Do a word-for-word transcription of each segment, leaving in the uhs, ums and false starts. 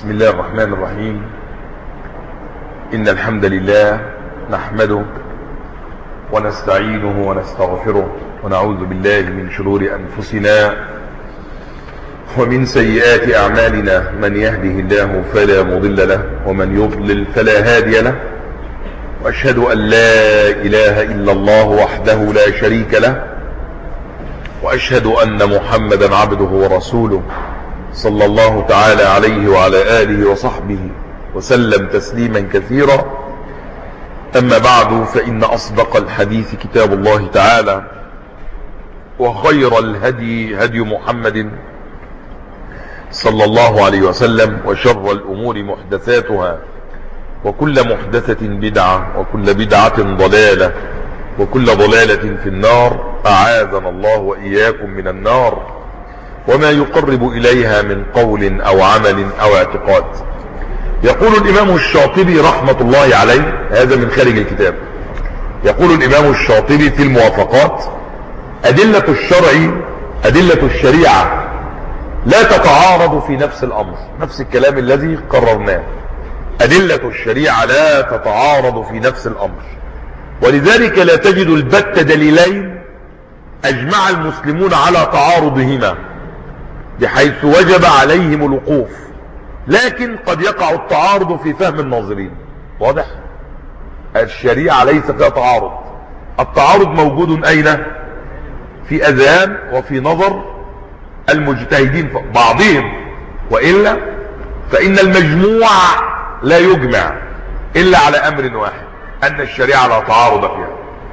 بسم الله الرحمن الرحيم. إن الحمد لله نحمده ونستعينه ونستغفره ونعوذ بالله من شرور أنفسنا ومن سيئات أعمالنا. من يهده الله فلا مضل له ومن يضلل فلا هادي له، وأشهد أن لا إله إلا الله وحده لا شريك له، وأشهد أن محمدا عبده ورسوله صلى الله تعالى عليه وعلى آله وصحبه وسلم تسليما كثيرا. أما بعد، فإن أصدق الحديث كتاب الله تعالى، وخير الهدي هدي محمد صلى الله عليه وسلم، وشر الأمور محدثاتها، وكل محدثة بدعة، وكل بدعة ضلالة، وكل ضلالة في النار. أعاذنا الله وإياكم من النار وما يقرب إليها من قول أو عمل أو اعتقاد. يقول الإمام الشاطبي رحمة الله عليه، هذا من خارج الكتاب، يقول الإمام الشاطبي في الموافقات: أدلة الشرع أدلة الشريعة لا تتعارض في نفس الأمر. نفس الكلام الذي قررناه، أدلة الشريعة لا تتعارض في نفس الأمر، ولذلك لا تجد البت دليلين أجمع المسلمون على تعارضهما بحيث وجب عليهم الوقوف، لكن قد يقع التعارض في فهم الناظرين. واضح؟ الشريعة ليس فيها تعارض، التعارض موجود أين؟ في أذهان وفي نظر المجتهدين بعضهم، وإلا فإن المجموع لا يجمع إلا على أمر واحد، أن الشريعة لا تعارض فيها.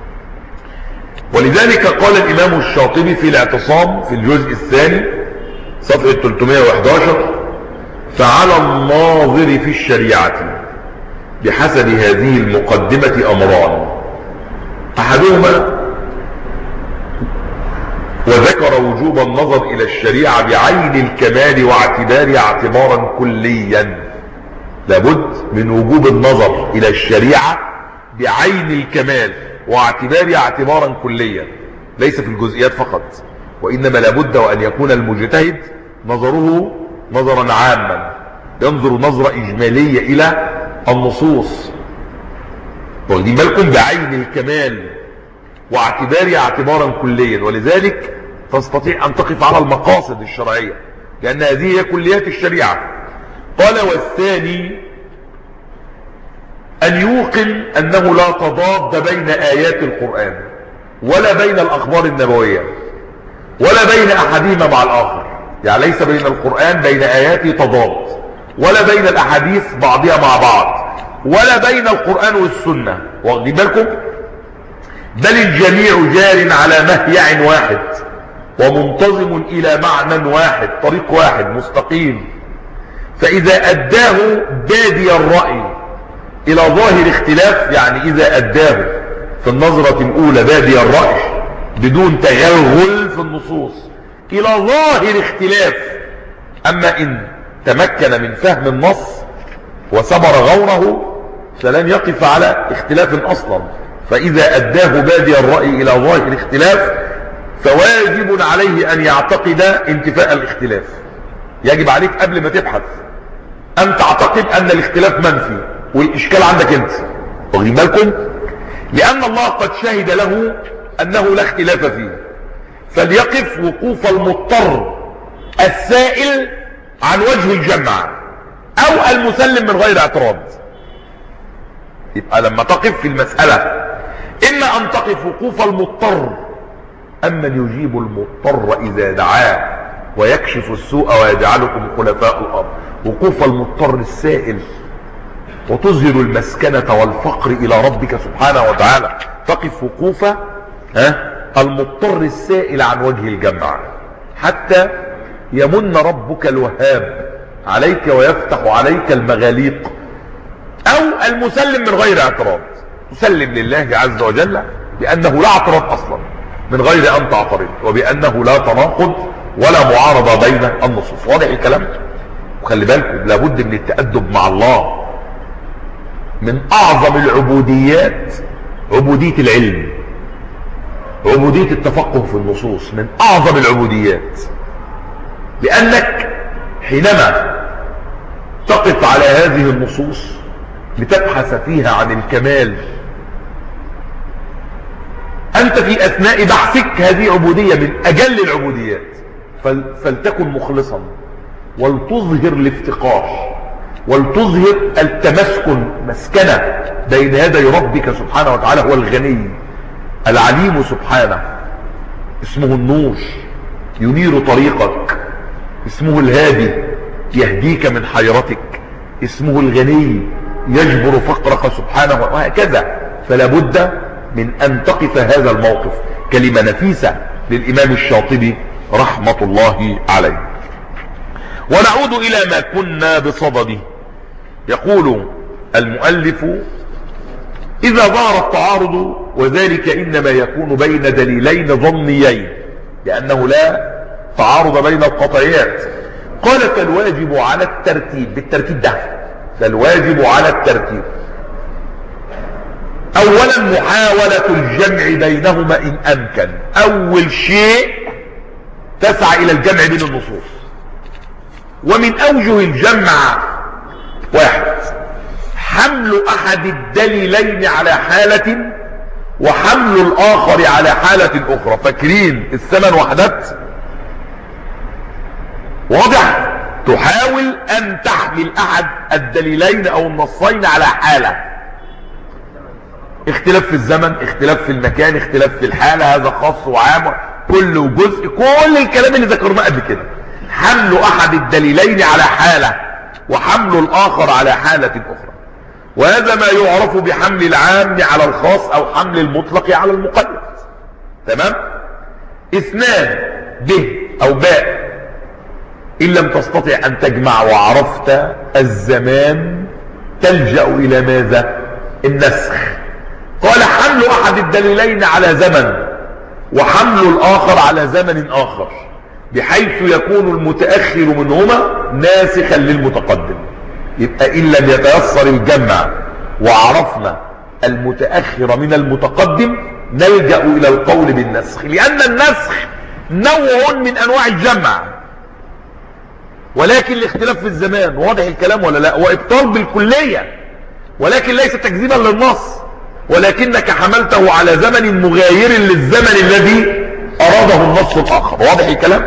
ولذلك قال الإمام الشاطبي في الاعتصام في الجزء الثاني صفحة ثلاثمائة وأحد عشر: فعلى الناظر في الشريعة بحسب هذه المقدمة أمران، أحدهما وذكر وجوب النظر إلى الشريعة بعين الكمال واعتبارها اعتبارا كليا. لابد من وجوب النظر إلى الشريعة بعين الكمال واعتبارها اعتبارا كليا، ليس في الجزئيات فقط، وإنما لابد وأن يكون المجتهد نظره نظرا عاما، ينظر نظرة إجمالية إلى النصوص، واخدين بالكم، بعين الكمال واعتبارها اعتبارا كليا. ولذلك تستطيع أن تقف على المقاصد الشرعية، لأن هذه هي كليات الشريعة. قال: والثاني أن يوقن أنه لا تضاد بين آيات القرآن ولا بين الأخبار النبوية ولا بين أحدهما مع الآخر، يعني ليس بين القرآن بين آياته تضاد، ولا بين الأحاديث بعضها مع بعض، ولا بين القرآن والسنة، واخدين بالكم، بل الجميع جار على مهيع واحد ومنتظم إلى معنى واحد، طريق واحد مستقيم. فإذا أداه بادي الرأي إلى ظاهر اختلاف، يعني إذا أداه في النظرة الأولى بادي الرأي بدون تغلغل في النصوص إلى ظاهر اختلاف، أما إن تمكن من فهم النص وثمر غوره فلن يقف على اختلاف أصلا. فإذا أداه بادي الرأي إلى ظاهر اختلاف فواجب عليه أن يعتقد انتفاء الاختلاف. يجب عليك قبل ما تبحث أن تعتقد أن الاختلاف منفي، والإشكال عندك أنت، واخدين بالكم، لأن الله قد شهد له أنه لا اختلاف فيه، فليقف وقوف المضطر السائل عن وجه الجمع أو المسلم من غير اعتراض. يبقى لما تقف في المسألة إما أن تقف وقوف المضطر، أما يجيب المضطر إذا دعاه ويكشف السوء ويجعلكم خلفاء الأرض، وقوف المضطر السائل، وتظهر المسكنة والفقر إلى ربك سبحانه وتعالى. تقف وقوف ها المضطر السائل عن وجه الجمع حتى يمن ربك الوهاب عليك ويفتح عليك المغاليق، أو المسلم من غير اعتراض، تسلم لله عز وجل بأنه لا اعتراض أصلا من غير أن تعترض، وبأنه لا تناقض ولا معارضة بين النصوص. واضح الكلام؟ وخلي بالكم، لابد من التأدب مع الله. من أعظم العبوديات عبودية العلم، عبودية التفقه في النصوص، من أعظم العبوديات، لأنك حينما تقف على هذه النصوص لتبحث فيها عن الكمال. أنت في أثناء بحثك هذه عبودية من أجل العبوديات، فلتكن مخلصا، ولتظهر الافتقار، ولتظهر التمسكن مسكنة بين يدي ربك سبحانه وتعالى. هو الغني العليم سبحانه، اسمه النور ينير طريقك، اسمه الهادي يهديك من حيرتك، اسمه الغني يجبر فقرك سبحانه، وهكذا. فلا بد من أن تقف هذا الموقف. كلمة نفيسة للإمام الشاطبي رحمة الله عليه. ونعود إلى ما كنا بصدده. يقول المؤلف: إذا ظهر التعارض، وذلك إنما يكون بين دليلين ظنيين، لأنه لا تعارض بين القطعيات. قال: فالواجب على الترتيب، بالترتيب ده فالواجب على الترتيب أولا محاولة الجمع بينهما إن أمكن. أول شيء تسعى إلى الجمع بين النصوص. ومن أوجه الجمع: واحد، حمل أحد الدليلين على حالة، وحمل الآخر على حالة أخرى. فاكرين الثمان وحدات؟ واضح؟ تحاول أن تحمل أحد الدليلين أو النصين على حالة، اختلاف في الزمن، اختلاف في المكان، اختلاف في الحالة، هذا خاص وعام، كل جزء، كل الكلام اللي ذكرناه قبل كده. حمل أحد الدليلين على حالة، وحمل الآخر على حالة أخرى. وهذا ما يعرف بحمل العام على الخاص، أو حمل المطلق على المقيد. تمام؟ اثنان، به أو باء، إن لم تستطع أن تجمع وعرفت الزمان تلجأ إلى ماذا؟ النسخ. قال: حمل أحد الدليلين على زمن، وحمل الآخر على زمن آخر، بحيث يكون المتأخر منهما ناسخا للمتقدم. يبقى إن لم يتيسر الجمع وعرفنا المتأخر من المتقدم نلجأ إلى القول بالنسخ، لأن النسخ نوع من أنواع الجمع، ولكن الاختلاف في الزمان. واضح الكلام ولا لا؟ وإبطال بالكلية، ولكن ليس تكذيبا للنص، ولكنك حملته على زمن مغاير للزمن الذي أراده النص الآخر. واضح الكلام؟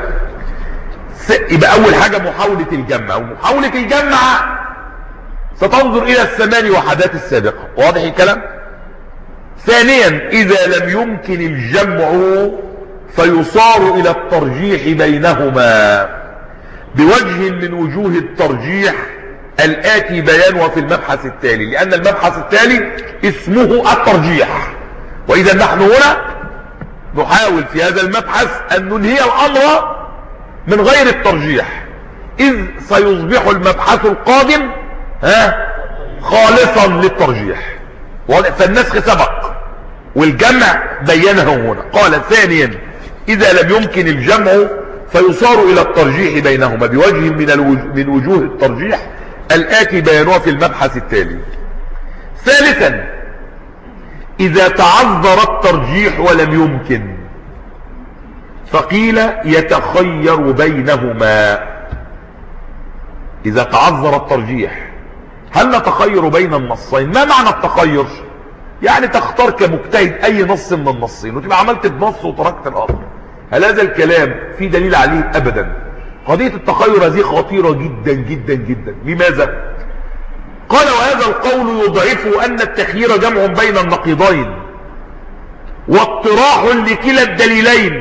يبقى أول حاجة محاولة الجمع، ومحاولة الجمع ستنظر إلى الثمان وحدات السابقة. واضح الكلام؟ ثانيا، إذا لم يمكن الجمع فيصار إلى الترجيح بينهما بوجه من وجوه الترجيح الآتي بيانها في المبحث التالي، لأن المبحث التالي اسمه الترجيح. وإذا نحن هنا نحاول في هذا المبحث أن ننهي الأمر من غير الترجيح، إذ سيصبح المبحث القادم ها خالصا للترجيح. فالنسخ سبق والجمع بينه هنا. قال: ثانيا، إذا لم يمكن الجمع فيصار إلى الترجيح بينهما بوجه من, الوجه من وجوه الترجيح الآتي بيانها في المبحث التالي. ثالثا، إذا تعذر الترجيح ولم يمكن فقيل يتخير بينهما. إذا تعذر الترجيح هل نتخير بين النصين؟ ما معنى التخير؟ يعني تختار كمجتهد أي نص من النصين وتبقى عملت بنص وتركت الآخر. هل هذا الكلام في دليل عليه؟ أبدا. قضية التخير هذه خطيرة جدا جدا جدا. لماذا؟ قال: وهذا القول يضعف أن التخيير جمع بين النقيضين، واطراح لكلا الدليلين،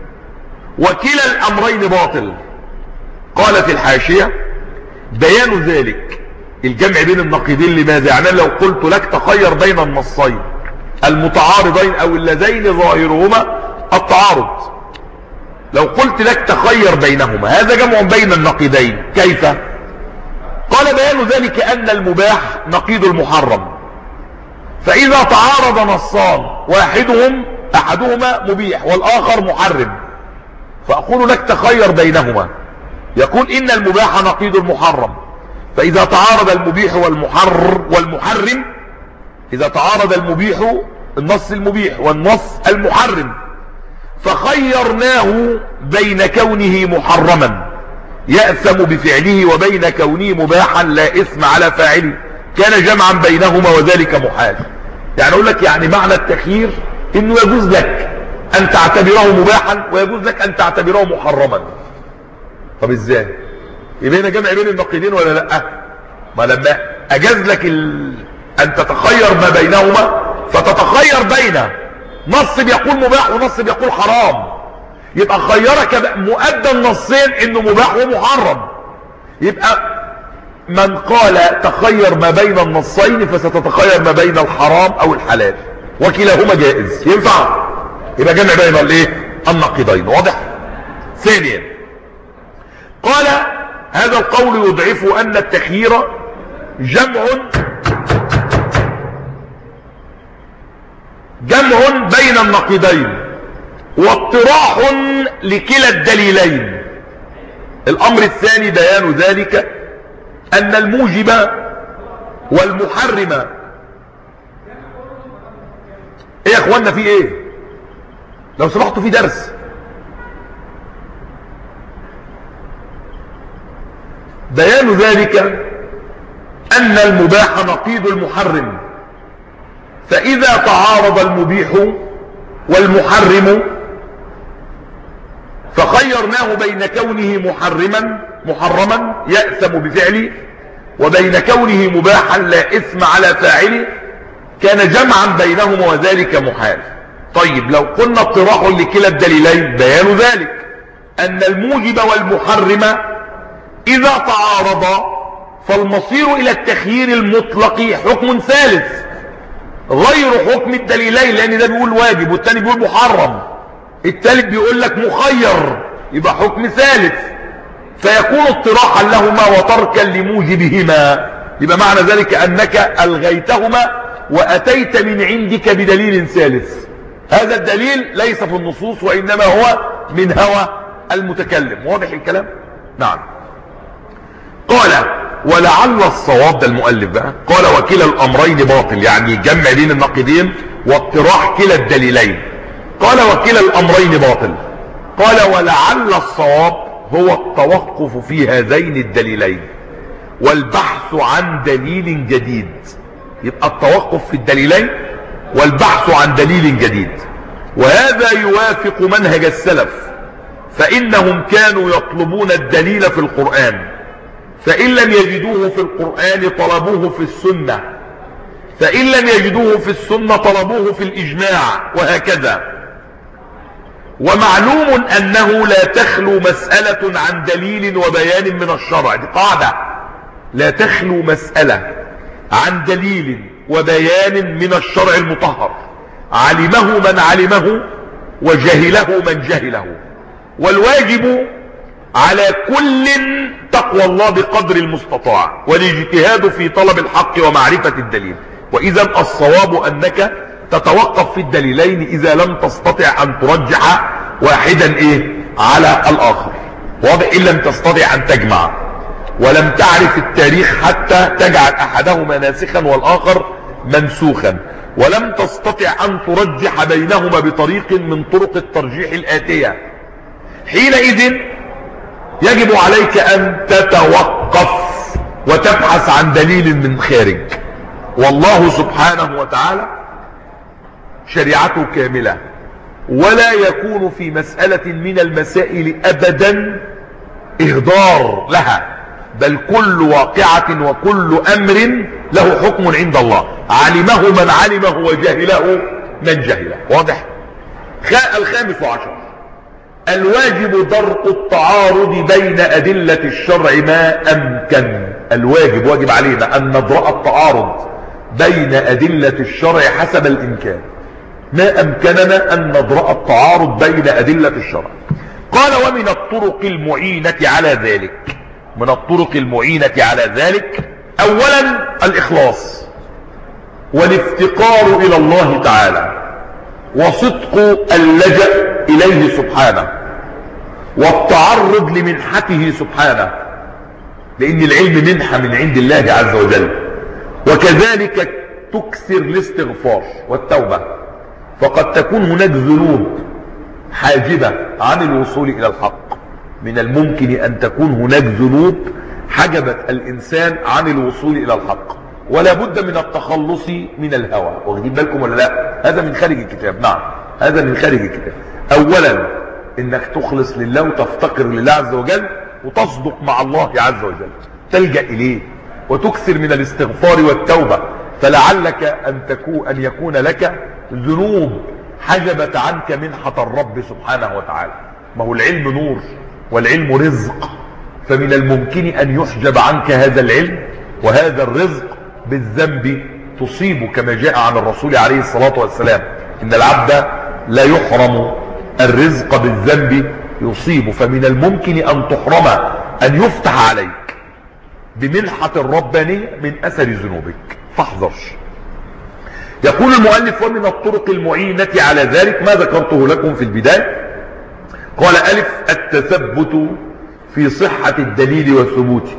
وكلا الأمرين باطل. قال في الحاشية: بيان ذلك الجمع بين النقيضين. لماذا؟ يعني لو قلت لك تخير بين النصين المتعارضين أو اللذين ظاهرهما التعارض، لو قلت لك تخير بينهما، هذا جمع بين النقيضين. كيف؟ قال: بيان ذلك أن المباح نقيض المحرم، فإذا تعارض نصان واحدهم أحدهما مبيح والآخر محرم، فأقول لك تخير بينهما، يقول إن المباح نقيض المحرم، فإذا تعارض المبيح والمحرر والمحرم، إذا تعارض المبيح النص المبيح والنص المحرم فخيرناه بين كونه محرما يأثم بفعله وبين كونه مباحا لا إثم على فاعله كان جمعا بينهما وذلك محال. يعني أقول لك يعني معنى التخيير إنه يجوز لك أن تعتبره مباحا ويجوز لك أن تعتبره محرما. طب إزاي؟ يبقى هنا جمع بين النقيضين ولا لأ؟ ما لما أجاز لك ال... أن تتخير ما بينهما فتتخير بين نص بيقول مباح ونص بيقول حرام، يبقى خيرك مؤدى النصين إنه مباح ومحرم. يبقى من قال تخير ما بين النصين فستتخير ما بين الحرام أو الحلال وكلاهما جائز. ينفع؟ يبقى جمع بين الايه؟ النقيضين. واضح؟ ثانيا قال هذا القول يضعف أن التخيير جمع جمع بين النقيضين واطراح لكلا الدليلين. الأمر الثاني بيان ذلك أن الموجب والمحرم. ايه يا اخوانا في ايه؟ لو سمحتوا في درس. بيان ذلك أن المباح نقيض المحرم، فإذا تعارض المبيح والمحرم فخيرناه بين كونه محرما محرما يأثم بفعله وبين كونه مباحا لا إثم على فاعله كان جمعا بينهما وذلك محال. طيب لو قلنا اطراح لكلا الدليلين بيان ذلك أن الموجب والمحرم إذا تعارضا فالمصير إلى التخيير المطلق حكم ثالث غير حكم الدليلين، لأن ده بيقول واجب والتاني بيقول محرم، التالت بيقول لك مخير، يبقى حكم ثالث فيكون اطراحا لهما وتركا لموجبهما. يبقى معنى ذلك أنك ألغيتهما وأتيت من عندك بدليل ثالث. هذا الدليل ليس في النصوص وإنما هو من هوى المتكلم. واضح الكلام؟ نعم. قال ولعل الصواب، ده المؤلف بقى، قال وكلا الأمرين باطل، يعني جمع بين النقيضين واطراح كلا الدليلين. قال وكلا الأمرين باطل. قال ولعل الصواب هو التوقف في هذين الدليلين والبحث عن دليل جديد. يبقى التوقف في الدليلين والبحث عن دليل جديد، وهذا يوافق منهج السلف، فإنهم كانوا يطلبون الدليل في القرآن، فإن لم يجدوه في القرآن طلبوه في السنة، فإن لم يجدوه في السنة طلبوه في الإجماع، وهكذا. ومعلوم أنه لا تخلو مسألة عن دليل وبيان من الشرع. دي قاعدة، لا تخلو مسألة عن دليل وبيان من الشرع المطهر، علمه من علمه وجهله من جهله. والواجب على كل تقوى الله بقدر المستطاع والاجتهاد في طلب الحق ومعرفة الدليل. وإذا الصواب أنك تتوقف في الدليلين إذا لم تستطع أن ترجح واحدا إيه على الآخر. واضح؟ إن لم تستطع أن تجمع ولم تعرف التاريخ حتى تجعل أحدهما ناسخا والآخر منسوخا، ولم تستطع أن ترجح بينهما بطريق من طرق الترجيح الآتية، حينئذ يجب عليك أن تتوقف وتبحث عن دليل من خارج. والله سبحانه وتعالى شريعته كاملة، ولا يكون في مسألة من المسائل أبدا إهدار لها، بل كل واقعة وكل أمر له حكم عند الله، علمه من علمه وجهله من جهله. واضح؟ الخامس عشر الواجب درء التعارض بين أدلة الشرع ما أمكن. الواجب واجب علينا أن ندرأ التعارض بين أدلة الشرع حسب الإمكان، ما أمكننا أن ندرأ التعارض بين أدلة الشرع. قال ومن الطرق المعينة على ذلك، من الطرق المعينة على ذلك أولا الإخلاص والافتقار إلى الله تعالى وصدق اللجأ إليه سبحانه والتعرض لمنحته سبحانه، لأن العلم منحة من عند الله عز وجل. وكذلك تكثر الاستغفار والتوبة، فقد تكون هناك ذنوب حاجبة عن الوصول إلى الحق، من الممكن ان تكون هناك ذنوب حجبت الانسان عن الوصول الى الحق، ولا بد من التخلص من الهوى. واخدين بالكم ولا لا؟ هذا من خارج الكتاب. نعم هذا من خارج الكتاب. اولا انك تخلص لله وتفتقر لله عز وجل وتصدق مع الله عز وجل، تلجأ اليه وتكثر من الاستغفار والتوبة، فلعلك ان تكون ان يكون لك ذنوب حجبت عنك منحة الرب سبحانه وتعالى. ما هو العلم نور والعلم رزق، فمن الممكن ان يحجب عنك هذا العلم وهذا الرزق بالذنب تصيب، كما جاء عن الرسول عليه الصلاة والسلام ان العبد لا يحرم الرزق بالذنب يصيب. فمن الممكن ان تحرم ان يفتح عليك بمنحة الربانية من اثر ذنوبك، فاحذر. يقول المؤلف: ومن الطرق المعينة على ذلك ما ذكرته لكم في البداية. قال: ألف التثبت في صحة الدليل وثبوته،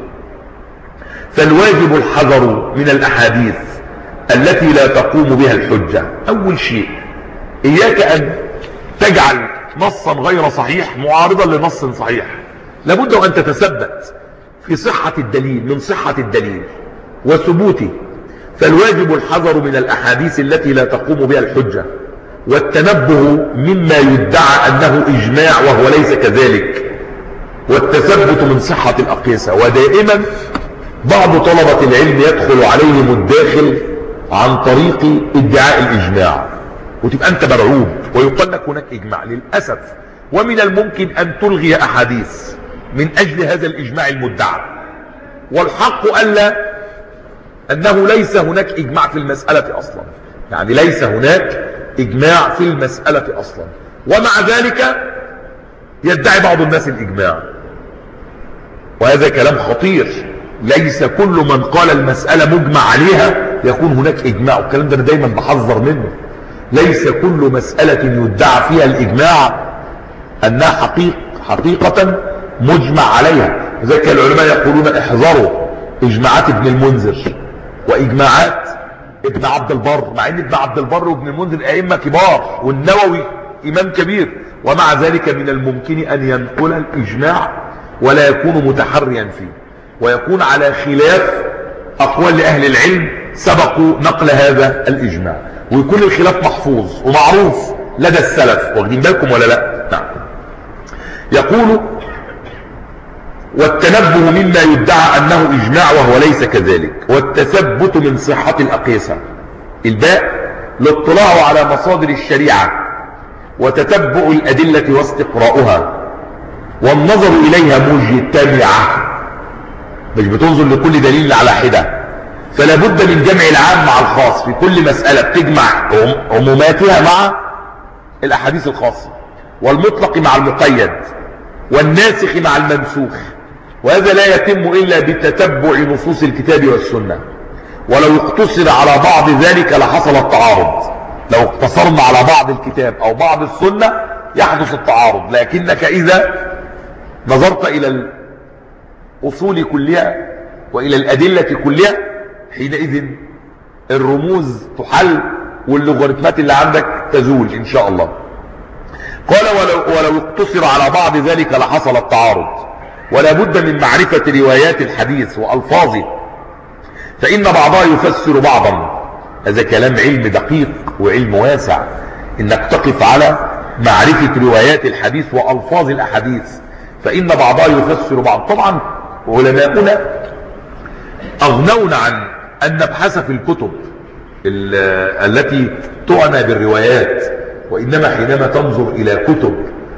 فالواجب الحذر من الأحاديث التي لا تقوم بها الحجة. أول شيء إياك أن تجعل نصا غير صحيح معارضا لنص صحيح، لابد أن تتثبت في صحة الدليل، من صحة الدليل وثبوته. فالواجب الحذر من الأحاديث التي لا تقوم بها الحجة، والتنبه مما يدعى أنه إجماع وهو ليس كذلك، والتثبت من صحة الأقيسة. ودائما بعض طلبة العلم يدخل عليهم الداخل عن طريق ادعاء الإجماع، وتبقى أنت مرعوب ويقال لك هناك إجماع. للأسف ومن الممكن أن تلغي أحاديث من أجل هذا الإجماع المدعى، والحق ألا أنه ليس هناك إجماع في المسألة أصلا، يعني ليس هناك إجماع في المسألة أصلا، ومع ذلك يدعي بعض الناس الإجماع، وهذا كلام خطير. ليس كل من قال المسألة مجمع عليها يكون هناك إجماع، والكلام ده أنا دايما بحذر منه. ليس كل مسألة يدعى فيها الإجماع أنها حقيق حقيقة مجمع عليها. ذلك العلماء يقولون: احذروا إجماعات ابن المنذر وإجماعات ابن عبد البر، مع ان ابن عبد البر وابن المنذر ائمه كبار، والنووي امام كبير، ومع ذلك من الممكن ان ينقل الاجماع ولا يكون متحريا فيه، ويكون على خلاف اقوال لاهل العلم سبقوا نقل هذا الاجماع، ويكون الخلاف محفوظ ومعروف لدى السلف. واخدين بالكم ولا لا؟ نعم. يقول: والتنبه مما يدعى أنه إجماع وهو ليس كذلك، والتثبت من صحة الأقيسة. الباء الاطلاع على مصادر الشريعة وتتبع الأدلة واستقراؤها والنظر إليها مجتمعة، مش بتنظر لكل دليل على حدة. فلا بد من جمع العام مع الخاص في كل مسألة، بتجمع عموماتها مع الأحاديث الخاصة، والمطلق مع المقيد، والناسخ مع المنسوخ. وهذا لا يتم إلا بتتبع نصوص الكتاب والسنة. ولو اقتصر على بعض ذلك لحصل التعارض. لو اقتصرنا على بعض الكتاب أو بعض السنة يحدث التعارض، لكنك إذا نظرت إلى الأصول كلها وإلى الأدلة كلها حينئذ الرموز تحل واللوغاريتمات اللي عندك تزول إن شاء الله. قال: ولو, ولو اقتصر على بعض ذلك لحصل التعارض. ولا بد من معرفة روايات الحديث وألفاظه، فإن بعضها يفسر بعضا. هذا كلام علم دقيق وعلم واسع، إنك تقف على معرفة روايات الحديث وألفاظ الأحاديث، فإن بعضها يفسر بعض. طبعا علماؤنا أغنونا عن أن نبحث في الكتب التي تعنى بالروايات، وإنما حينما تنظر إلى كتب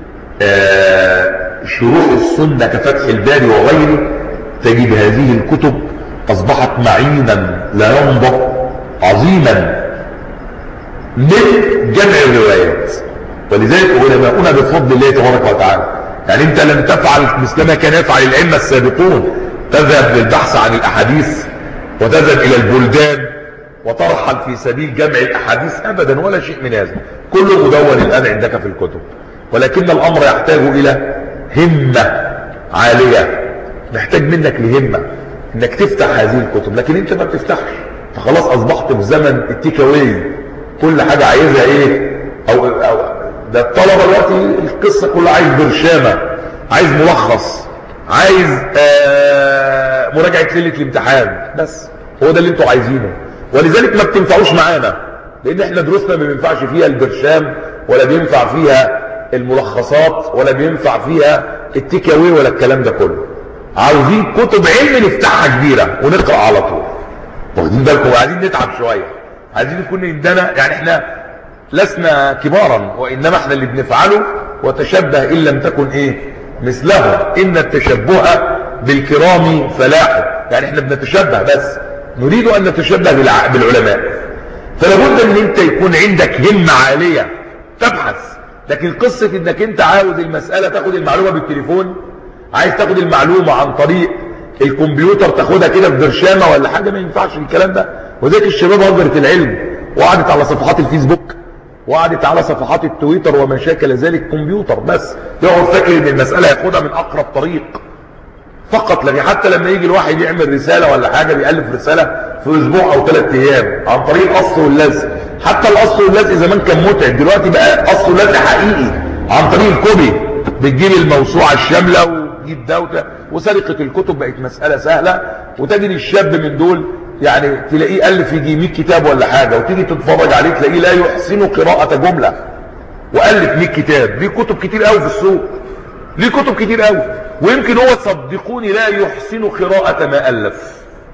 شروح السنة كفتح الباري وغيره تجد هذه الكتب أصبحت معينا لا ينضب عظيما من جمع الروايات. ولذلك علماؤنا بفضل الله تبارك وتعالى، يعني انت لن تفعل مثل ما كان يفعل الأئمة السابقون، تذهب للبحث عن الأحاديث وتذهب إلى البلدان وترحل في سبيل جمع الأحاديث، أبدا ولا شيء من هذا، كله مدون الآن عندك في الكتب. ولكن الأمر يحتاج إلى همة عالية، محتاج منك لهمة انك تفتح هذه الكتب، لكن انت ما بتفتحش. فخلاص اصبحت في زمن التيك اواي، كل حاجة عايزها ايه، او, أو ده الطلبة دلوقتي القصة كلها عايز برشامة، عايز ملخص، عايز آه مراجعة ليلة الامتحان، بس هو ده اللي انتوا عايزينه. ولذلك ما بتنفعوش معانا، لان احنا دروسنا ما بينفعش فيها البرشام، ولا بينفع فيها الملخصات، ولا بينفع فيها التيكاوي، ولا الكلام ده كله. عاوزين كتب علم نفتحها كبيرة ونقرأ على طول. واخدين بالكم؟ عايزين نتعب شوية، عايزين يكون عندنا، يعني احنا لسنا كبارا، وانما احنا اللي بنفعله وتشبه ان لم تكن ايه مثلهم، ان التشبه بالكرام فلاح. يعني احنا بنتشبه، بس نريد ان نتشبه بالعلماء. فلا بد ان انت يكون عندك همة عالية تبحث. لكن قصة انك انت عاوز المسألة تاخد المعلومة بالتليفون، عايز تاخد المعلومة عن طريق الكمبيوتر تاخدها كده في برشامة ولا حاجة، ما ينفعش الكلام ده. وذلك الشباب هجرت العلم وقعدت على صفحات الفيسبوك وقعدت على صفحات التويتر وما شاكل ذلك، كمبيوتر بس، يقعد فاكر ان المسألة ياخدها من اقرب طريق فقط. لكن حتى لما يجي الواحد يعمل رسالة ولا حاجة بيألف رسالة في اسبوع او ثلاث ايام عن طريق القص واللزق. حتى القص واللزق زمان كان متعب، دلوقتي بقى قص ولزق حقيقي عن طريق الكوبي. بتجيب الموسوعة الشاملة وتجيب ده وده، وسرقة الكتب بقت مسألة سهلة. وتجد الشاب من دول يعني تلاقيه ألف يجي مية كتاب ولا حاجة، وتيجي تتفرج عليه تلاقيه لا يحسن قراءة جملة، وألف مية كتاب. ليه كتب كتير قوي في السوق، ليه كتب كتير قوي. ويمكن هو صدقوني لا يحسن قراءة ما ألف،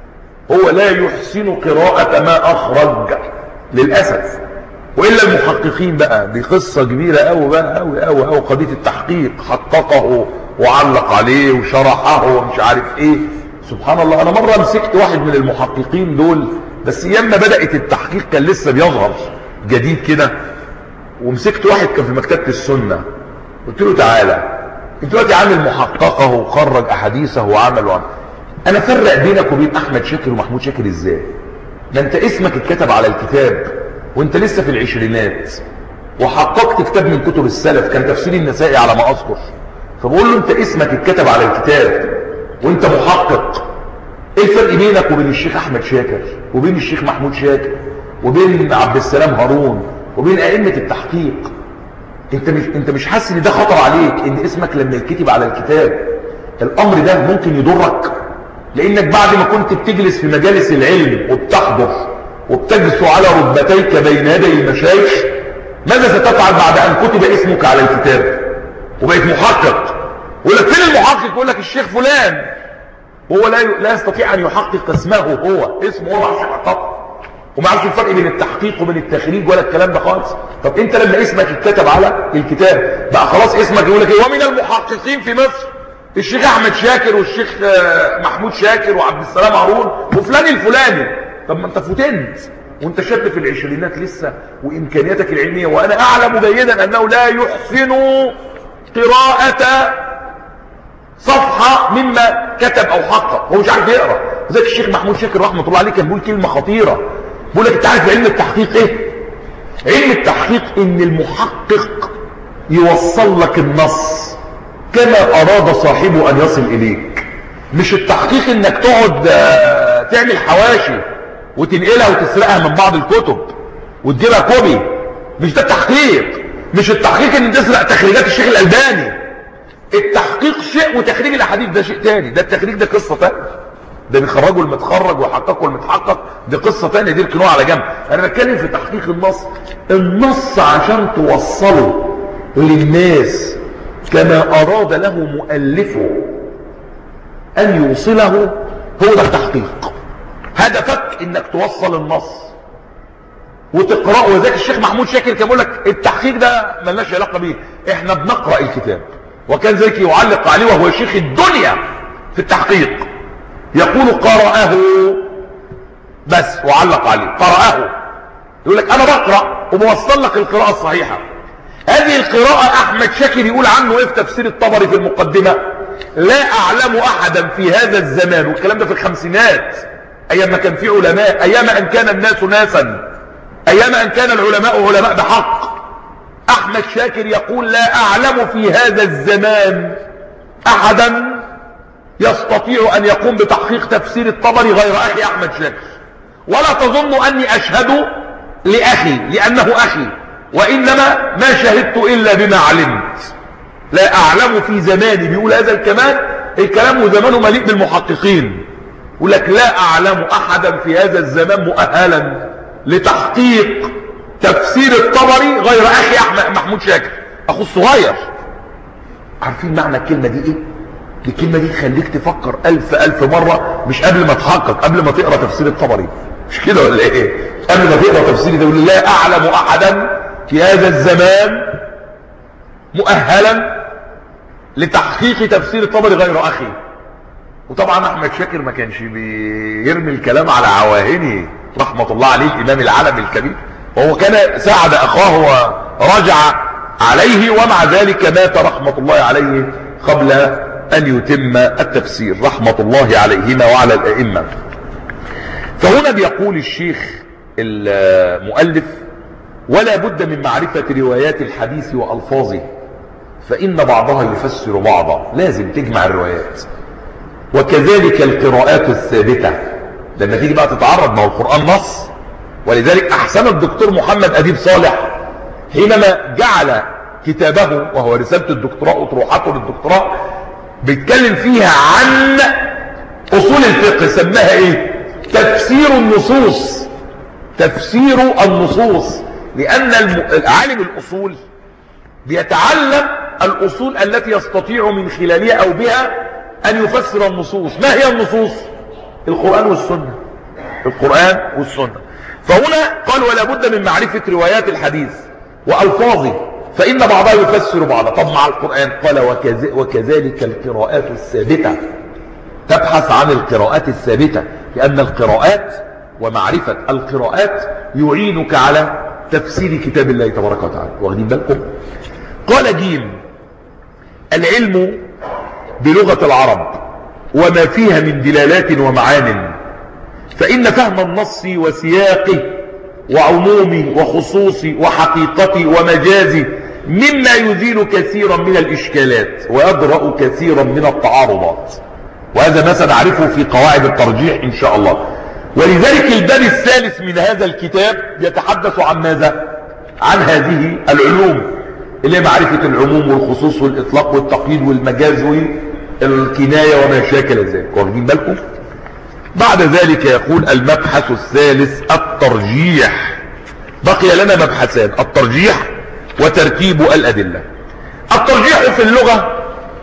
هو لا يحسن قراءة ما أخرج للأسف. وإلا المحققين بقى دي قصة كبيرة قوي بقى، قوي قوي قوي. قضية التحقيق، حققه وعلق عليه وشرحه ومش عارف ايه. سبحان الله. انا مرة مسكت واحد من المحققين دول، بس ايام ما بدأت التحقيق كان لسه بيظهر جديد كده، ومسكت واحد كان في مكتبة السنة، قلت له تعالى انت دلوقتي عامل محققه وخرج احاديثه وعمل وعمل، انا فرق بينك وبين احمد شاكر ومحمود شاكر ازاي؟ ده انت اسمك اتكتب على الكتاب وانت لسه في العشرينات، وحققت كتاب من كتب السلف كان تفسير النسائي على ما اذكر. فبقول له انت اسمك اتكتب على الكتاب وانت محقق، ايه الفرق بينك وبين الشيخ احمد شاكر وبين الشيخ محمود شاكر وبين عبد السلام هارون وبين ائمه التحقيق؟ انت مش انت مش حاسس ان ده خطر عليك، ان اسمك لما يتكتب على الكتاب الامر ده ممكن يضرك؟ لانك بعد ما كنت بتجلس في مجالس العلم وبتحضر وبتجلس على ركبتيك بين يدي المشايخ، ماذا ستفعل بعد ان كتب اسمك على الكتاب وبقيت محقق؟ يقول لك فين المحقق؟ يقول لك الشيخ فلان، وهو لا لا يستطيع ان يحقق اسمه، هو اسمه هو ما عرفش يحققه، وما عرفش الفرق بين التحقيق وبين التخريج ولا الكلام ده خالص. طب انت لما اسمك اتكتب على الكتاب بقى خلاص اسمك يقول لك ايه؟ ومن المحققين في مصر الشيخ احمد شاكر والشيخ محمود شاكر وعبد السلام هارون وفلان الفلاني. طب ما انت فتنت وانت شاب في العشرينات لسه وامكانياتك العلميه، وانا اعلم جيدا انه لا يحسن قراءه صفحه مما كتب او حقق، هو مش عارف يقرا. زي الشيخ محمود شاكر رحمه الله عليه كان بيقول كلمه خطيره، بيقول لك انت عارف علم التحقيق ايه؟ علم التحقيق ان المحقق يوصل لك النص كما اراد صاحبه ان يصل اليك. مش التحقيق انك تقعد تعمل حواشي وتنقلها وتسرقها من بعض الكتب وتجيبها كوبي، مش ده التحقيق. مش التحقيق ان تسرق تخريجات الشيخ الألباني. التحقيق شيء وتخريج الاحاديث ده شيء تاني، ده التخريج ده قصة تانية، ده بيخرجوا المتخرج ويحققوا المتحقق، دي قصة تانية، دي ركنوها على جنب. انا بتكلم في تحقيق النص. النص عشان توصله للناس كما اراد له مؤلفه ان يوصله، هو ده التحقيق. هدفك انك توصل النص وتقرأه. وذلك الشيخ محمود شاكر كان بيقول لك التحقيق ده ملناش علاقة بيه، احنا بنقرأ الكتاب. وكان ذلك يعلق عليه وهو شيخ الدنيا في التحقيق، يقول قرأه بس وعلق عليه، قرأه. يقول لك انا بقرأ وبوصل لك القراءة الصحيحة. هذه القراءة احمد شاكر يقول عنه ايه في تفسير الطبري في المقدمة؟ لا اعلم احدا في هذا الزمان، والكلام ده في الخمسينات ايام ما كان في علماء، ايام ان كان الناس ناسا، ايام ان كان العلماء علماء بحق. احمد شاكر يقول لا اعلم في هذا الزمان احدا يستطيع ان يقوم بتحقيق تفسير الطبري غير اخي احمد شاكر، ولا تظن اني اشهد لاخي لانه اخي، وانما ما شهدت الا بما علمت. لا أعلم في زماني، بيقول هذا الكلام الكلام وزمانه مليء بالمحققين، يقول لك لا أعلم أحدا في هذا الزمان مؤهلا لتحقيق تفسير الطبري غير أخي أحمد محمود شاكر، أخو الصغير. عارفين معنى الكلمة دي إيه؟ الكلمة دي تخليك تفكر ألف ألف مرة، مش قبل ما تحقق، قبل ما تقرأ تفسير الطبري، مش كده ولا إيه؟ قبل ما تقرأ تفسير ده يقول لا أعلم أحدا في هذا الزمان مؤهلا لتحقيق تفسير الطبري غير أخي. وطبعا أحمد شاكر ما كانش بيرمي الكلام على عواهنه رحمة الله عليه، الإمام العالم الكبير، وهو كان ساعد أخاه ورجع عليه، ومع ذلك مات رحمة الله عليه قبل أن يتم التفسير رحمة الله عليهما وعلى الأئمة. فهنا بيقول الشيخ المؤلف: ولا بد من معرفة روايات الحديث وألفاظه، فإن بعضها يفسر بعضا، لازم تجمع الروايات. وكذلك القراءات الثابتة، لما تيجي بقى تتعرض، ما هو القرآن نص، ولذلك أحسن الدكتور محمد أديب صالح حينما جعل كتابه وهو رسالة الدكتوراه أطروحته للدكتوراه بيتكلم فيها عن أصول الفقه، سماها إيه؟ تفسير النصوص. تفسير النصوص، لأن عالم الأصول بيتعلم الأصول التي يستطيع من خلالها أو بها أن يفسر النصوص. ما هي النصوص؟ القرآن والسنة، القرآن والسنة. فهنا قال: ولا بد من معرفة روايات الحديث وألفاظه، فإن بعضها يفسر بعضها. طب مع القرآن قال: وكذلك القراءات الثابتة، تبحث عن القراءات الثابتة، لأن القراءات ومعرفة القراءات يعينك على تفسير كتاب الله تبارك وتعالى. واخدين بالكم؟ قال جيم: العلم بلغة العرب وما فيها من دلالات ومعان، فإن فهم النص وسياقه وعمومه وخصوصه وحقيقته ومجازه مما يزيل كثيرا من الإشكالات ويدرأ كثيرا من التعارضات، وهذا ما سنعرفه في قواعد الترجيح إن شاء الله. ولذلك الباب الثالث من هذا الكتاب يتحدث عن ماذا؟ عن هذه العلوم اللي معرفة العموم والخصوص والإطلاق والتقييد والمجاز والكناية وما شاكل ذلك. واخدين بالكم؟ بعد ذلك يقول: المبحث الثالث الترجيح. بقي لنا مبحثان: الترجيح وترتيب الأدلة. الترجيح في اللغة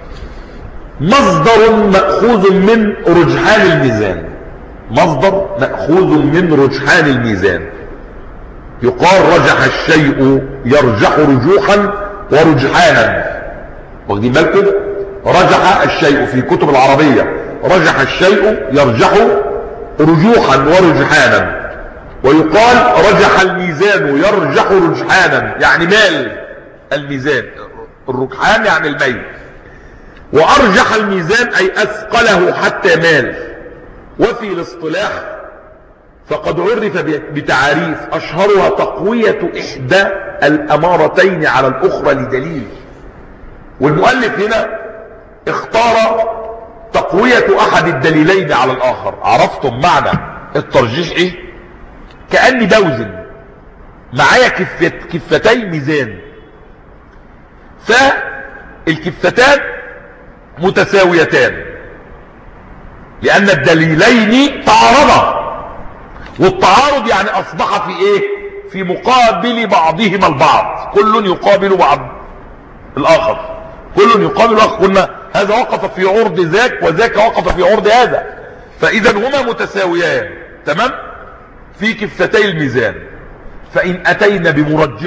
مصدر مأخوذ من رجحان الميزان، مصدر مأخوذ من رجحان الميزان. يقال رجح الشيء يرجح رجوحا ورجحانا. واخدين بالكم؟ رجح الشيء في كتب العربية، رجح الشيء يرجح رجوحا ورجحانا. ويقال رجح الميزان يرجح رجحانا، يعني مال الميزان، الرجحان يعني الميل. وأرجح الميزان أي أثقله حتى مال. وفي الاصطلاح فقد عرف بتعاريف أشهرها تقوية إحدى الأمارتين على الأخرى لدليل. والمؤلف هنا اختار تقوية أحد الدليلين على الآخر. عرفتم معنى الترجيح إيه؟ كأني بوزن معايا كفت كفتين ميزان، فالكفتان متساويتان لأن الدليلين تعارضا، والتعارض يعني أصبح في إيه؟ في مقابل بعضهما البعض، كل يقابل بعض الآخر، كل يقابل الآخر. قلنا هذا وقف في عرض ذاك وذاك وقف في عرض هذا، فإذا هما متساويان تمام في كفتي الميزان. فإن أتينا بمرجح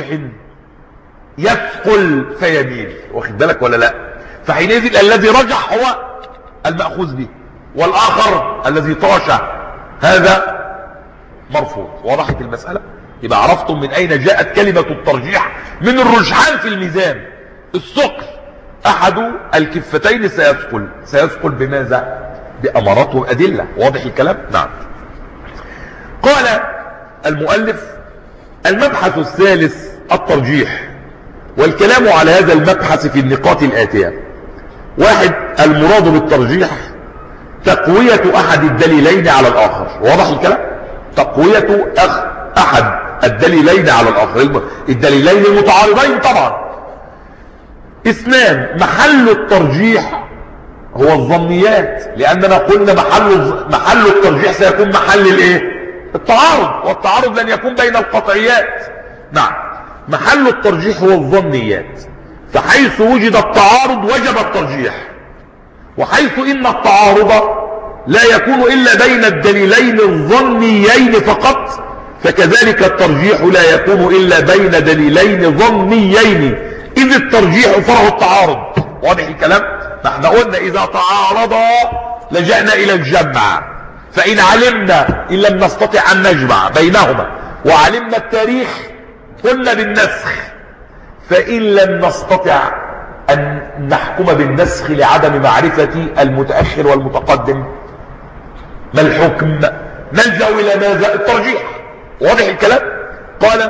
يثقل فيميل، واخد بالك ولا لا؟ فحينئذ الذي رجح هو المأخوذ به، والآخر الذي طاش هذا مرفوض. وضحت المسألة؟ يبقى عرفتم من أين جاءت كلمة الترجيح؟ من الرجحان في الميزان. الثقل أحد الكفتين سيثقل، سيثقل بماذا؟ بأمارات وأدلة. واضح الكلام؟ نعم. قال المؤلف: المبحث الثالث الترجيح، والكلام على هذا المبحث في النقاط الآتية: واحد، المراد بالترجيح تقوية أحد الدليلين على الآخر. واضح الكلام؟ تقوية أخ أحد الدليلين على الآخر، الدليلين المتعارضين طبعا. اثنان، محل الترجيح هو الظنيات، لاننا قلنا محل محل الترجيح سيكون محل الايه؟ التعارض، والتعارض لن يكون بين القطعيات. نعم، محل الترجيح هو الظنيات، فحيث وجد التعارض وجب الترجيح، وحيث ان التعارض لا يكون الا بين الدليلين الظنيين فقط، فكذلك الترجيح لا يكون الا بين دليلين ظنيين، اذ الترجيح فرع التعارض. واضح الكلام؟ نحن قلنا اذا تعارضا لجأنا الى الجمع، فان علمنا ان لم نستطع ان نجمع بينهما وعلمنا التاريخ قلنا بالنسخ، فان لم نستطع ان نحكم بالنسخ لعدم معرفة المتأخر والمتقدم، ما الحكم؟ نلجأ الى ماذا؟ الترجيح. واضح الكلام؟ قال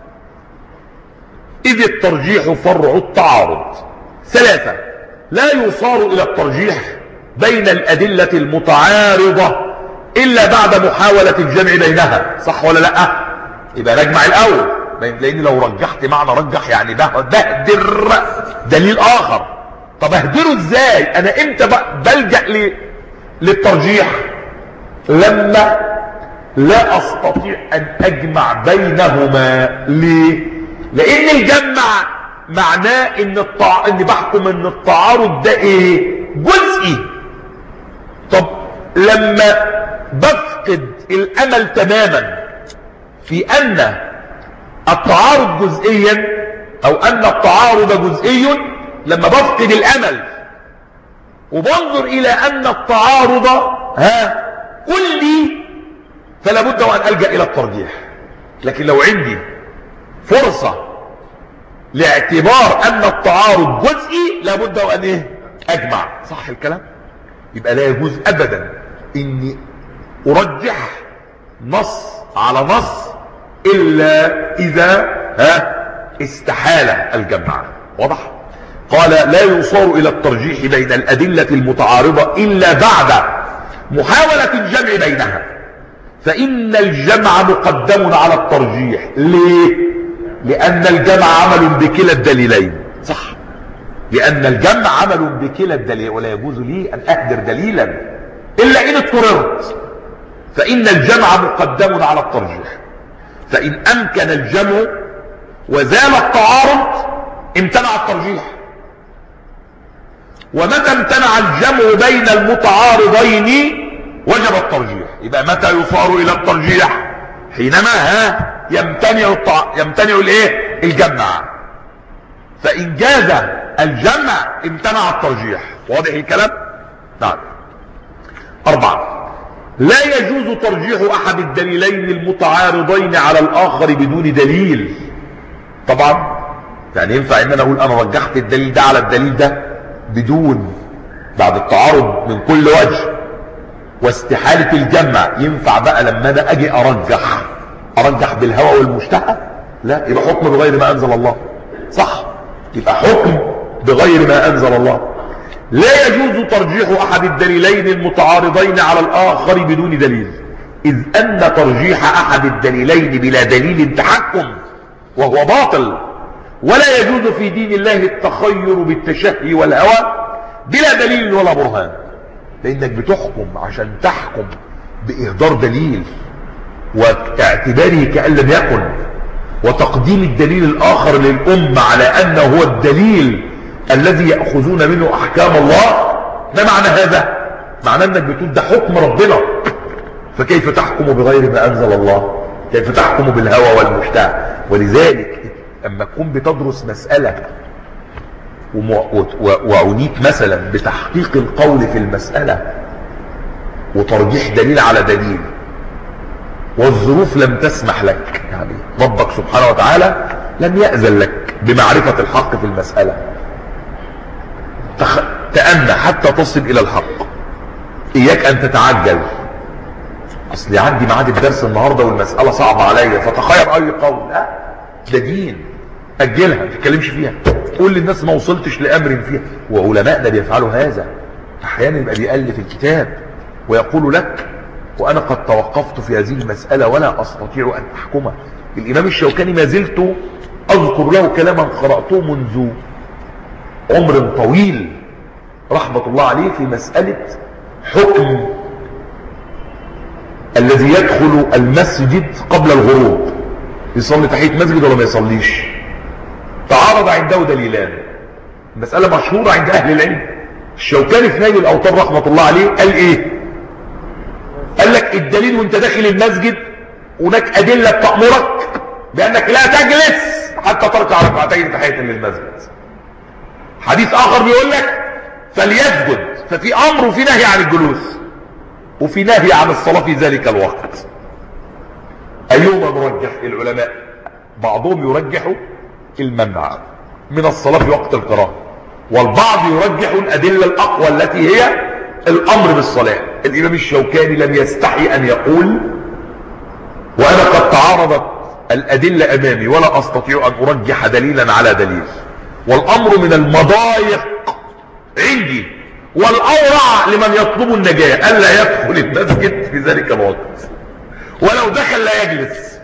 اذ الترجيح فرع التعارض. ثلاثة، لا يصار الى الترجيح بين الادلة المتعارضة الا بعد محاولة الجمع بينها. صح ولا لا؟ يبقى نجمع الاول، لان لو رجحت معنى رجح يعني بهدر دليل اخر. طب اهدره ازاي؟ انا امتى بلجأ للترجيح؟ لما لا استطيع ان اجمع بينهما. ليه؟ لان الجمع معناه ان التع... ان بحكم ان التعارض ده ايه؟ جزئي. طب لما بفقد الامل تماما في ان التعارض جزئيا او ان التعارض جزئي، لما بفقد الامل وبنظر الى ان التعارض ها كلي، فلا بد وان الجا الى الترجيح. لكن لو عندي فرصة لاعتبار ان التعارض جزئي لابد وان ايه؟ اجمع. صح الكلام؟ يبقى لا يجوز ابدا اني ارجح نص على نص الا اذا ها استحال الجمع. واضح؟ قال لا يصار الى الترجيح بين الادلة المتعارضة الا بعد محاولة الجمع بينها، فان الجمع مقدم على الترجيح. ليه؟ لان الجمع عمل بكلا الدليلين. صح، لان الجمع عمل بكلا الدليلين، ولا يجوز لي ان اهدر دليلا الا ان اضطررت، فان الجمع مقدم على الترجيح. فان امكن الجمع وزال التعارض امتنع الترجيح، ومتى امتنع الجمع بين المتعارضين وجب الترجيح. يبقى متى يصار الى الترجيح؟ حينما ها يمتنع الطع... يمتنع الايه؟ الجمع. فان جاز الجمع امتنع الترجيح. واضح الكلام؟ نعم. اربعة، لا يجوز ترجيح احد الدليلين المتعارضين على الاخر بدون دليل. طبعا يعني ينفع ان انا اقول انا رجحت الدليل ده على الدليل ده بدون، بعد التعارض من كل وجه واستحالة الجمع، ينفع بقى لما انا اجي ارجح ارجح بالهوى والمشتهى؟ لا، يبقى حكم بغير ما انزل الله. صح، يبقى حكم بغير ما انزل الله. لا يجوز ترجيح احد الدليلين المتعارضين على الاخر بدون دليل، اذ ان ترجيح احد الدليلين بلا دليل تحكم وهو باطل، ولا يجوز في دين الله التخير بالتشهي والهوى بلا دليل ولا برهان. لانك بتحكم عشان تحكم باهدار دليل واعتباره كأن لم يكن، وتقديم الدليل الاخر للامة على انه هو الدليل الذي يأخذون منه احكام الله. ما معنى هذا؟ معنى انك بتقول ده حكم ربنا، فكيف تحكم بغير ما انزل الله؟ كيف تحكم بالهوى والمشتهى؟ ولذلك اما تكون بتدرس مسألة وعنيت مثلا بتحقيق القول في المسألة وترجيح دليل على دليل، والظروف لم تسمح لك، يعني ربك سبحانه وتعالى لم يأذن لك بمعرفة الحق في المسألة، تأنى حتى تصل إلى الحق. إياك أن تتعجل، أصلي عندي ميعاد الدرس النهاردة والمسألة صعبة عليا فتخير أي قول. لا، ده دين، أجلها، ما تتكلمش فيها، قول للناس ما وصلتش لأمر فيها. وعلماءنا بيفعلوا هذا أحيانا، يبقى بيألف الكتاب ويقول لك وأنا قد توقفت في هذه المسألة ولا أستطيع أن أحكمها. الإمام الشوكاني ما زلت أذكر له كلاما قرأته منذ عمر طويل رحمة الله عليه في مسألة حكم الذي يدخل المسجد قبل الغروب، يصلي تحية مسجد ولا ما يصليش. تعارض عنده دليلان، مسألة مشهورة عند أهل العلم. الشوكاني في نيل الأوطار رحمة الله عليه قال إيه؟ قال لك الدليل وانت داخل المسجد هناك أدلة تأمرك بأنك لا تجلس حتى تركع ركعتين تحية للمسجد. حديث آخر بيقول لك فليسجد، ففي أمر وفي نهي عن الجلوس وفي نهي عن الصلاة في ذلك الوقت. أيهما مرجح العلماء؟ بعضهم يرجح المنع من الصلاة في وقت القراءة، والبعض يرجح الأدلة الأقوى التي هي الأمر بالصلاة. الإمام الشوكاني لم يستحي أن يقول وأنا قد تعارضت الأدلة أمامي ولا أستطيع أن أرجح دليلا على دليل، والأمر من المضايق عندي، والأورع لمن يطلب النجاة ألا يدخل المسجد في ذلك الوقت، ولو دخل لا يجلس.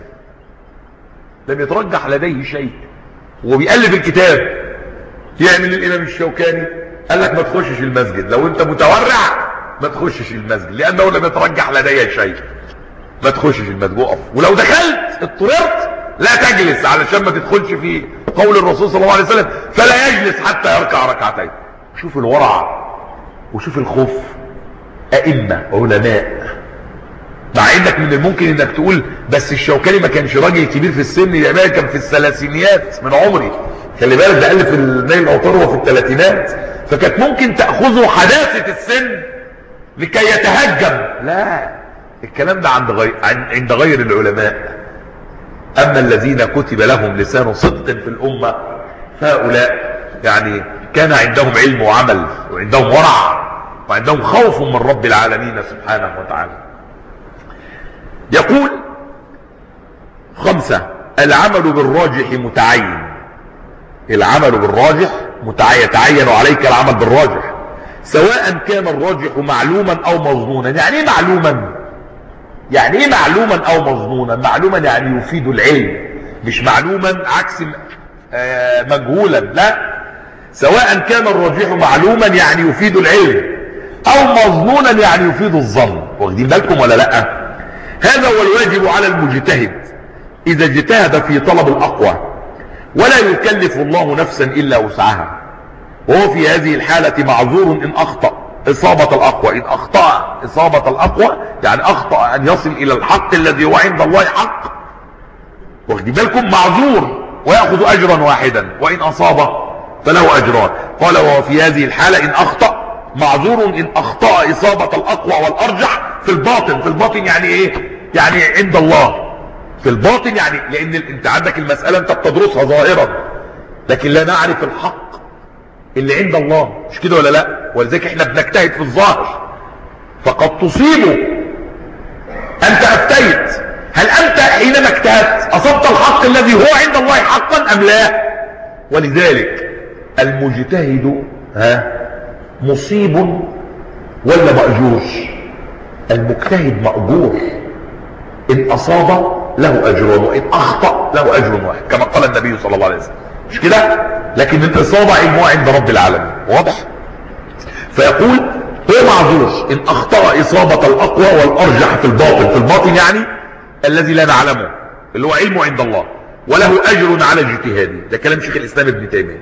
لم يترجح لديه شيء، وبيألف الكتاب يعمل الإمام الشوكاني قال لك ما تخشش المسجد، لو انت متورع ما تخشش المسجد لأنه لم يترجح لديه شيء، ما تخشش المسجد وقف، ولو دخلت اضطررت لا تجلس علشان ما تدخلش في قول الرسول صلى الله عليه وسلم فلا يجلس حتى يركع ركعتين. شوف الورع وشوف الخوف. أئمة علماء، مع انك من الممكن انك تقول بس الشوكاني ما كانش راجل كبير في السن، يا كان في الثلاثينيات من عمري، خلي بالك ده ألف النيل الأوطار وفي الثلاثينات، فكانت ممكن تأخذه حداثة السن لكي يتهجم. لا، الكلام ده عند غير, عند غير العلماء. أما الذين كتب لهم لسان صدق في الأمة فهؤلاء يعني كان عندهم علم وعمل وعندهم ورع وعندهم خوف من رب العالمين سبحانه وتعالى. يقول خمسة: العمل بالراجح متعين. العمل بالراجح متعين، يتعين عليك العمل بالراجح سواء كان الراجح معلوما او مظنونا. يعني ايه معلوما؟ يعني ايه معلوما او مظنونا؟ معلوما يعني يفيد العلم، مش معلوما عكس مجهولا، لا، سواء كان الراجح معلوما يعني يفيد العلم او مظنونا يعني يفيد الظن. واخدين بالكم ولا لا؟ هذا هو الواجب على المجتهد اذا اجتهد في طلب الاقوى، ولا يكلف الله نفسا الا وسعها، وهو في هذه الحالة معذور ان اخطأ اصابة الاقوى. ان اخطأ اصابة الاقوى يعني اخطأ ان يصل الى الحق الذي هو عند الله حق. واخدين بالكم؟ معذور ويأخذ اجرا واحدا، وان اصاب فله اجران. قال وهو في هذه الحالة ان اخطأ معذور ان اخطأ اصابة الاقوى والارجح في الباطن. في الباطن يعني ايه؟ يعني عند الله. في الباطن يعني لان انت عندك المسألة انت بتدرسها ظاهرا لكن لا نعرف الحق اللي عند الله، مش كده ولا لا؟ ولذلك احنا بنجتهد في الظاهر، فقد تصيبه. انت افتيت، هل انت حينما اجتهدت اصبت الحق الذي هو عند الله حقا ام لا؟ ولذلك المجتهد ها مصيب ولا مأجور؟ المجتهد مأجور، ان اصاب له اجر وان اخطأ له اجر واحد كما قال النبي صلى الله عليه وسلم، مش كده؟ لكن الاصابة علمها عند رب العالمين. واضح؟ فيقول هو معذور ان اخطأ اصابة الاقوى والارجح في الباطن. في الباطن يعني الذي لا نعلمه اللي هو علمه عند الله، وله اجر على اجتهاده. ده كلام شيخ الاسلام ابن تيمية.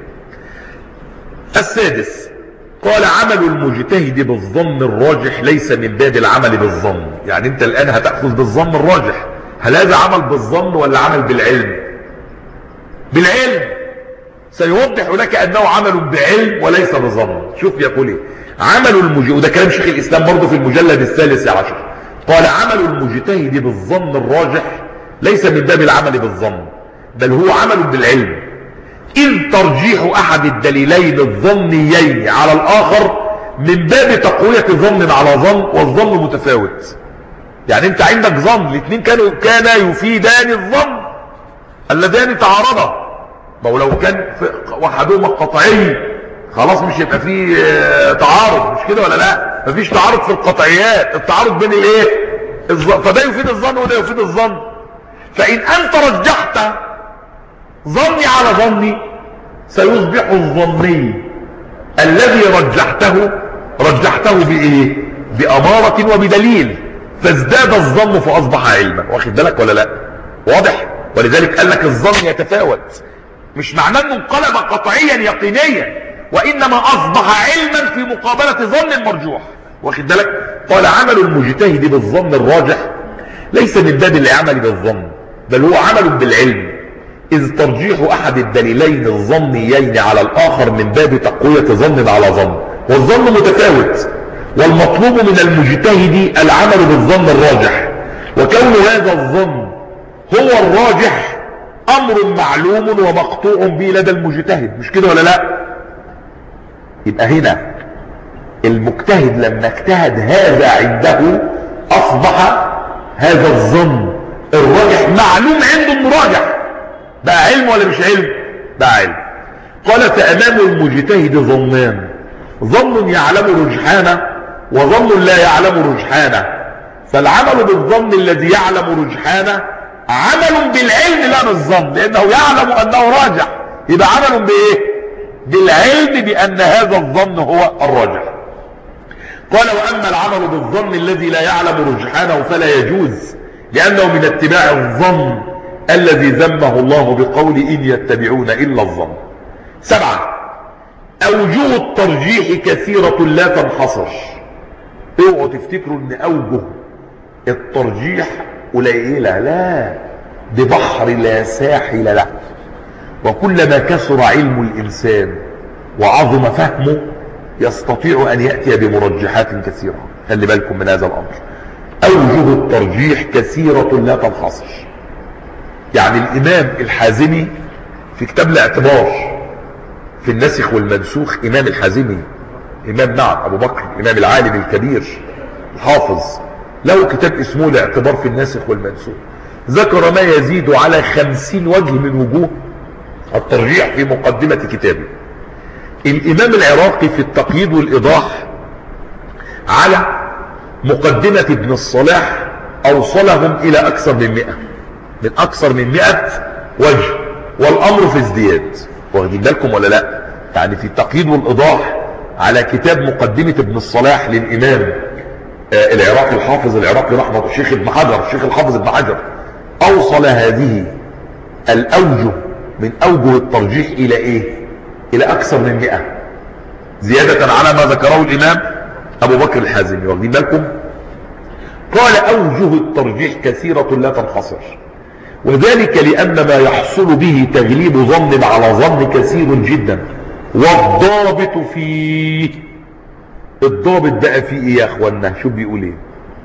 السادس: قال عمل المجتهد بالظن الراجح ليس من باب العمل بالظن. يعني انت الان هتأخذ بالظن الراجح، هل هذا عمل بالظن ولا عمل بالعلم؟ بالعلم. سيوضح لك انه عمل بعلم وليس بظن. شوف يقول ايه: عمل المجتهد، وده كلام شيخ الاسلام برضه في المجلد الثالث عشر، قال عمل المجتهد بالظن الراجح ليس من باب العمل بالظن بل هو عمل بالعلم، إذ ترجيح احد الدليلين الظنيين على الاخر من باب تقوية ظن على ظن، والظن متفاوت. يعني انت عندك ظن، الاثنين كانوا كان يفيدان الظن اللذان تعارضا. ما هو لو كان واحدهما قطعي خلاص مش يبقى فيه تعارض، مش كده ولا لا؟ مفيش تعارض في القطعيات، التعارض بين الايه؟ الظن. فده يفيد الظن وده يفيد الظن. فان انت رجحت ظني على ظني سيصبح الظني الذي رجحته رجحته بايه؟ بأمارة وبدليل، فازداد الظن فأصبح علما. واخد بالك ولا لا؟ واضح؟ ولذلك قال لك الظن يتفاوت، مش معناه انه انقلب قطعيا يقينيا، وانما اصبح علما في مقابلة ظن مرجوح. واخد بالك؟ قال عمل المجتهد بالظن الراجح ليس من باب العمل بالظن، بل هو عمل بالعلم، اذ ترجيح احد الدليلين الظنيين على الاخر من باب تقوية ظن على ظن، والظن متفاوت، والمطلوب من المجتهد العمل بالظن الراجح، وكون هذا الظن هو الراجح امر معلوم ومقطوع به لدى المجتهد، مش كده ولا لا؟ يبقى هنا المجتهد لما اجتهد هذا عنده اصبح هذا الظن الراجح معلوم عنده انه راجح، بقى علم ولا مش علم؟ بقى علم. قال فامام المجتهد ظنان، ظن يعلم رجحانه وظن لا يعلم رجحانه، فالعمل بالظن الذي يعلم رجحانه عمل بالعلم لا بالظن، لانه يعلم انه راجح، يبقى عمل بايه؟ بالعلم بان هذا الظن هو الراجح. قال واما العمل بالظن الذي لا يعلم رجحانه فلا يجوز، لانه من اتباع الظن الذي ذمه الله بقول ان يتبعون الا الظن. سبعة، اوجه الترجيح كثيرة لا تنحصر. اوعوا تفتكروا ان اوجه الترجيح قليلة، لا، دي بحر لا ساحل له، وكلما كثر علم الانسان وعظم فهمه يستطيع ان يأتي بمرجحات كثيرة. خلي بالكم من هذا الامر. اوجه الترجيح كثيرة لا تنحصر. يعني الامام الحازمي في كتاب الاعتبار في الناسخ والمنسوخ، امام الحازمي امام نعم ابو بكر، امام العالم الكبير الحافظ، له كتاب اسمه الاعتبار في الناسخ والمنسوخ، ذكر ما يزيد على خمسين وجه من وجوه الترجيح في مقدمة كتابه. الامام العراقي في التقييد والايضاح على مقدمة ابن الصلاح اوصلهم الى اكثر من مئة، من اكثر من مئة وجه، والامر في ازدياد. واخدين بالكم ولا لا؟ يعني في التقييد والايضاح على كتاب مقدمة ابن الصلاح للامام آه العراقي الحافظ العراقي رحمه الشيخ ابن حجر، الشيخ الحافظ ابن حجر، اوصل هذه الاوجه من اوجه الترجيح الى ايه؟ الى اكثر من مئة، زيادة على ما ذكره الامام ابو بكر الحازمي. واخدين بالكم؟ قال اوجه الترجيح كثيرة لا تنحصر، وذلك لان ما يحصل به تغليب ظن على ظن كثير جدا، والضابط فيه، الضابط بقى فيه ايه يا اخوانا؟ شو بيقول ايه؟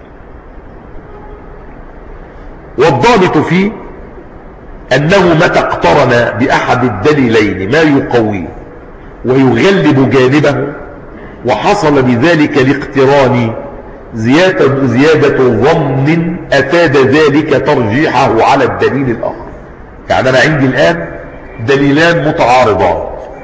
والضابط فيه انه متى اقترن باحد الدليلين ما يقويه ويغلب جانبه، وحصل بذلك الاقتران زيادة, زيادة ظن افاد ذلك ترجيحه على الدليل الاخر. يعني انا عندي الان دليلان متعارضان،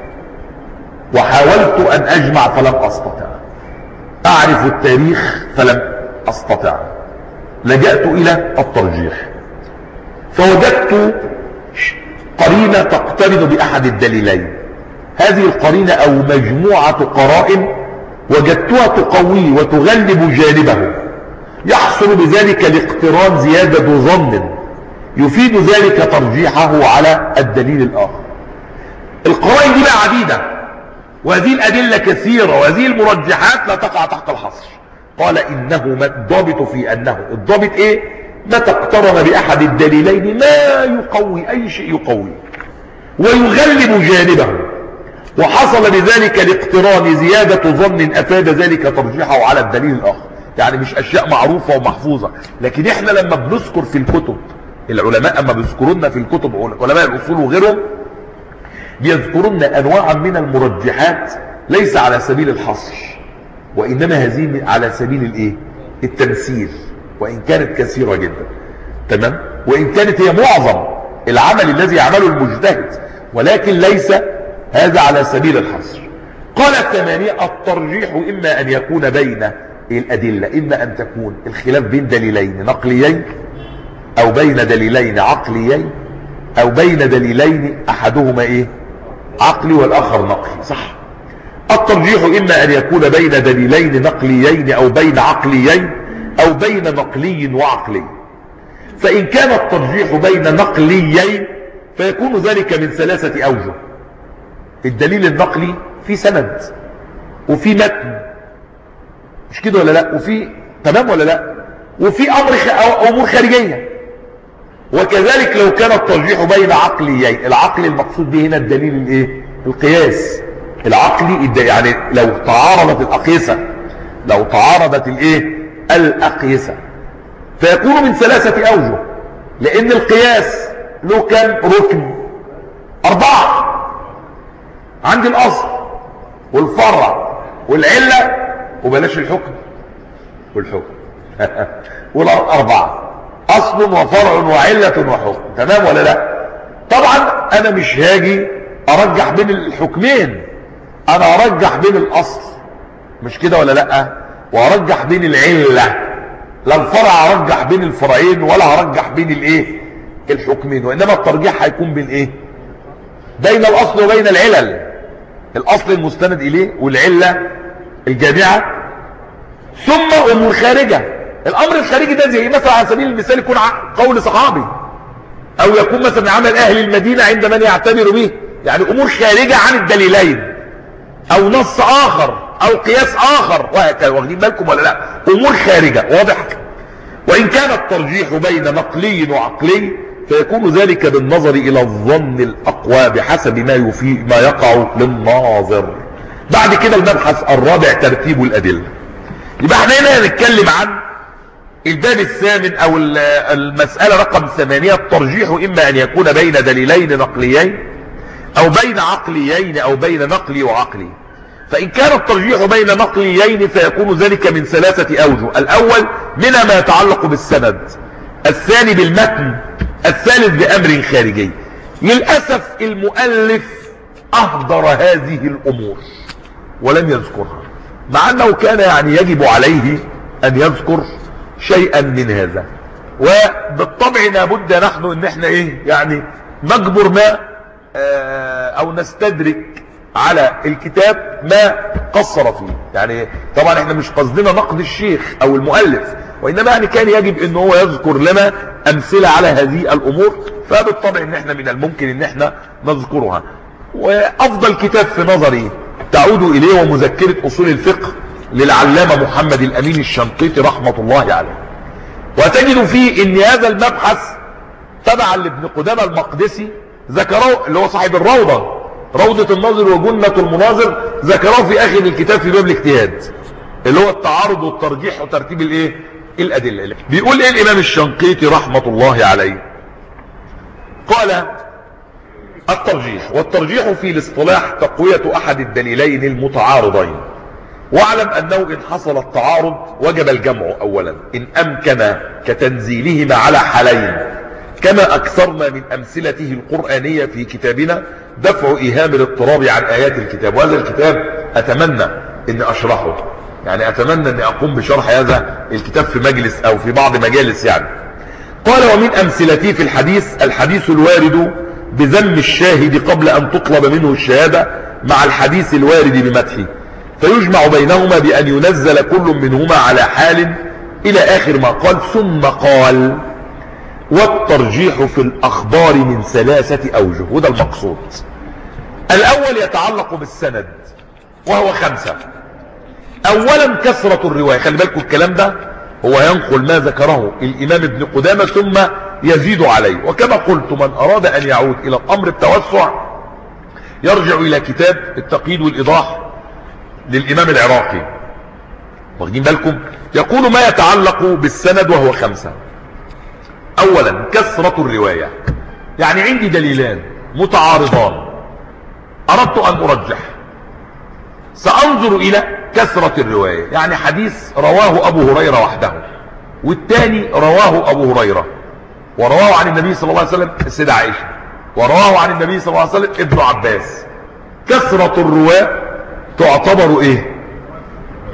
وحاولت ان اجمع فلم استطع، اعرف التاريخ فلم استطع، لجأت الى الترجيح، فوجدت قرينة تقترن باحد الدليلين. هذه القرينة او مجموعة قرائن وجدتها تقويه وتغلب جانبه، يحصل بذلك الاقتران زيادة ظن يفيد ذلك ترجيحه على الدليل الاخر. القرائن دي بقى عديدة، وهذه الادلة كثيرة، وهذه المرجحات لا تقع تحت الحصر. قال انه الضابط في انه، الضابط ايه؟ متى اقترن باحد الدليلين ما يقوي، اي شيء يقوي ويغلب جانبه، وحصل بذلك الاقتران زيادة ظن افاد ذلك ترجيحه على الدليل الاخر. يعني مش اشياء معروفة ومحفوظة، لكن احنا لما بنذكر في الكتب، العلماء اما بيذكرون في الكتب، علماء الاصول وغيرهم، بيذكرون انواعا من المرجحات ليس على سبيل الحصر، وانما هذه على سبيل الايه؟ التمثيل، وان كانت كثيرة جدا، تمام، وان كانت هي معظم العمل الذي يعمله المجتهد، ولكن ليس هذا على سبيل الحصر. قال الثمانية الترجيح اما ان يكون بين الادلة، اما ان تكون الخلاف بين دليلين نقليين، او بين دليلين عقليين، او بين دليلين احدهما ايه؟ عقلي والاخر نقلي، صح؟ الترجيح إما أن يكون بين دليلين نقليين أو بين عقليين أو بين نقلي وعقلي. فإن كان الترجيح بين نقليين فيكون ذلك من ثلاثة أوجه. الدليل النقلي في سند وفي متن، مش كده ولا لا؟ وفي تمام ولا لا؟ وفي أمر خ... أو أمور خارجية. وكذلك لو كان الترجيح بين عقليين، العقل المقصود به هنا الدليل الايه؟ القياس العقلي، يعني لو تعارضت الأقيسة، لو تعارضت الايه؟ الأقيسة، فيكون من ثلاثة أوجه، لأن القياس له كم ركن؟ أربعة. عندي الأصل والفرع والعلة وبلاش الحكم والحكم والأربعة، أصل وفرع وعلة وحكم، تمام ولا لا؟ طبعا أنا مش هاجي أرجح بين الحكمين، أنا أرجح بين الأصل، مش كده ولا لا؟ وأرجح بين العلة، لا الفرع أرجح بين الفرعين ولا أرجح بين الإيه؟ الحكمين، وإنما الترجيح هيكون بين إيه؟ بين الأصل وبين العلل، الأصل المستند إليه والعلة الجامعة، ثم أمور خارجة. الأمر الخارجي ده زي مثلا على سبيل المثال يكون قول صحابي، أو يكون مثلا عمل أهل المدينة عند من يعتبر به، يعني أمور خارجة عن الدليلين، أو نص آخر أو قياس آخر، وهكذا. واخدين بالكم ولا لا؟ أمور خارجة، واضح؟ وإن كان الترجيح بين نقلي وعقلي فيكون ذلك بالنظر إلى الظن الأقوى بحسب ما يفيد ما يقع للناظر. بعد كده المبحث الرابع ترتيب الأدلة. يبقى احنا هنا هنتكلم عن الباب الثامن أو المسألة رقم ثمانية. الترجيح إما أن يكون بين دليلين نقليين أو بين عقليين أو بين نقلي وعقلي. فإن كان الترجيح بين نقليين فيكون ذلك من ثلاثة أوجه. الأول منها ما يتعلق بالسند، الثاني بالمتن، الثالث بأمر خارجي. للأسف المؤلف أهدر هذه الأمور ولم يذكرها، مع أنه كان يعني يجب عليه أن يذكر شيئا من هذا. وبالطبع لابد نحن ان احنا ايه يعني نجبر ما اه او نستدرك على الكتاب ما قصر فيه. يعني طبعا احنا مش قصدنا نقد الشيخ او المؤلف، وانما يعني كان يجب ان هو يذكر لنا امثلة على هذه الامور، فبالطبع ان احنا من الممكن ان احنا نذكرها. وافضل كتاب في نظري تعود اليه ومذكرة اصول الفقه للعلامة محمد الامين الشنقيطي رحمة الله عليه. وتجد فيه ان هذا المبحث تبعا لابن قدامة المقدسي ذكره، اللي هو صاحب الروضة، روضة الناظر وجنة المناظر، ذكره في اخر الكتاب في باب الاجتهاد، اللي هو التعارض والترجيح وترتيب الايه الادلة. بيقول ايه الامام الشنقيطي رحمة الله عليه؟ قال: الترجيح، والترجيح في الاصطلاح تقوية احد الدليلين المتعارضين. واعلم انه ان حصل التعارض وجب الجمع اولا ان امكن، كتنزيلهما على حالين، كما اكثرنا من امثلته القرآنية في كتابنا دفع ايهام الاضطراب عن ايات الكتاب. وهذا الكتاب اتمنى ان اشرحه، يعني اتمنى ان اقوم بشرح هذا الكتاب في مجلس او في بعض مجالس يعني. قال: ومن امثلته في الحديث الحديث الوارد بذم الشاهد قبل ان تطلب منه الشهادة مع الحديث الوارد بمدحه، فيجمع بينهما بأن ينزل كل منهما على حال إلى آخر ما قال. ثم قال: والترجيح في الأخبار من ثلاثة أوجه. وده المقصود. الأول يتعلق بالسند وهو خمسة. أولا كثرة الرواية. خلي بالكم الكلام ده هو ينقل ما ذكره الإمام ابن قدامة ثم يزيد عليه. وكما قلت من أراد أن يعود إلى الأمر التوسع يرجع إلى كتاب التقييد والإيضاح للإمام العراقي. واخدين بالكم؟ يقول ما يتعلق بالسند وهو خمسة. أولا كثرة الرواية، يعني عندي دليلان متعارضان أردت أن أرجح، سأنظر إلى كثرة الرواية. يعني حديث رواه أبو هريرة وحده، والثاني رواه أبو هريرة ورواه عن النبي صلى الله عليه وسلم السيدة عائشة، ورواه عن النبي صلى الله عليه وسلم ابن عباس. كثرة الرواة تعتبر ايه؟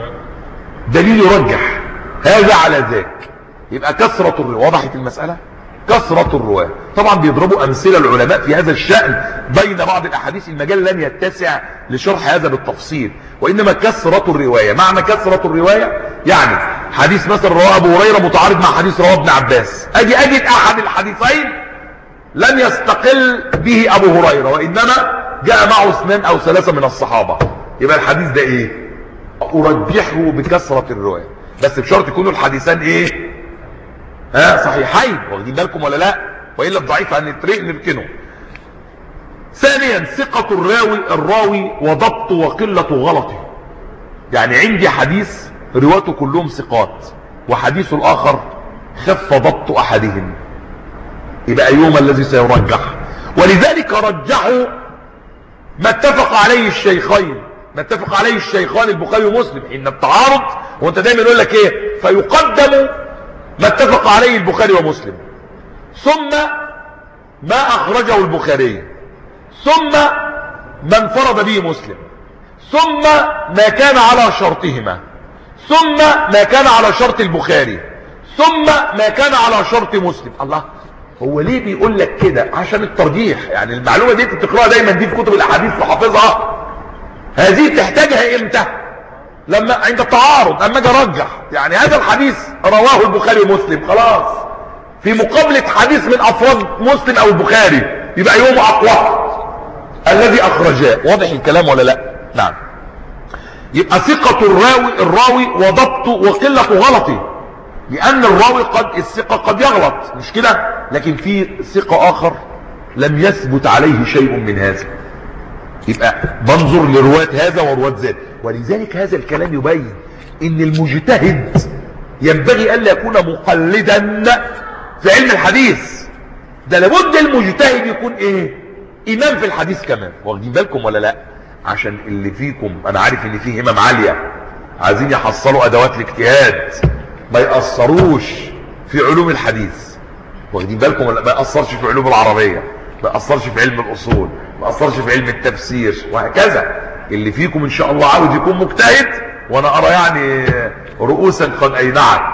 دليل يرجح هذا على ذاك. يبقى كثرة الرواية. وضحت المسألة؟ كثرة الرواة. طبعا بيضربوا امثلة العلماء في هذا الشأن بين بعض الاحاديث، المجال لن يتسع لشرح هذا بالتفصيل، وانما كثرة الرواية. معنى كثرة الرواية يعني حديث مثلا رواه ابو هريرة متعارض مع حديث رواه ابن عباس، اجي اجد احد الحديثين لم يستقل به ابو هريرة وانما جاء معه اثنان او ثلاثة من الصحابة، يبقى الحديث ده ايه؟ ارجحه بكثرة الرواية، بس بشرط يكونوا الحديثان ايه؟ ها صحيحين، واخدين بالكم ولا لا؟ والا الضعيف هنترك نركنه. ثانيا ثقة الراوي الراوي وضبطه وقلة غلطه. يعني عندي حديث رواته كلهم ثقات، وحديث الاخر خف ضبط احدهم، يبقى ايهما الذي سيرجح؟ ولذلك رجحوا ما اتفق عليه الشيخين، ما اتفق عليه الشيخان البخاري ومسلم. ان التعارض وانت دايما يقول لك ايه؟ فيقدم ما اتفق عليه البخاري ومسلم، ثم ما اخرجه البخاري، ثم ما انفرد به مسلم، ثم ما كان على شرطهما، ثم ما كان على شرط البخاري، ثم ما كان على شرط مسلم. الله، هو ليه بيقول لك كده؟ عشان الترجيح. يعني المعلومة دي بتقراها دايما دي في كتب الاحاديث وحافظها، هذه تحتاجها امتى؟ لما عند التعارض، اما اجي ارجح. يعني هذا الحديث رواه البخاري ومسلم، خلاص في مقابلة حديث من افراد مسلم او البخاري، يبقى يوم اقوى الذي اخرجاه. واضح الكلام ولا لا؟ نعم. يبقى ثقة الراوي الراوي وضبطه وقلة غلطه، لان الراوي قد الثقة قد يغلط، مش كده؟ لكن في ثقة اخر لم يثبت عليه شيء من هذا، يبقى بنظر لرواة هذا ورواة ذاك. ولذلك هذا الكلام يبين ان المجتهد ينبغي الا يكون مقلدا في علم الحديث، ده لابد المجتهد يكون ايه؟ امام في الحديث كمان. واخدين بالكم ولا لا؟ عشان اللي فيكم انا عارف ان فيه همم عالية عايزين يحصلوا ادوات الاجتهاد، ما يأثروش في علوم الحديث. واخدين بالكم ولا؟ ما يأثرش في علوم العربية، ما يأثرش في علم الاصول، ما يأثرش في علم التفسير، وهكذا. اللي فيكم ان شاء الله عاوز يكون مجتهد، وانا ارى يعني رؤوسا قد اينعت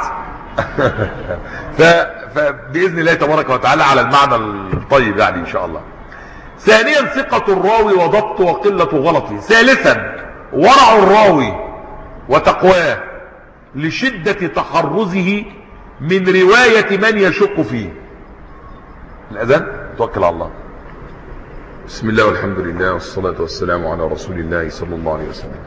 فباذن الله تبارك وتعالى على المعنى الطيب يعني ان شاء الله. ثانيا ثقة الراوي وضبطه وقلة غلطه. ثالثا ورع الراوي وتقواه لشدة تحرزه من رواية من يشك فيه. الأذان توكل على الله. بسم الله والحمد لله والصلاة والسلام على رسول الله صلى الله عليه وسلم.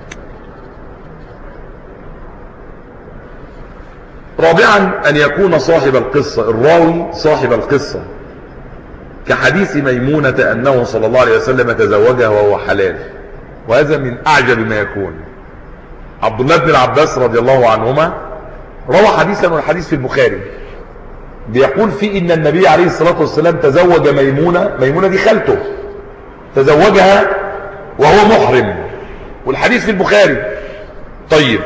رابعا أن يكون صاحب القصة الراوي صاحب القصة، كحديث ميمونة أنه صلى الله عليه وسلم تزوجها وهو حلال، وهذا من أعجب ما يكون. عبد الله بن العباس رضي الله عنهما روى حديثا، والحديث في البخاري، بيقول فيه إن النبي عليه الصلاة والسلام تزوج ميمونة. ميمونة دي خالته، تزوجها وهو محرم، والحديث في البخاري. طيب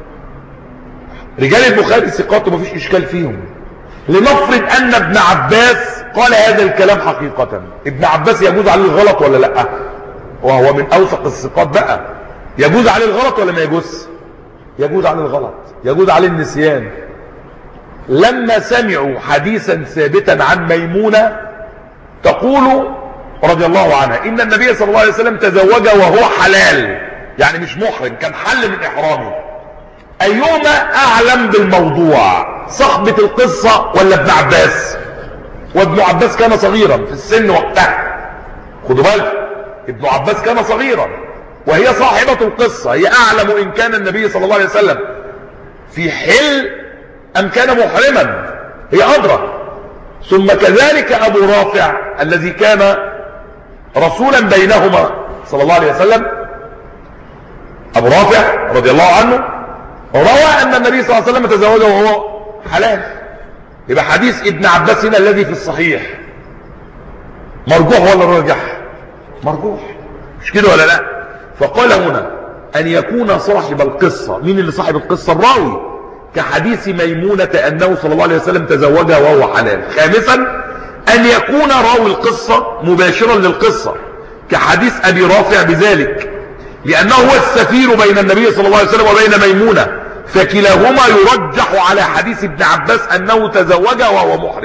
رجال البخاري ثقات وما فيش اشكال فيهم. لنفرض ان ابن عباس قال هذا الكلام حقيقة، ابن عباس يجوز عليه الغلط ولا لا؟ وهو من اوثق الثقات بقى، يجوز عليه الغلط ولا ما يجوز؟ يجوز عليه الغلط، يجوز عليه النسيان. لما سمعوا حديثا ثابتا عن ميمونة تقول رضي الله عنها ان النبي صلى الله عليه وسلم تزوج وهو حلال، يعني مش محرم، كان حل من احرامه، ايهما اعلم بالموضوع؟ صاحبة القصة ولا ابن عباس؟ وابن عباس كان صغيرا في السن وقتها، خدوا بالك، ابن عباس كان صغيرا وهي صاحبة القصة، هي اعلم ان كان النبي صلى الله عليه وسلم في حل ام كان محرما، هي ادرى. ثم كذلك ابو رافع الذي كان رسولا بينهما صلى الله عليه وسلم، ابو رافع رضي الله عنه روى ان النبي صلى الله عليه وسلم تزوجه وهو حلال. يبقى حديث ابن عباس هنا الذي في الصحيح مرجوح ولا راجح؟ مرجوح، مش كده ولا لا؟ فقال هنا ان يكون صاحب القصة. مين اللي صاحب القصة؟ الراوي، كحديث ميمونة انه صلى الله عليه وسلم تزوجها وهو حلال. خامسا ان يكون راوي القصة مباشرا للقصة، كحديث ابي رافع بذلك، لانه هو السفير بين النبي صلى الله عليه وسلم وبين ميمونة، فكلاهما يرجح على حديث ابن عباس انه تزوجها وهو محرم.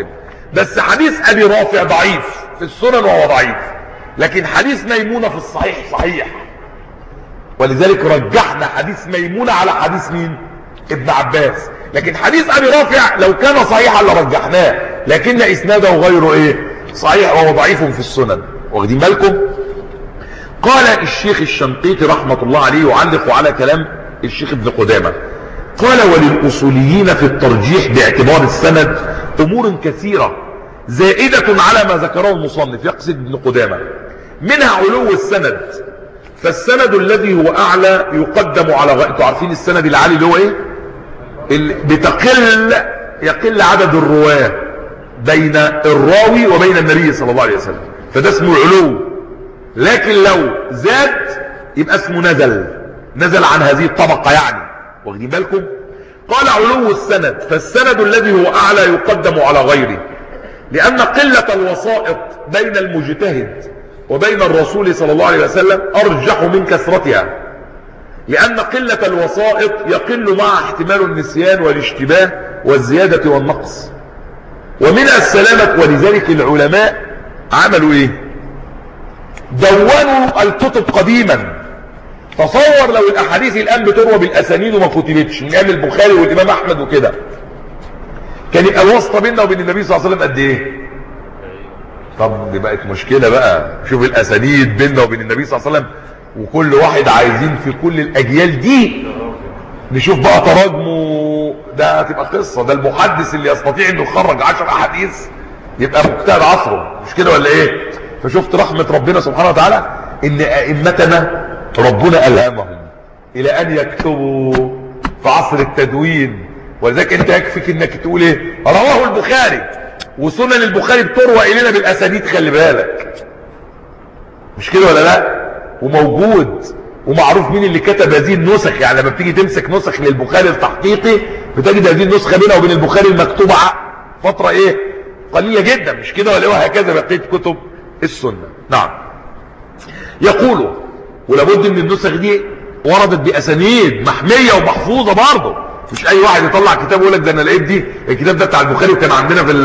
بس حديث ابي رافع ضعيف في السنن وهو ضعيف، لكن حديث ميمونة في الصحيح صحيح، ولذلك رجحنا حديث ميمونة على حديث مين؟ ابن عباس. لكن حديث ابي رافع لو كان صحيحا لرجحناه، لكن اسناده غير ايه؟ صحيح، وهو ضعيف في السنن. واخدين بالكم؟ قال الشيخ الشنقيطي رحمة الله عليه يعلق على كلام الشيخ ابن قدامة، قال: وللأصوليين في الترجيح باعتبار السند أمور كثيرة زائدة على ما ذكره المصنف، يقصد ابن قدامة، منها علو السند، فالسند الذي هو أعلى يقدم على غيره. انتوا عارفين السند العالي اللي هو ايه؟ اللي بتقل يقل عدد الرواه بين الراوي وبين النبي صلى الله عليه وسلم، فده اسمه العلو. لكن لو زاد يبقى اسمه نزل، نزل عن هذه الطبقة يعني. واخدين بالكم؟ قال: علو السند، فالسند الذي هو أعلى يقدم على غيره، لأن قلة الوسائط بين المجتهد وبين الرسول صلى الله عليه وسلم أرجح من كثرتها، لأن قلة الوسائط يقل مع احتمال النسيان والاشتباه والزيادة والنقص، ومنها السلامة. ولذلك العلماء عملوا ايه؟ دونوا الكتب قديما. تصور لو الاحاديث الان بتروى بالاسانيد وما كتبتش من ايام البخاري والامام احمد وكده، كان يبقى الواسطه بيننا وبين النبي صلى الله عليه وسلم قد ايه؟ طب دي بقت مشكله بقى. شوف الاسانيد بيننا وبين النبي صلى الله عليه وسلم، وكل واحد عايزين في كل الاجيال دي نشوف بقى تراجمه، ده هتبقى قصه. ده المحدث اللي يستطيع انه يخرج عشر احاديث يبقى مجتهد عصره، مش كده ولا ايه؟ فشفت رحمه ربنا سبحانه وتعالى ان ائمتنا ربنا ألهمهم إلى أن يكتبوا في عصر التدوين. ولذلك أنت يكفيك أنك تقول إيه؟ رواه البخاري، وسنن البخاري بتروى إلينا بالأسانيد، خلي بالك، مش كده ولا لا؟ وموجود ومعروف مين اللي كتب هذه النسخ. يعني لما بتيجي تمسك نسخ للبخاري التحقيقي بتجد هذه النسخة بينها وبين البخاري المكتوبة فترة إيه؟ قليلة جدا، مش كده ولا إيه؟ وهكذا بقية كتب السنة. نعم. يقولوا ولابد ان النسخ دي وردت باسانيد محميه ومحفوظه برضه، مش اي واحد يطلع كتاب ويقول لك ده انا لقيت دي الكتاب ده بتاع البخاري وكان عندنا في